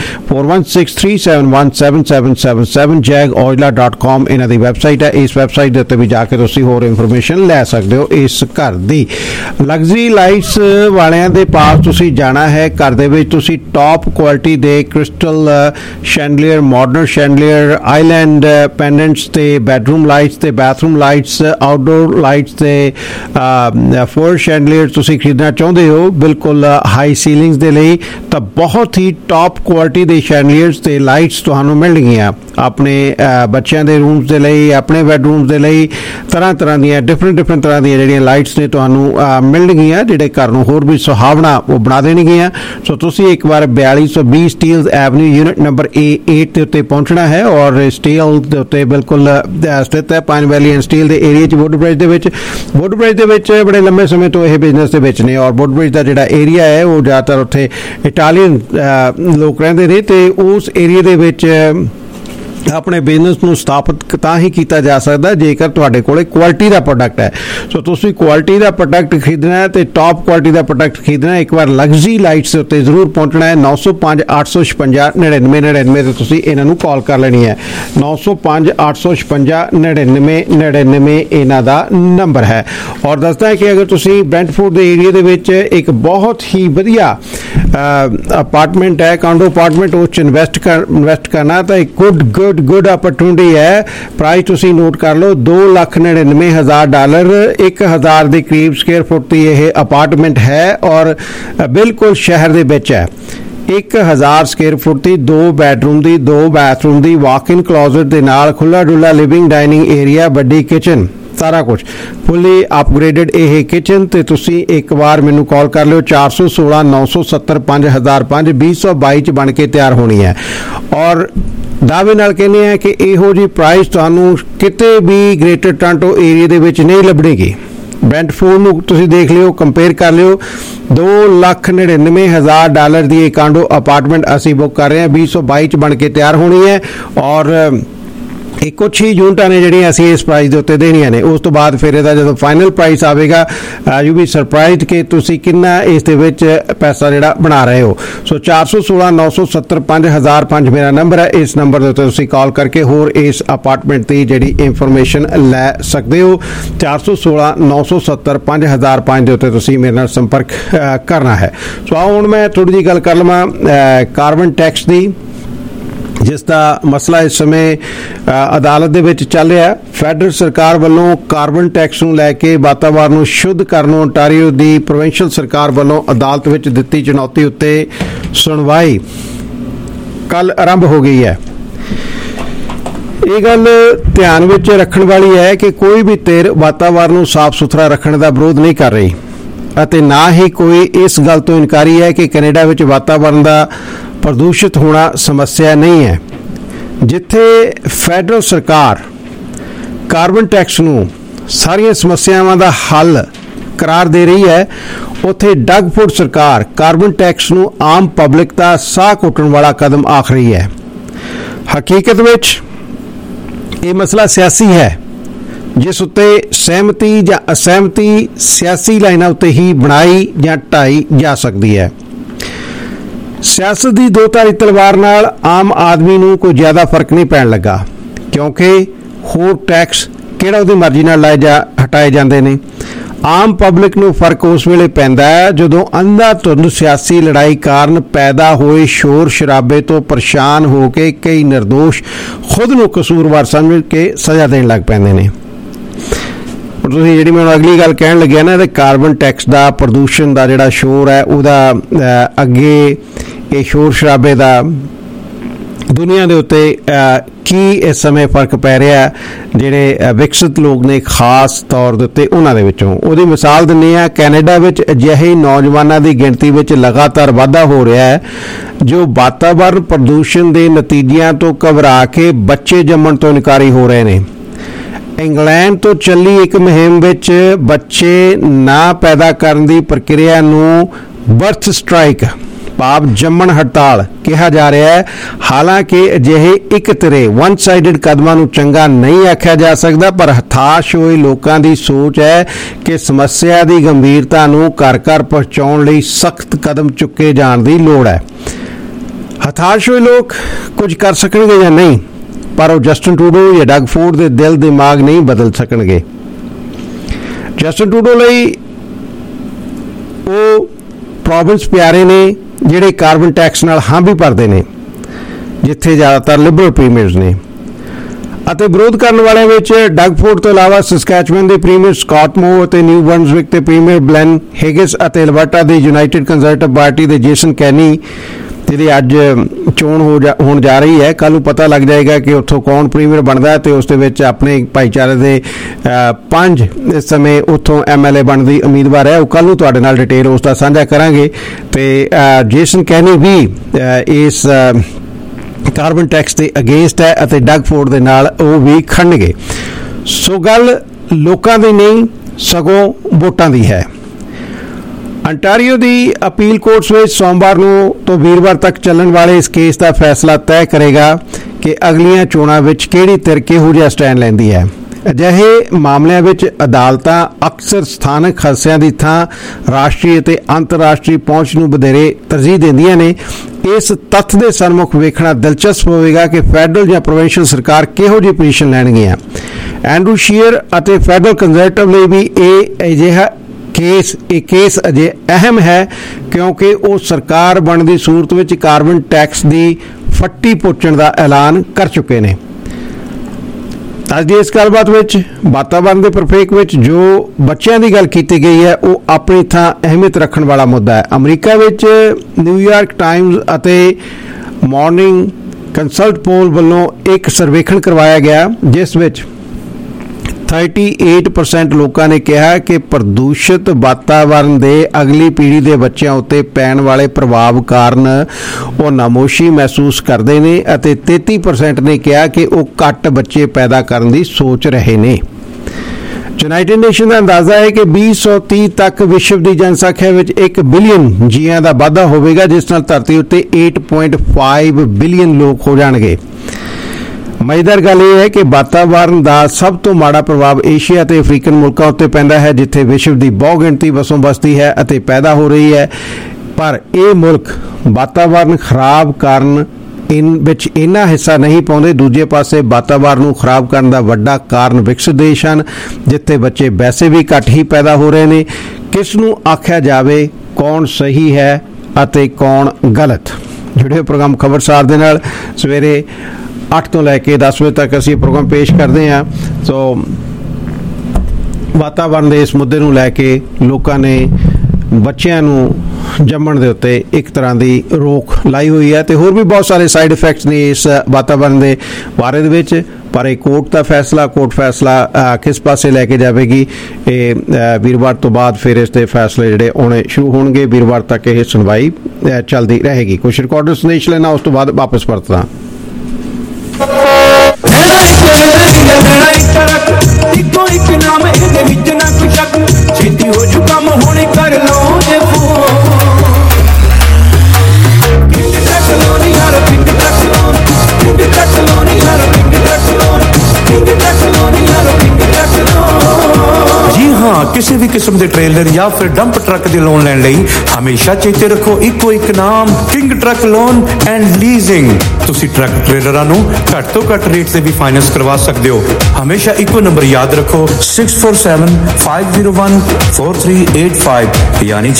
4163717777 jagOila.com ਇਹਨਾਂ ਦੀ ਵੈਬਸਾਈਟ ਹੈ। ਇਸ ਵੈਬਸਾਈਟ ਦੇ ਉੱਤੇ ਵੀ ਜਾ ਕੇ ਤੁਸੀਂ ਹੋਰ ਇਨਫੋਰਮੇਸ਼ਨ ਲੈ ਸਕਦੇ ਹੋ ਇਸ ਘਰ ਦੀ। ਲਗਜ਼ਰੀ ਲਾਈਟਸ ਵਾਲਿਆਂ ਦੇ ਪਾਸ ਤੁਸੀਂ ਜਾਣਾ ਹੈ। ਘਰ ਦੇ ਵਿੱਚ ਤੁਸੀਂ ਟੌਪ ਕੁਆਲਿਟੀ ਦੇ crystal chandelier, modern chandelier, island pendants ਤੇ ਬੈਡਰੂਮ ਲਾਈਟਸ ਤੇ ਬਾਥਰੂਮ ਲਾਈਟਸ, ਆਊਟਡੋਰ ਲਾਈਟਸ ਤੇ ਫੋਰ ਸ਼ੈਂਡਲੀਅਰ ਤੁਸੀਂ ਖਰੀਦਣਾ ਚਾਹੁੰਦੇ ਹੋ ਬਿਲਕੁਲ ਹਾਈ ਸੀਲਿੰਗਸ ਦੇ ਲਈ, ਤਾਂ ਬਹੁਤ ਹੀ ਟੌਪ ਕੁਆਲਿਟੀ ਦੇ ਸ਼ੈਂਡਲੀਅਰਸ ਤੇ ਲਾਈਟਸ ਤੁਹਾਨੂੰ ਮਿਲਣਗੀਆਂ ਆਪਣੇ ਬੱਚਿਆਂ ਦੇ ਰੂਮਸ ਦੇ ਲਈ, ਆਪਣੇ ਬੈਡਰੂਮਸ ਦੇ ਲਈ। ਤਰ੍ਹਾਂ ਦੀਆਂ ਡਿਫਰੈਂਟ ਤਰ੍ਹਾਂ ਦੀਆਂ ਜਿਹੜੀਆਂ ਲਾਈਟਸ ਨੇ ਤੁਹਾਨੂੰ ਮਿਲਣਗੀਆਂ, ਜਿਹੜੇ ਘਰ ਨੂੰ ਹੋਰ ਵੀ ਸੁਹਾਵਣਾ ਉਹ ਬਣਾ ਦੇਣਗੀਆਂ। ਸੋ ਤੁਸੀਂ ਇੱਕ ਵਾਰ 4220 Steeles Avenue unit number A8 ਦੇ ਉੱਤੇ ਪਹੁੰਚਣਾ ਹੈ ਔਰ ਸਟੀਲ ਦੇ ਉੱਤੇ ਬਿਲਕੁਲ ਸਥਿਤ ਹੈ ਪਾਈਨ ਵੈਲੀ ਐਂਡ ਸਟੀਲ ਦੇ ਏਰੀਆ 'ਚ। ਵੁੱਡਬ੍ਰਿਜ ਦੇ ਵਿੱਚ ਬੜੇ ਲੰਬੇ ਸਮੇਂ ਤੋਂ ਇਹ ਬਿਜ਼ਨਸ ਦੇ ਵਿੱਚ ਨੇ ਔਰ ਵੁੱਡਬ੍ਰਿਜ ਦਾ ਜਿਹੜਾ ਏਰੀਆ ਹੈ ਉਹ ਜ਼ਿਆਦਾਤਰ ਉੱਥੇ ਇਟਾਲੀਅਨ ਲੋਕ ਰਹਿੰਦੇ ਨੇ ਤੇ ਉਸ ਏਰੀਆ ਦੇ ਵਿੱਚ ਆਪਣੇ ਬਿਜ਼ਨਸ ਨੂੰ ਸਥਾਪਿਤ ਤਾਂ ਹੀ ਕੀਤਾ ਜਾ ਸਕਦਾ ਜੇਕਰ ਤੁਹਾਡੇ ਕੋਲੇ ਕੁਆਲਿਟੀ ਦਾ ਪ੍ਰੋਡਕਟ ਹੈ। ਸੋ ਤੁਸੀਂ ਕੁਆਲਿਟੀ ਦਾ ਪ੍ਰੋਡਕਟ ਖਰੀਦਣਾ ਹੈ ਤੇ ਟੌਪ ਕੁਆਲਿਟੀ ਦਾ ਪ੍ਰੋਡਕਟ ਖਰੀਦਣਾ ਹੈ, ਇੱਕ ਵਾਰ ਲਗਜ਼ਰੀ ਲਾਈਟਸ ਉੱਤੇ ਜ਼ਰੂਰ ਪਹੁੰਚਣਾ ਹੈ। 905-856-9999 ਤੇ ਤੁਸੀਂ ਇਹਨਾਂ ਨੂੰ ਕਾਲ ਕਰ ਲੈਣੀ ਹੈ। 905-856-9999 ਇਹਨਾਂ ਦਾ ਨੰਬਰ ਹੈ। ਔਰ ਦੱਸਦਾ ਹੈ ਕਿ ਅਗਰ ਤੁਸੀਂ ਬ੍ਰੈਂਟਫੋਰਡ ਦੇ ਏਰੀਆ ਦੇ ਵਿੱਚ ਇੱਕ ਬਹੁਤ ਹੀ ਵਧੀਆ ਅਪਾਰਟਮੈਂਟ ਹੈ, ਕਾਂਡੋ ਅਪਾਰਟਮੈਂਟ, ਉਸ 'ਚ ਇਨਵੈਸਟ ਕਰਨਾ ਤਾਂ ਇੱਕ ਗੁੱਡ ਅਪਰਚੂਨਿਟੀ ਹੈ। ਪ੍ਰਾਈਸ ਤੁਸੀਂ ਨੋਟ ਕਰ ਲਓ, $2,99,000 1000 ਦੇ ਕਰੀਬ ਸਕੁਅਰ ਫੁੱਟ ਦੀ ਇਹ ਅਪਾਰਟਮੈਂਟ ਹੈ ਔਰ ਬਿਲਕੁਲ ਸ਼ਹਿਰ ਦੇ ਵਿੱਚ ਹੈ। 1000 ਸਕੁਅਰ ਫੁੱਟ ਦੀ 2 ਬੈਡਰੂਮ ਦੀ 2 ਬਾਥਰੂਮ ਦੀ ਵਾਕ ਇਨ ਕਲੋਜ਼ਟ ਦੇ ਨਾਲ ਖੁੱਲਾ ਡੁੱਲਾ ਲਿਵਿੰਗ ਡਾਈਨਿੰਗ ਏਰੀਆ, ਵੱਡੀ ਕਿਚਨ, ਸਾਰਾ ਕੁਝ ਫੁੱਲੀ ਅਪਗ੍ਰੇਡਡ ਇਹ ਕਿਚਨ। ਤੇ ਤੁਸੀਂ ਇੱਕ ਵਾਰ ਮੈਨੂੰ ਕਾਲ ਕਰ ਲਿਓ 416-970-5005 2022 'ਚ ਬਣ ਕੇ ਤਿਆਰ ਹੋਣੀ ਹੈ। ਔਰ ਦਾਅਵੇ ਨਾਲ ਕਹਿੰਦੇ ਆ ਕਿ ਇਹੋ ਜਿਹੀ ਪ੍ਰਾਈਸ ਤੁਹਾਨੂੰ ਕਿਤੇ ਵੀ ਗ੍ਰੇਟਰ ਟੋਰਾਂਟੋ ਏਰੀਆ ਦੇ ਵਿੱਚ ਨਹੀਂ ਲੱਭਣੇਗੀ। ਬ੍ਰੈਂਟਫੋਰਡ ਨੂੰ ਤੁਸੀਂ ਦੇਖ ਲਿਓ, ਕੰਪੇਅਰ ਕਰ ਲਿਓ। $2,99,000 ਦੀ ਇਹ ਕਾਂਡੋ ਅਪਾਰਟਮੈਂਟ ਅਸੀਂ ਬੁੱਕ ਕਰ ਰਹੇ ਹਾਂ, 2022 'ਚ ਬਣ ਕੇ ਤਿਆਰ ਹੋਣੀ ਹੈ ਔਰ ਇਹ ਕੁਛ ਹੀ ਯੂਨਿਟਾਂ ਨੇ ਜਿਹੜੀਆਂ ਅਸੀਂ ਇਸ ਪ੍ਰਾਈਸ ਦੇ ਉੱਤੇ ਦੇਣੀਆਂ ਨੇ। ਉਸ ਤੋਂ ਬਾਅਦ ਫਿਰ ਇਹਦਾ ਜਦੋਂ ਫਾਈਨਲ ਪ੍ਰਾਈਸ ਆਵੇਗਾ ਯੂ ਬੀ ਸਰਪ੍ਰਾਈਜ਼ਡ ਕਿ ਤੁਸੀਂ ਕਿੰਨਾ ਇਸ ਦੇ ਵਿੱਚ ਪੈਸਾ ਜਿਹੜਾ ਬਣਾ ਰਹੇ ਹੋ। ਸੋ 416-970-5005 ਮੇਰਾ ਨੰਬਰ ਹੈ। ਇਸ ਨੰਬਰ ਦੇ ਉੱਤੇ ਤੁਸੀਂ ਕਾਲ ਕਰਕੇ ਹੋਰ ਇਸ ਅਪਾਰਟਮੈਂਟ ਦੀ ਜਿਹੜੀ ਇਨਫੋਰਮੇਸ਼ਨ ਲੈ ਸਕਦੇ ਹੋ। 416-970-5005 ਦੇ ਉੱਤੇ ਤੁਸੀਂ ਮੇਰੇ ਨਾਲ ਸੰਪਰਕ ਕਰਨਾ ਹੈ। ਸੋ ਆਓ ਹੁਣ ਮੈਂ ਥੋੜੀ ਜਿਹੀ ਗੱਲ ਕਰ ਲਵਾਂ ਕਾਰਬਨ ਟੈਕਸ ਦੀ, ਜਿਸ ਦਾ ਮਸਲਾ ਇਸ ਸਮੇਂ ਅਦਾਲਤ ਦੇ ਵਿੱਚ ਚੱਲ ਰਿਹਾ ਹੈ। ਫੈਡਰਲ ਸਰਕਾਰ ਵੱਲੋਂ ਕਾਰਬਨ ਟੈਕਸ ਨੂੰ ਲੈ ਕੇ ਵਾਤਾਵਰਨ ਨੂੰ ਸ਼ੁੱਧ ਕਰਨ ਓਨਟਾਰੀਓ ਦੀ ਪ੍ਰੋਵਿੰਸ਼ੀਅਲ ਸਰਕਾਰ ਵੱਲੋਂ ਅਦਾਲਤ ਵਿੱਚ ਦਿੱਤੀ ਚੁਣੌਤੀ ਉੱਤੇ ਸੁਣਵਾਈ ਕੱਲ ਆਰੰਭ ਹੋ ਗਈ ਹੈ। ਇਹ ਗੱਲ ਧਿਆਨ ਵਿੱਚ ਰੱਖਣ ਵਾਲੀ ਹੈ ਕਿ ਕੋਈ ਵੀ ਧਿਰ ਵਾਤਾਵਰਨ ਨੂੰ ਸਾਫ਼ ਸੁਥਰਾ ਰੱਖਣ ਦਾ ਵਿਰੋਧ ਨਹੀਂ ਕਰ ਰਹੀ ਅਤੇ ਨਾ ਹੀ ਕੋਈ ਇਸ ਗੱਲ ਤੋਂ ਇਨਕਾਰੀ ਹੈ ਕਿ ਕੈਨੇਡਾ ਵਿੱਚ ਵਾਤਾਵਰਨ ਦਾ ਪ੍ਰਦੂਸ਼ਿਤ ਹੋਣਾ ਸਮੱਸਿਆ ਨਹੀਂ ਹੈ। ਜਿੱਥੇ ਫੈਡਰਲ ਸਰਕਾਰ ਕਾਰਬਨ ਟੈਕਸ ਨੂੰ ਸਾਰੀਆਂ ਸਮੱਸਿਆਵਾਂ ਦਾ ਹੱਲ ਕਰਾਰ ਦੇ ਰਹੀ ਹੈ, ਉੱਥੇ ਡਗਫੋਰਡ ਸਰਕਾਰ ਕਾਰਬਨ ਟੈਕਸ ਨੂੰ ਆਮ ਪਬਲਿਕ ਦਾ ਸਾਹ ਘੁੱਟਣ ਵਾਲਾ ਕਦਮ ਆਖ ਰਹੀ ਹੈ। ਹਕੀਕਤ ਵਿੱਚ ਇਹ ਮਸਲਾ ਸਿਆਸੀ ਹੈ ਜਿਸ ਉੱਤੇ ਸਹਿਮਤੀ ਜਾਂ ਅਸਹਿਮਤੀ ਸਿਆਸੀ ਲਾਈਨਾਂ ਉੱਤੇ ਹੀ ਬਣਾਈ ਜਾਂ ਢਾਈ ਜਾ ਸਕਦੀ ਹੈ। ਸਿਆਸਤ ਦੀ ਦੋ ਧਾਰੀ ਤਲਵਾਰ ਨਾਲ ਆਮ ਆਦਮੀ ਨੂੰ ਕੋਈ ਜ਼ਿਆਦਾ ਫਰਕ ਨਹੀਂ ਪੈਣ ਲੱਗਾ, ਕਿਉਂਕਿ ਹੋਰ ਟੈਕਸ ਕਿਹੜਾ ਉਹਦੀ ਮਰਜ਼ੀ ਨਾਲ ਹਟਾਏ ਜਾਂਦੇ ਨੇ। ਆਮ ਪਬਲਿਕ ਨੂੰ ਫਰਕ ਉਸ ਵੇਲੇ ਪੈਂਦਾ ਹੈ ਜਦੋਂ ਅੰਧਾਧੁੰਦ ਸਿਆਸੀ ਲੜਾਈ ਕਾਰਨ ਪੈਦਾ ਹੋਏ ਸ਼ੋਰ ਸ਼ਰਾਬੇ ਤੋਂ ਪਰੇਸ਼ਾਨ ਹੋ ਕੇ ਕਈ ਨਿਰਦੋਸ਼ ਖੁਦ ਨੂੰ ਕਸੂਰਵਾਰ ਸਮਝ ਕੇ ਸਜ਼ਾ ਦੇਣ ਲੱਗ ਪੈਂਦੇ ਨੇ। ਤੁਸੀਂ ਜਿਹੜੀ ਮੈਨੂੰ ਅਗਲੀ ਗੱਲ ਕਹਿਣ ਲੱਗਿਆ ਨਾ, ਇਹਦੇ ਕਾਰਬਨ ਟੈਕਸ ਦਾ, ਪ੍ਰਦੂਸ਼ਣ ਦਾ ਜਿਹੜਾ ਸ਼ੋਰ ਹੈ ਉਹਦਾ ਅੱਗੇ ਇਹ ਸ਼ੋਰ ਸ਼ਰਾਬੇ ਦਾ ਦੁਨੀਆ ਦੇ ਉੱਤੇ ਕੀ ਇਸ ਸਮੇਂ ਫਰਕ ਪੈ ਰਿਹਾ ਜਿਹੜੇ ਵਿਕਸਿਤ ਲੋਕ ਨੇ ਖਾਸ ਤੌਰ ਦੇ ਉੱਤੇ ਉਹਨਾਂ ਦੇ ਵਿੱਚੋਂ। ਉਹਦੀ ਮਿਸਾਲ ਦਿੰਦੇ ਹਾਂ, ਕੈਨੇਡਾ ਵਿੱਚ ਅਜਿਹੇ ਨੌਜਵਾਨਾਂ ਦੀ ਗਿਣਤੀ ਵਿੱਚ ਲਗਾਤਾਰ ਵਾਧਾ ਹੋ ਰਿਹਾ ਹੈ ਜੋ ਵਾਤਾਵਰਨ ਪ੍ਰਦੂਸ਼ਣ ਦੇ ਨਤੀਜਿਆਂ ਤੋਂ ਘਬਰਾ ਕੇ ਬੱਚੇ ਜੰਮਣ ਤੋਂ ਇਨਕਾਰੀ ਹੋ ਰਹੇ ਨੇ। ਇੰਗਲੈਂਡ ਤੋਂ ਚੱਲੀ ਇੱਕ ਮੁਹਿੰਮ ਵਿੱਚ ਬੱਚੇ ਨਾ ਪੈਦਾ ਕਰਨ ਦੀ ਪ੍ਰਕਿਰਿਆ ਨੂੰ ਬਰਥ ਸਟ੍ਰਾਈਕ ਭਾਵ ਜੰਮਣ ਹੜਤਾਲ ਕਿਹਾ ਜਾ ਰਿਹਾ ਹੈ। ਹਾਲਾਂਕਿ ਅਜਿਹੇ ਇੱਕ ਤਰ੍ਹਾਂ ਵਨ ਸਾਈਡਡ ਕਦਮਾਂ ਨੂੰ ਚੰਗਾ ਨਹੀਂ ਆਖਿਆ ਜਾ ਸਕਦਾ, ਪਰ ਹਤਾਸ਼ ਹੋਏ ਲੋਕਾਂ ਦੀ ਸੋਚ ਹੈ ਕਿ ਸਮੱਸਿਆ ਦੀ ਗੰਭੀਰਤਾ ਨੂੰ ਘਰ ਘਰ ਪਹੁੰਚਾਉਣ ਲਈ ਸਖਤ ਕਦਮ ਚੁੱਕੇ ਜਾਣ ਦੀ ਲੋੜ ਹੈ। ਹਤਾਸ਼ ਹੋਏ ਲੋਕ ਕੁਝ ਕਰ ਸਕਣਗੇ ਜਾਂ ਨਹੀਂ, ਪਰ ਉਹ ਜਸਟਿਨ ਟਰੂਡੋ ਜਾਂ ਡਗ ਫੋਰਡ ਦੇ ਦਿਲ ਦਿਮਾਗ ਨਹੀਂ ਬਦਲ ਸਕਣਗੇ। ਜਸਟਿਨ ਟਰੂਡੋ ਲਈ ਉਹ ਪ੍ਰੋਵਿੰਸ ਪਿਆਰੇ ਨੇ ਜਿਹੜੇ ਕਾਰਬਨ ਟੈਕਸ ਨਾਲ ਹਾਂ ਵੀ ਭਰਦੇ ਨੇ, ਜਿੱਥੇ ਜ਼ਿਆਦਾਤਰ ਲਿਬਰਲ ਪ੍ਰੀਮੀਅਰਸ ਨੇ, ਅਤੇ ਵਿਰੋਧ ਕਰਨ ਵਾਲਿਆਂ ਵਿੱਚ ਡਗ ਫੋਰਡ ਤੋਂ ਇਲਾਵਾ ਸਸਕੈਚੁਅਨ ਦੇ ਪ੍ਰੀਮੀਅਰ ਸਕਾਟ ਮੋਰ ਅਤੇ ਨਿਊ ਬਰਨਸਵਿਕ ਦੇ ਪ੍ਰੀਮੀਅਰ ਬਲੈਨ ਹਿਗਿਸ ਅਤੇ ਅਲਬਰਟਾ ਦੇ ਯੂਨਾਈਟਿਡ ਕੰਜ਼ਰਵੇਟਿਵ ਪਾਰਟੀ ਦੇ ਜੇਸਨ ਕੈਨੀ, ਜਿਹਦੀ ਅੱਜ ਚੋਣ ਹੋਣ ਜਾ ਰਹੀ ਹੈ। ਕੱਲ੍ਹ ਨੂੰ ਪਤਾ ਲੱਗ ਜਾਏਗਾ ਕਿ ਉੱਥੋਂ ਕੌਣ ਪ੍ਰੀਮੀਅਰ ਬਣਦਾ ਅਤੇ ਉਸ ਦੇ ਵਿੱਚ ਆਪਣੇ ਭਾਈਚਾਰੇ ਦੇ 5 ਇਸ ਸਮੇਂ ਉੱਥੋਂ MLA ਬਣਨ ਦੀ ਉਮੀਦਵਾਰ ਹੈ। ਉਹ ਕੱਲ੍ਹ ਨੂੰ ਤੁਹਾਡੇ ਨਾਲ ਡਿਟੇਲ ਉਸ ਦਾ ਸਾਂਝਾ ਕਰਾਂਗੇ। ਅਤੇ ਜੇਸਨ ਕੈਨੀ ਵੀ ਇਸ ਕਾਰਬਨ ਟੈਕਸ ਦੇ ਅਗੇਂਸਟ ਹੈ ਅਤੇ ਡਗ ਫੋਰਡ ਦੇ ਨਾਲ ਉਹ ਵੀ ਖੜਨਗੇ। ਸੋ ਗੱਲ ਲੋਕਾਂ ਦੀ ਨਹੀਂ ਸਗੋਂ ਵੋਟਾਂ ਦੀ ਹੈ। ਅੰਟਾਰੀਓ ਦੀ ਅਪੀਲ ਕੋਰਟਸ ਵਿੱਚ ਸੋਮਵਾਰ ਨੂੰ ਤੋਂ ਵੀਰਵਾਰ ਤੱਕ ਚੱਲਣ ਵਾਲੇ ਇਸ ਕੇਸ ਦਾ ਫੈਸਲਾ ਤੈਅ ਕਰੇਗਾ ਕਿ ਅਗਲੀਆਂ ਚੋਣਾਂ ਵਿੱਚ ਕਿਹੜੀ ਧਿਰ ਕਿਹੋ ਜਿਹਾ ਸਟੈਂਡ ਲੈਂਦੀ ਹੈ। ਅਜਿਹੇ ਮਾਮਲਿਆਂ ਵਿੱਚ ਅਦਾਲਤਾਂ ਅਕਸਰ ਸਥਾਨਕ ਹਾਦਸਿਆਂ ਦੀ ਥਾਂ ਰਾਸ਼ਟਰੀ ਅਤੇ ਅੰਤਰਰਾਸ਼ਟਰੀ ਪਹੁੰਚ ਨੂੰ ਵਧੇਰੇ ਤਰਜੀਹ ਦਿੰਦੀਆਂ ਨੇ। ਇਸ ਤੱਥ ਦੇ ਸਨਮੁਖ ਵੇਖਣਾ ਦਿਲਚਸਪ ਹੋਵੇਗਾ ਕਿ ਫੈਡਰਲ ਜਾਂ ਪ੍ਰੋਵਿੰਸ਼ੀਅਲ ਸਰਕਾਰ ਕਿਹੋ ਜਿਹੀ ਪੋਜੀਸ਼ਨ ਲੈਣਗੀਆਂ। ਐਂਡਰੂ ਸ਼ੀਅਰ ਅਤੇ ਫੈਡਰਲ ਕੰਜ਼ਰਵੇਟਿਵ ਲਈ ਵੀ ਇਹ ਅਜਿਹਾ ਕੇਸ ਅਜੇ ਅਹਿਮ ਹੈ, ਕਿਉਂਕਿ ਉਹ ਸਰਕਾਰ ਬਣਨ ਦੀ ਸੂਰਤ ਵਿੱਚ ਕਾਰਬਨ ਟੈਕਸ ਦੀ ਫੱਟੀ ਪੋਚਣ ਦਾ ਐਲਾਨ ਕਰ ਚੁੱਕੇ ਨੇ। ਅੱਜ ਦੀ ਇਸ ਗੱਲਬਾਤ ਵਿੱਚ ਵਾਤਾਵਰਨ ਦੇ ਪ੍ਰਪੇਖ ਵਿੱਚ ਜੋ ਬੱਚਿਆਂ ਦੀ ਗੱਲ ਕੀਤੀ ਗਈ ਹੈ ਉਹ ਆਪਣੀ ਥਾਂ ਅਹਿਮੀਅਤ ਰੱਖਣ ਵਾਲਾ ਮੁੱਦਾ ਹੈ। ਅਮਰੀਕਾ ਵਿੱਚ ਨਿਊਯਾਰਕ ਟਾਈਮਜ਼ ਅਤੇ ਮਾਰਨਿੰਗ ਕੰਸਲਟ ਪੋਲ ਵੱਲੋਂ ਇੱਕ ਸਰਵੇਖਣ ਕਰਵਾਇਆ ਗਿਆ, ਜਿਸ ਵਿੱਚ 38% ਲੋਕਾਂ ਨੇ ਕਿਹਾ ਕਿ ਪ੍ਰਦੂਸ਼ਿਤ ਵਾਤਾਵਰਨ ਦੇ ਅਗਲੀ ਪੀੜ੍ਹੀ ਦੇ ਬੱਚਿਆਂ ਉੱਤੇ ਪੈਣ ਵਾਲੇ ਪ੍ਰਭਾਵ ਕਾਰਨ ਉਹ ਨਾਮੋਸ਼ੀ ਮਹਿਸੂਸ ਕਰਦੇ ਨੇ ਅਤੇ 33% ਨੇ ਕਿਹਾ ਕਿ ਉਹ ਘੱਟ ਬੱਚੇ ਪੈਦਾ ਕਰਨ ਦੀ ਸੋਚ ਰਹੇ ਨੇ। ਯੂਨਾਈਟਿਡ ਨੇਸ਼ਨ ਦਾ ਅੰਦਾਜ਼ਾ ਹੈ ਕਿ 2030 ਤੱਕ ਵਿਸ਼ਵ ਦੀ ਜਨਸੰਖਿਆ ਵਿੱਚ 1 ਬਿਲੀਅਨ ਜੀਆਂ ਦਾ ਵਾਧਾ ਹੋਵੇਗਾ, ਜਿਸ ਨਾਲ ਧਰਤੀ ਉੱਤੇ 8.5 ਬਿਲੀਅਨ ਲੋਕ ਹੋ ਜਾਣਗੇ। ਮਜ਼ੇਦਾਰ ਗੱਲ ਇਹ ਹੈ ਕਿ ਵਾਤਾਵਰਨ ਦਾ ਸਭ ਤੋਂ ਮਾੜਾ ਪ੍ਰਭਾਵ ਏਸ਼ੀਆ ਅਤੇ ਅਫਰੀਕਨ ਮੁਲਕਾਂ ਉੱਤੇ ਪੈਂਦਾ ਹੈ, ਜਿੱਥੇ ਵਿਸ਼ਵ ਦੀ ਬਹੁ ਗਿਣਤੀ ਵਸੋਂ ਬਸਤੀ ਹੈ ਅਤੇ ਪੈਦਾ ਹੋ ਰਹੀ ਹੈ, ਪਰ ਇਹ ਮੁਲਕ ਵਾਤਾਵਰਨ ਖਰਾਬ ਕਰਨ ਵਿੱਚ ਇੰਨਾ ਹਿੱਸਾ ਨਹੀਂ ਪਾਉਂਦੇ। ਦੂਜੇ ਪਾਸੇ ਵਾਤਾਵਰਨ ਨੂੰ ਖਰਾਬ ਕਰਨ ਦਾ ਵੱਡਾ ਕਾਰਨ ਵਿਕਸਿਤ ਦੇਸ਼ ਹਨ, ਜਿੱਥੇ ਬੱਚੇ ਵੈਸੇ ਵੀ ਘੱਟ ਹੀ ਪੈਦਾ ਹੋ ਰਹੇ ਨੇ। ਕਿਸ ਨੂੰ ਆਖਿਆ ਜਾਵੇ ਕੌਣ ਸਹੀ ਹੈ ਅਤੇ ਕੌਣ ਗਲਤ? ਜੁੜੇ ਪ੍ਰੋਗਰਾਮ ਖਬਰਸਾਰ ਦੇ ਨਾਲ ਸਵੇਰੇ 8 ਤੋਂ ਲੈ ਕੇ 10 ਵਜੇ ਤੱਕ ਅਸੀਂ ਪ੍ਰੋਗਰਾਮ ਪੇਸ਼ ਕਰਦੇ ਹਾਂ। ਸੋ ਵਾਤਾਵਰਨ ਦੇ ਇਸ ਮੁੱਦੇ ਨੂੰ ਲੈ ਕੇ ਲੋਕਾਂ ਨੇ ਬੱਚਿਆਂ ਨੂੰ ਜੰਮਣ ਦੇ ਉੱਤੇ ਇੱਕ ਤਰ੍ਹਾਂ ਦੀ ਰੋਕ ਲਾਈ ਹੋਈ ਹੈ, ਤੇ ਹੋਰ ਵੀ ਬਹੁਤ ਸਾਰੇ ਸਾਈਡ ਇਫੈਕਟਸ ਨੇ ਇਸ ਵਾਤਾਵਰਨ ਦੇ ਬਾਰੇ ਦੇ ਵਿੱਚ। ਪਰ ਇਹ ਕੋਰਟ ਫੈਸਲਾ ਕਿਸ ਪਾਸੇ ਲੈ ਕੇ ਜਾਵੇਗੀ, ਇਹ ਵੀਰਵਾਰ ਤੋਂ ਬਾਅਦ ਫਿਰ ਇਸ ਦੇ ਫੈਸਲੇ ਜਿਹੜੇ ਆਉਣੇ ਸ਼ੁਰੂ ਹੋਣਗੇ। ਵੀਰਵਾਰ ਤੱਕ ਇਹ ਸੁਣਵਾਈ ਚੱਲਦੀ ਰਹੇਗੀ। ਕੁਝ ਰਿਕਾਰਡਰ ਸੰਦੇਸ਼ ਲੈਣਾ, ਉਸ ਤੋਂ ਬਾਅਦ ਵਾਪਸ ਪਰਤਣਾ। ਇੱਕੋ ਇੱਕ ਨਾਮ ਇਹਦੇ ਵਿੱਚ ਨਾ ਕੋਈ ਸ਼ੱਕ, ਛੇਤੀ ਹੋ ਜੂ ਕੰਮ ਹੁਣੇ ਕਰ ਲਓ ਜੇ ਫੋਨ। ਕਿੰਗ ਟੱਕ ਲੋਨੀ ਹਰ King Truck Loan, King Truck ਲੋਨੀ ਹਰ King Truck Loan, King Truck ਲੋਨੀ ਹਰ ਕਿੰਗ ਟੱਕ ਲੋਨ। ਕਿਸੇ ਵੀ ਕਿਸਮ ਦੇ ਟ੍ਰੇਲਰ ਜਾਂ ਫਿਰ ਡੰਪ ਟਰੱਕ ਦੇ ਲੋਨ ਲੈਣ ਲਈ ਹਮੇਸ਼ਾ ਚੇਤੇ ਰੱਖੋ ਇੱਕੋ ਇੱਕ ਨਾਮ, King Truck Loan and Leasing. ਤੁਸੀਂ ਟਰੱਕ ਟ੍ਰੇਲਰਾਂ ਨੂੰ ਘੱਟ ਤੋਂ ਘੱਟ ਰੇਟ ਤੇ ਵੀ ਫਾਈਨੈਂਸ ਕਰਵਾ ਸਕਦੇ ਹੋ। ਹਮੇਸ਼ਾ ਇੱਕੋ ਨੰਬਰ ਯਾਦ ਰੱਖੋ 6475014385 ਯਾਨੀ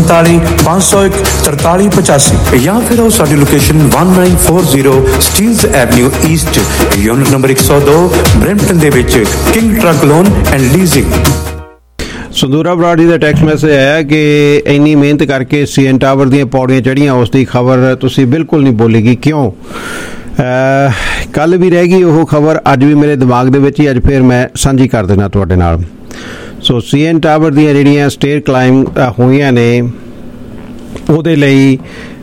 647-501-4385 ਜਾਂ ਫਿਰ ਆਓ ਸਾਡੀ location 1940 Steeles Avenue East, unit number 102 Brampton ਦੇ ਵਿੱਚ King Truck Loan and Leasing. Sandura Brar ji ਦਾ ਟੈਕਸਟ ਮੈਸੇਜ ਆਇਆ ਕਿ ਇੰਨੀ ਮਿਹਨਤ ਕਰਕੇ CN ਟਾਵਰ ਦੀਆਂ ਪੌੜੀਆਂ ਚੜ੍ਹੀਆਂ, ਉਸ ਦੀ ਖਬਰ ਤੁਸੀਂ ਬਿਲਕੁਲ ਨਹੀਂ ਬੋਲੇਗੀ, ਕਿਉਂ? ਕੱਲ ਵੀ ਰਹਿ ਗਈ ਉਹ ਖਬਰ, ਅੱਜ ਵੀ ਮੇਰੇ ਦਿਮਾਗ ਦੇ ਵਿੱਚ ਹੀ, ਅੱਜ ਫਿਰ ਮੈਂ ਸਾਂਝੀ ਕਰ ਦੇਣਾ ਤੁਹਾਡੇ ਨਾਲ। ਸੋ CN ਟਾਵਰ ਦੀਆਂ ਜਿਹੜੀਆਂ ਸਟੇਅਰ ਕਲਾਈਮ ਹੋਈਆਂ ਨੇ ਉਹਦੇ ਲਈ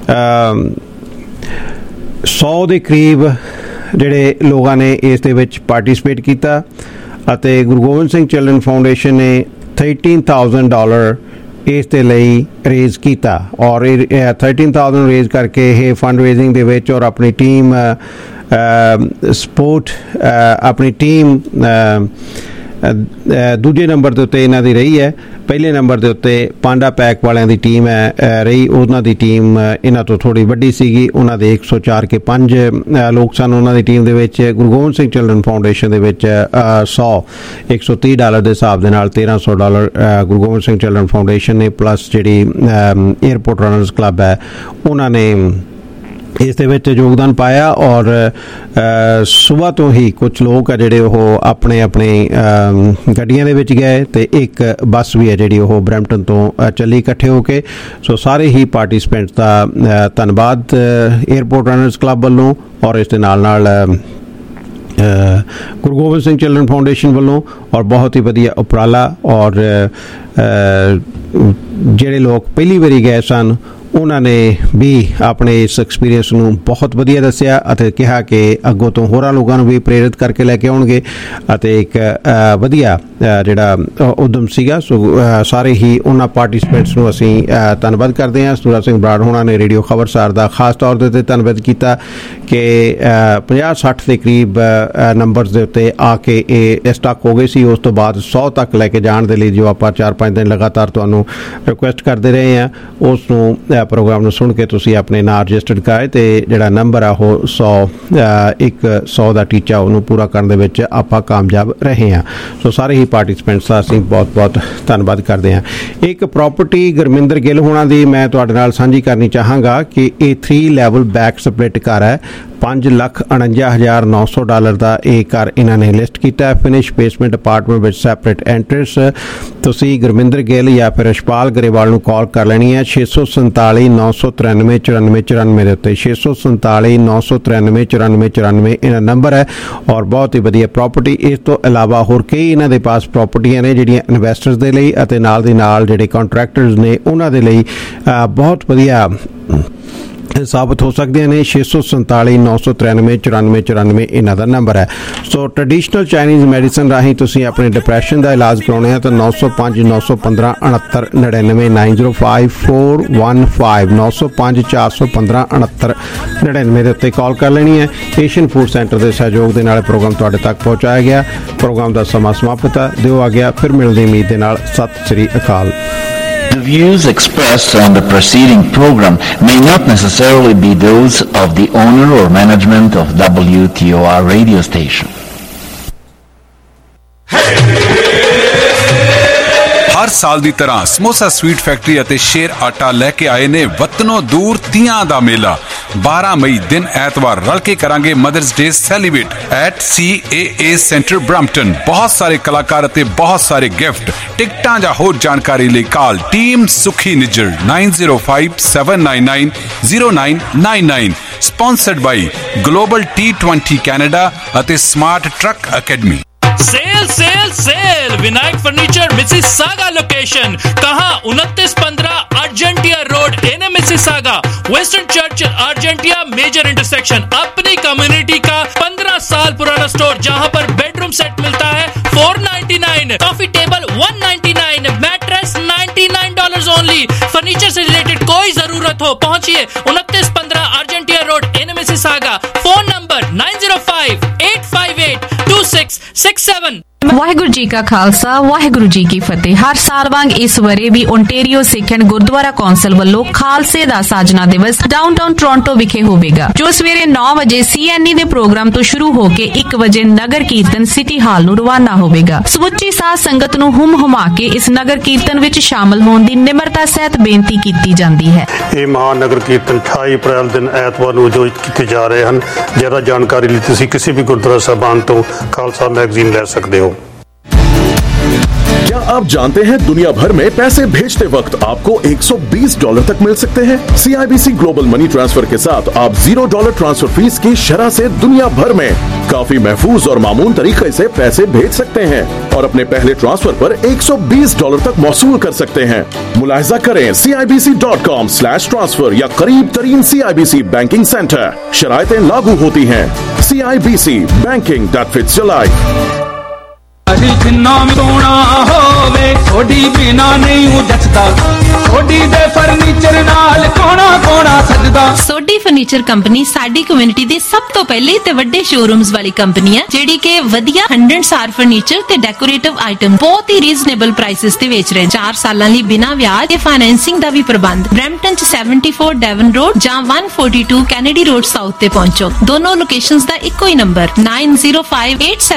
100 ਦੇ ਕਰੀਬ ਜਿਹੜੇ ਲੋਕਾਂ ਨੇ ਇਸ ਦੇ ਵਿੱਚ ਪਾਰਟੀਸਪੇਟ ਕੀਤਾ ਅਤੇ ਗੁਰੂ ਗੋਬਿੰਦ ਸਿੰਘ ਚਿਲਡਰਨ ਫਾਊਂਡੇਸ਼ਨ ਨੇ $13,000 ਇਸ ਦੇ ਲਈ ਰੇਜ਼ ਕੀਤਾ ਔਰ 13,000 ਰੇਜ਼ ਕਰਕੇ ਇਹ ਫੰਡ ਰੇਜ਼ਿੰਗ ਦੇ ਵਿੱਚ ਔਰ ਆਪਣੀ ਟੀਮ ਸਪੋਰਟ ਆਪਣੀ ਟੀਮ ਦੂਜੇ ਨੰਬਰ ਦੇ ਉੱਤੇ ਇਹਨਾਂ ਦੀ ਰਹੀ ਹੈ। ਪਹਿਲੇ ਨੰਬਰ ਦੇ ਉੱਤੇ ਪਾਂਡਾ ਪੈਕ ਵਾਲਿਆਂ ਦੀ ਟੀਮ ਰਹੀ, ਉਹਨਾਂ ਦੀ ਟੀਮ ਇਹਨਾਂ ਤੋਂ ਥੋੜ੍ਹੀ ਵੱਡੀ ਸੀਗੀ, ਉਹਨਾਂ ਦੇ 104 ਕੇ 5 ਲੋਕ ਸਨ ਉਹਨਾਂ ਦੀ ਟੀਮ ਦੇ ਵਿੱਚ। ਗੁਰੂ ਗੋਬਿੰਦ ਸਿੰਘ ਚਿਲਡਰਨ ਫਾਊਂਡੇਸ਼ਨ ਦੇ ਵਿੱਚ $130 ਦੇ ਹਿਸਾਬ ਦੇ ਨਾਲ $1,300 ਗੁਰੂ ਗੋਬਿੰਦ ਸਿੰਘ ਚਿਲਡਰਨ ਫਾਊਂਡੇਸ਼ਨ ਨੇ, ਪਲੱਸ ਜਿਹੜੀ ਏਅਰਪੋਰਟ ਰਨਰਸ ਕਲੱਬ ਹੈ ਉਹਨਾਂ ਨੇ ਇਸ ਦੇ ਵਿੱਚ ਯੋਗਦਾਨ ਪਾਇਆ। ਔਰ ਸੁਬਾਹ ਤੋਂ ਹੀ ਕੁਝ ਲੋਕ ਆ ਜਿਹੜੇ ਉਹ ਆਪਣੇ ਗੱਡੀਆਂ ਦੇ ਵਿੱਚ ਗਏ ਅਤੇ ਇੱਕ ਬੱਸ ਵੀ ਹੈ ਜਿਹੜੀ ਉਹ ਬਰੈਂਪਟਨ ਤੋਂ ਚੱਲੀ ਇਕੱਠੇ ਹੋ ਕੇ। ਸੋ ਸਾਰੇ ਹੀ ਪਾਰਟੀਸਪੈਂਟਸ ਦਾ ਧੰਨਵਾਦ ਏਅਰਪੋਰਟ ਰਨਰਸ ਕਲੱਬ ਵੱਲੋਂ ਔਰ ਇਸ ਦੇ ਨਾਲ ਗੁਰੂ ਗੋਬਿੰਦ ਸਿੰਘ ਚਿਲਡਰਨ ਫਾਊਂਡੇਸ਼ਨ ਵੱਲੋਂ। ਔਰ ਬਹੁਤ ਹੀ ਵਧੀਆ ਉਪਰਾਲਾ। ਔਰ ਜਿਹੜੇ ਲੋਕ ਪਹਿਲੀ ਵਾਰੀ ਗਏ ਸਨ ਉਹਨਾਂ ਨੇ ਵੀ ਆਪਣੇ ਇਸ ਐਕਸਪੀਰੀਅੰਸ ਨੂੰ ਬਹੁਤ ਵਧੀਆ ਦੱਸਿਆ ਅਤੇ ਕਿਹਾ ਕਿ ਅੱਗੋਂ ਤੋਂ ਹੋਰਾਂ ਲੋਕਾਂ ਨੂੰ ਵੀ ਪ੍ਰੇਰਿਤ ਕਰਕੇ ਲੈ ਕੇ ਆਉਣਗੇ ਅਤੇ ਇੱਕ ਵਧੀਆ ਜਿਹੜਾ ਉਦਮ ਸੀਗਾ। ਸੋ ਸਾਰੇ ਹੀ ਉਹਨਾਂ ਪਾਰਟੀਸਪੈਂਟਸ ਨੂੰ ਅਸੀਂ ਧੰਨਵਾਦ ਕਰਦੇ ਹਾਂ। ਸਤੂਰਾ ਸਿੰਘ ਬਰਾੜ ਹੋਣਾ ਨੇ ਰੇਡੀਓ ਖਬਰਸਾਰ ਦਾ ਖਾਸ ਤੌਰ ਦੇ ਉੱਤੇ ਧੰਨਵਾਦ ਕੀਤਾ ਕਿ 50-60 ਦੇ ਕਰੀਬ ਨੰਬਰਸ ਦੇ ਉੱਤੇ ਆ ਕੇ ਇਹ ਸਟਕ ਹੋ ਗਏ ਸੀ। ਉਸ ਤੋਂ ਬਾਅਦ 100 ਤੱਕ ਲੈ ਕੇ ਜਾਣ ਦੇ ਲਈ ਜੋ ਆਪਾਂ 4-5 ਦਿਨ ਲਗਾਤਾਰ ਤੁਹਾਨੂੰ ਰਿਕੁਐਸਟ ਕਰਦੇ ਰਹੇ ਹਾਂ, ਉਸ ਨੂੰ ਪ੍ਰੋਗਰਾਮ ਨੂੰ ਸੁਣ ਕੇ ਤੁਸੀਂ ਆਪਣੇ ਨਾਂ ਰਜਿਸਟਰਡ ਕਰਾਏ ਅਤੇ ਜਿਹੜਾ ਨੰਬਰ ਆ ਉਹ 100 ਦਾ ਟੀਚਾ ਉਹਨੂੰ ਪੂਰਾ ਕਰਨ ਦੇ ਵਿੱਚ ਆਪਾਂ ਕਾਮਯਾਬ ਰਹੇ ਹਾਂ। ਸੋ ਸਾਰੇ ਹੀ ਪਾਰਟੀਸਪੈਂਟਸ ਦਾ ਅਸੀਂ ਬਹੁਤ ਬਹੁਤ ਧੰਨਵਾਦ ਕਰਦੇ ਹਾਂ। ਇੱਕ ਪ੍ਰਾਪਰਟੀ ਗੁਰਮਿੰਦਰ ਗਿੱਲ ਹੋਣਾ ਦੀ ਮੈਂ ਤੁਹਾਡੇ ਨਾਲ ਸਾਂਝੀ ਕਰਨੀ ਚਾਹਾਂਗਾ ਕਿ ਇਹ 3 ਲੈਵਲ ਬੈਕ ਸਪਲਿਟ ਘਰ ਹੈ। $5,49,900 ਦਾ ਇਹ ਘਰ ਇਹਨਾਂ ਨੇ ਲਿਸਟ ਕੀਤਾ। ਫਿਨਿਸ਼ ਬੇਸਮੈਂਟ ਅਪਾਰਟਮੈਂਟ ਵਿੱਚ ਸੈਪਰੇਟ ਐਂਟਰੈਂਸ। ਤੁਸੀਂ ਗੁਰਮਿੰਦਰ ਗਿੱਲ ਜਾਂ ਫਿਰ ਰਸ਼ਪਾਲ ਗਰੇਵਾਲ ਨੂੰ ਕਾਲ ਕਰ ਲੈਣੀ ਹੈ 647-993-9494 ਦੇ ਉੱਤੇ। 647-993-9494 ਇਹਨਾਂ ਨੰਬਰ ਹੈ ਔਰ ਬਹੁਤ ਹੀ ਵਧੀਆ ਪ੍ਰਾਪਰਟੀ। ਇਸ ਤੋਂ ਇਲਾਵਾ ਹੋਰ ਕਈ ਇਹਨਾਂ ਦੇ ਪਾਸ ਪ੍ਰਾਪਰਟੀਆਂ ਨੇ ਜਿਹੜੀਆਂ ਇਨਵੈਸਟਰਸ ਦੇ ਲਈ ਅਤੇ ਨਾਲ ਦੀ ਨਾਲ ਜਿਹੜੇ ਕੰਟਰੈਕਟਰਸ ਨੇ ਉਹਨਾਂ ਦੇ ਲਈ ਬਹੁਤ ਵਧੀਆ ਸਾਬਤ ਹੋ ਸਕਦੀਆਂ ਨੇ। 647-993-9494 ਇਹਨਾਂ ਦਾ ਨੰਬਰ ਹੈ। ਸੋ ਟ੍ਰੈਡੀਸ਼ਨਲ ਚਾਈਨੀਜ਼ ਮੈਡੀਸਨ ਰਾਹੀਂ ਤੁਸੀਂ ਆਪਣੇ ਡਿਪਰੈਸ਼ਨ ਦਾ ਇਲਾਜ ਕਰਾਉਣੇ ਆ ਤਾਂ 905-915-6999 905415 905-415-6999 ਦੇ ਉੱਤੇ ਕਾਲ ਕਰ ਲੈਣੀ ਹੈ। ਏਸ਼ੀਅਨ ਫੂਡ ਸੈਂਟਰ ਦੇ ਸਹਿਯੋਗ ਦੇ ਨਾਲ ਪ੍ਰੋਗਰਾਮ ਤੁਹਾਡੇ ਤੱਕ ਪਹੁੰਚਾਇਆ ਗਿਆ। ਪ੍ਰੋਗਰਾਮ ਦਾ ਸਮਾਂ ਸਮਾਪਤ ਹੈ, ਦਿਓ ਆ ਗਿਆ ਫਿਰ ਮਿਲਣ ਦੀ ਉਮੀਦ ਦੇ ਨਾਲ। ਸਤਿ ਸ੍ਰੀ ਅਕਾਲ। The views expressed on the preceding program may not necessarily be those of the owner or management of WTOR radio station. ਹਰ ਸਾਲ ਦੀ ਤਰ੍ਹਾਂ ਸਮੋਸਾ ਸਵੀਟ ਫੈਕਟਰੀ ਅਤੇ ਸ਼ੇਰ ਆਟਾ ਲੈ ਕੇ ਆਏ ਨੇ ਵਤਨੋਂ ਦੂਰ ਤੀਆਂ ਦਾ ਮੇਲਾ। 12 ਮਈ ਦਿਨ ਐਤਵਾਰ ਰਲ ਕੇ ਕਰਾਂਗੇ Mother's Day celebrate at CAA Centre Brampton. ਬਹੁਤ ਸਾਰੇ ਕਲਾਕਾਰ ਅਤੇ ਬਹੁਤ ਸਾਰੇ ਗਿਫਟ। ਟਿਕਟਾਂ ਜਾਂ ਹੋਰ ਜਾਣਕਾਰੀ ਲਈ call team Sukhi Nijjar 9057990999। Sponsored by Global T20 Canada ਅਤੇ Smart Truck Academy. Sale sale sale Vinayak Furniture Mississauga location कहां 2915 Argentia Road in Mississauga Winston Churchill Argentia major intersection. अपनी कम्युनिटी का 15 साल पुराना स्टोर जहां पर बेडरूम सेट मिलता है $499, coffee table $199, mattress $99 only. Furniture से रिलेटेड कोई जरूरत हो पहुंचिए 2915 Argentia Road in Mississauga. Phone number 905-858-2667। Waheguru ji ਕਾ ਖਾਲਸਾ ਵਾਹਿਗੁਰੂ ਜੀ ਕੀ ਫਤਿਹ। ਹਰ ਸਾਲ ਵਾਂਗ ਇਸ ਵਰੇ ਵੀ Ontario Sikh and Gurdwara Council ਵੱਲੋਂ ਖਾਲਸੇ ਦਾ ਸਾਜਨਾ ਦਿਵਸ ਡਾਊਨਟਾਊਨ ਟੋਰਾਂਟੋ ਵਿਖੇ ਹੋਵੇਗਾ, ਜੋ ਸਵੇਰੇ 9 ਵਜੇ CNE ਦੇ ਪ੍ਰੋਗਰਾਮ ਤੋਂ ਸ਼ੁਰੂ ਹੋ ਕੇ 1 ਵਜੇ ਨਗਰ ਕੀਰਤਨ ਸਿਟੀ ਹਾਲ ਨੂੰ ਰਵਾਨਾ ਹੋਵੇਗਾ। ਸਮੁੱਚੀ ਸਾਧ ਸੰਗਤ ਨੂੰ ਹੁਮ-ਹੁਮਾ ਕੇ ਇਸ ਨਗਰ ਕੀਰਤਨ ਵਿੱਚ ਸ਼ਾਮਲ ਹੋਣ ਦੀ ਨਿਮਰਤਾ ਸਹਿਤ ਬੇਨਤੀ ਕੀਤੀ ਜਾਂਦੀ ਹੈ। ਇਹ ਮਹਾਨਗਰ ਕੀਰਤਨ 28 ਅਪ੍ਰੈਲ ਦਿਨ ਐਤਵਾਰ ਨੂੰ ਆਯੋਜਿਤ ਕੀਤੇ ਜਾ ਰਹੇ ਹਨ। ਜ਼ਿਆਦਾ ਜਾਣਕਾਰੀ ਲਈ ਤੁਸੀਂ ਕਿਸੇ ਵੀ ਗੁਰਦੁਆਰਾ ਸਾਹਿਬਾਨ ਤੋਂ खालसा मैगजीन ले सकते हो। क्या आप जानते हैं दुनिया भर में पैसे भेजते वक्त आपको $120 तक मिल सकते हैं? CIBC ग्लोबल मनी ट्रांसफर के साथ आप $0 ट्रांसफर फीस की शरह से दुनिया भर में काफी महफूज और मामून तरीके से पैसे भेज सकते हैं और अपने पहले ट्रांसफर पर $120 तक मौसूल कर सकते हैं। मुलाहिजा करें CIBC.com/transfer या करीब तरीन CIBC बैंकिंग सेंटर। शराइतें लागू होती हैं। CIBC banking that fits your life। जिन्ना भी सोना होवे थोड़ी बिना नहीं जचदा, थोड़ी दे फर्नीचर नाल कोना कोना सजदा। सोडी फर्नीचर कंपनी साडी कम्युनिटी दे सब तो पहले ते वड्डे शोरूम्स वाली कंपनी है, जेडी के वधिया 100 स्टार फर्नीचर ते डेकोरेटिव आइटम बहुत ही रीजनेबल प्राइसेस ते बेच रहे हैं। 4 सालां लई बिना ब्याज ते फाइनेंसिंग दा भी प्रबंध। ब्रैम्पटन च 74 डेवन रोड जां 142 कैनेडी रोड साउथ ते पहुंचो। दोनों लोकेशंस दा इक्को ही नंबर 9058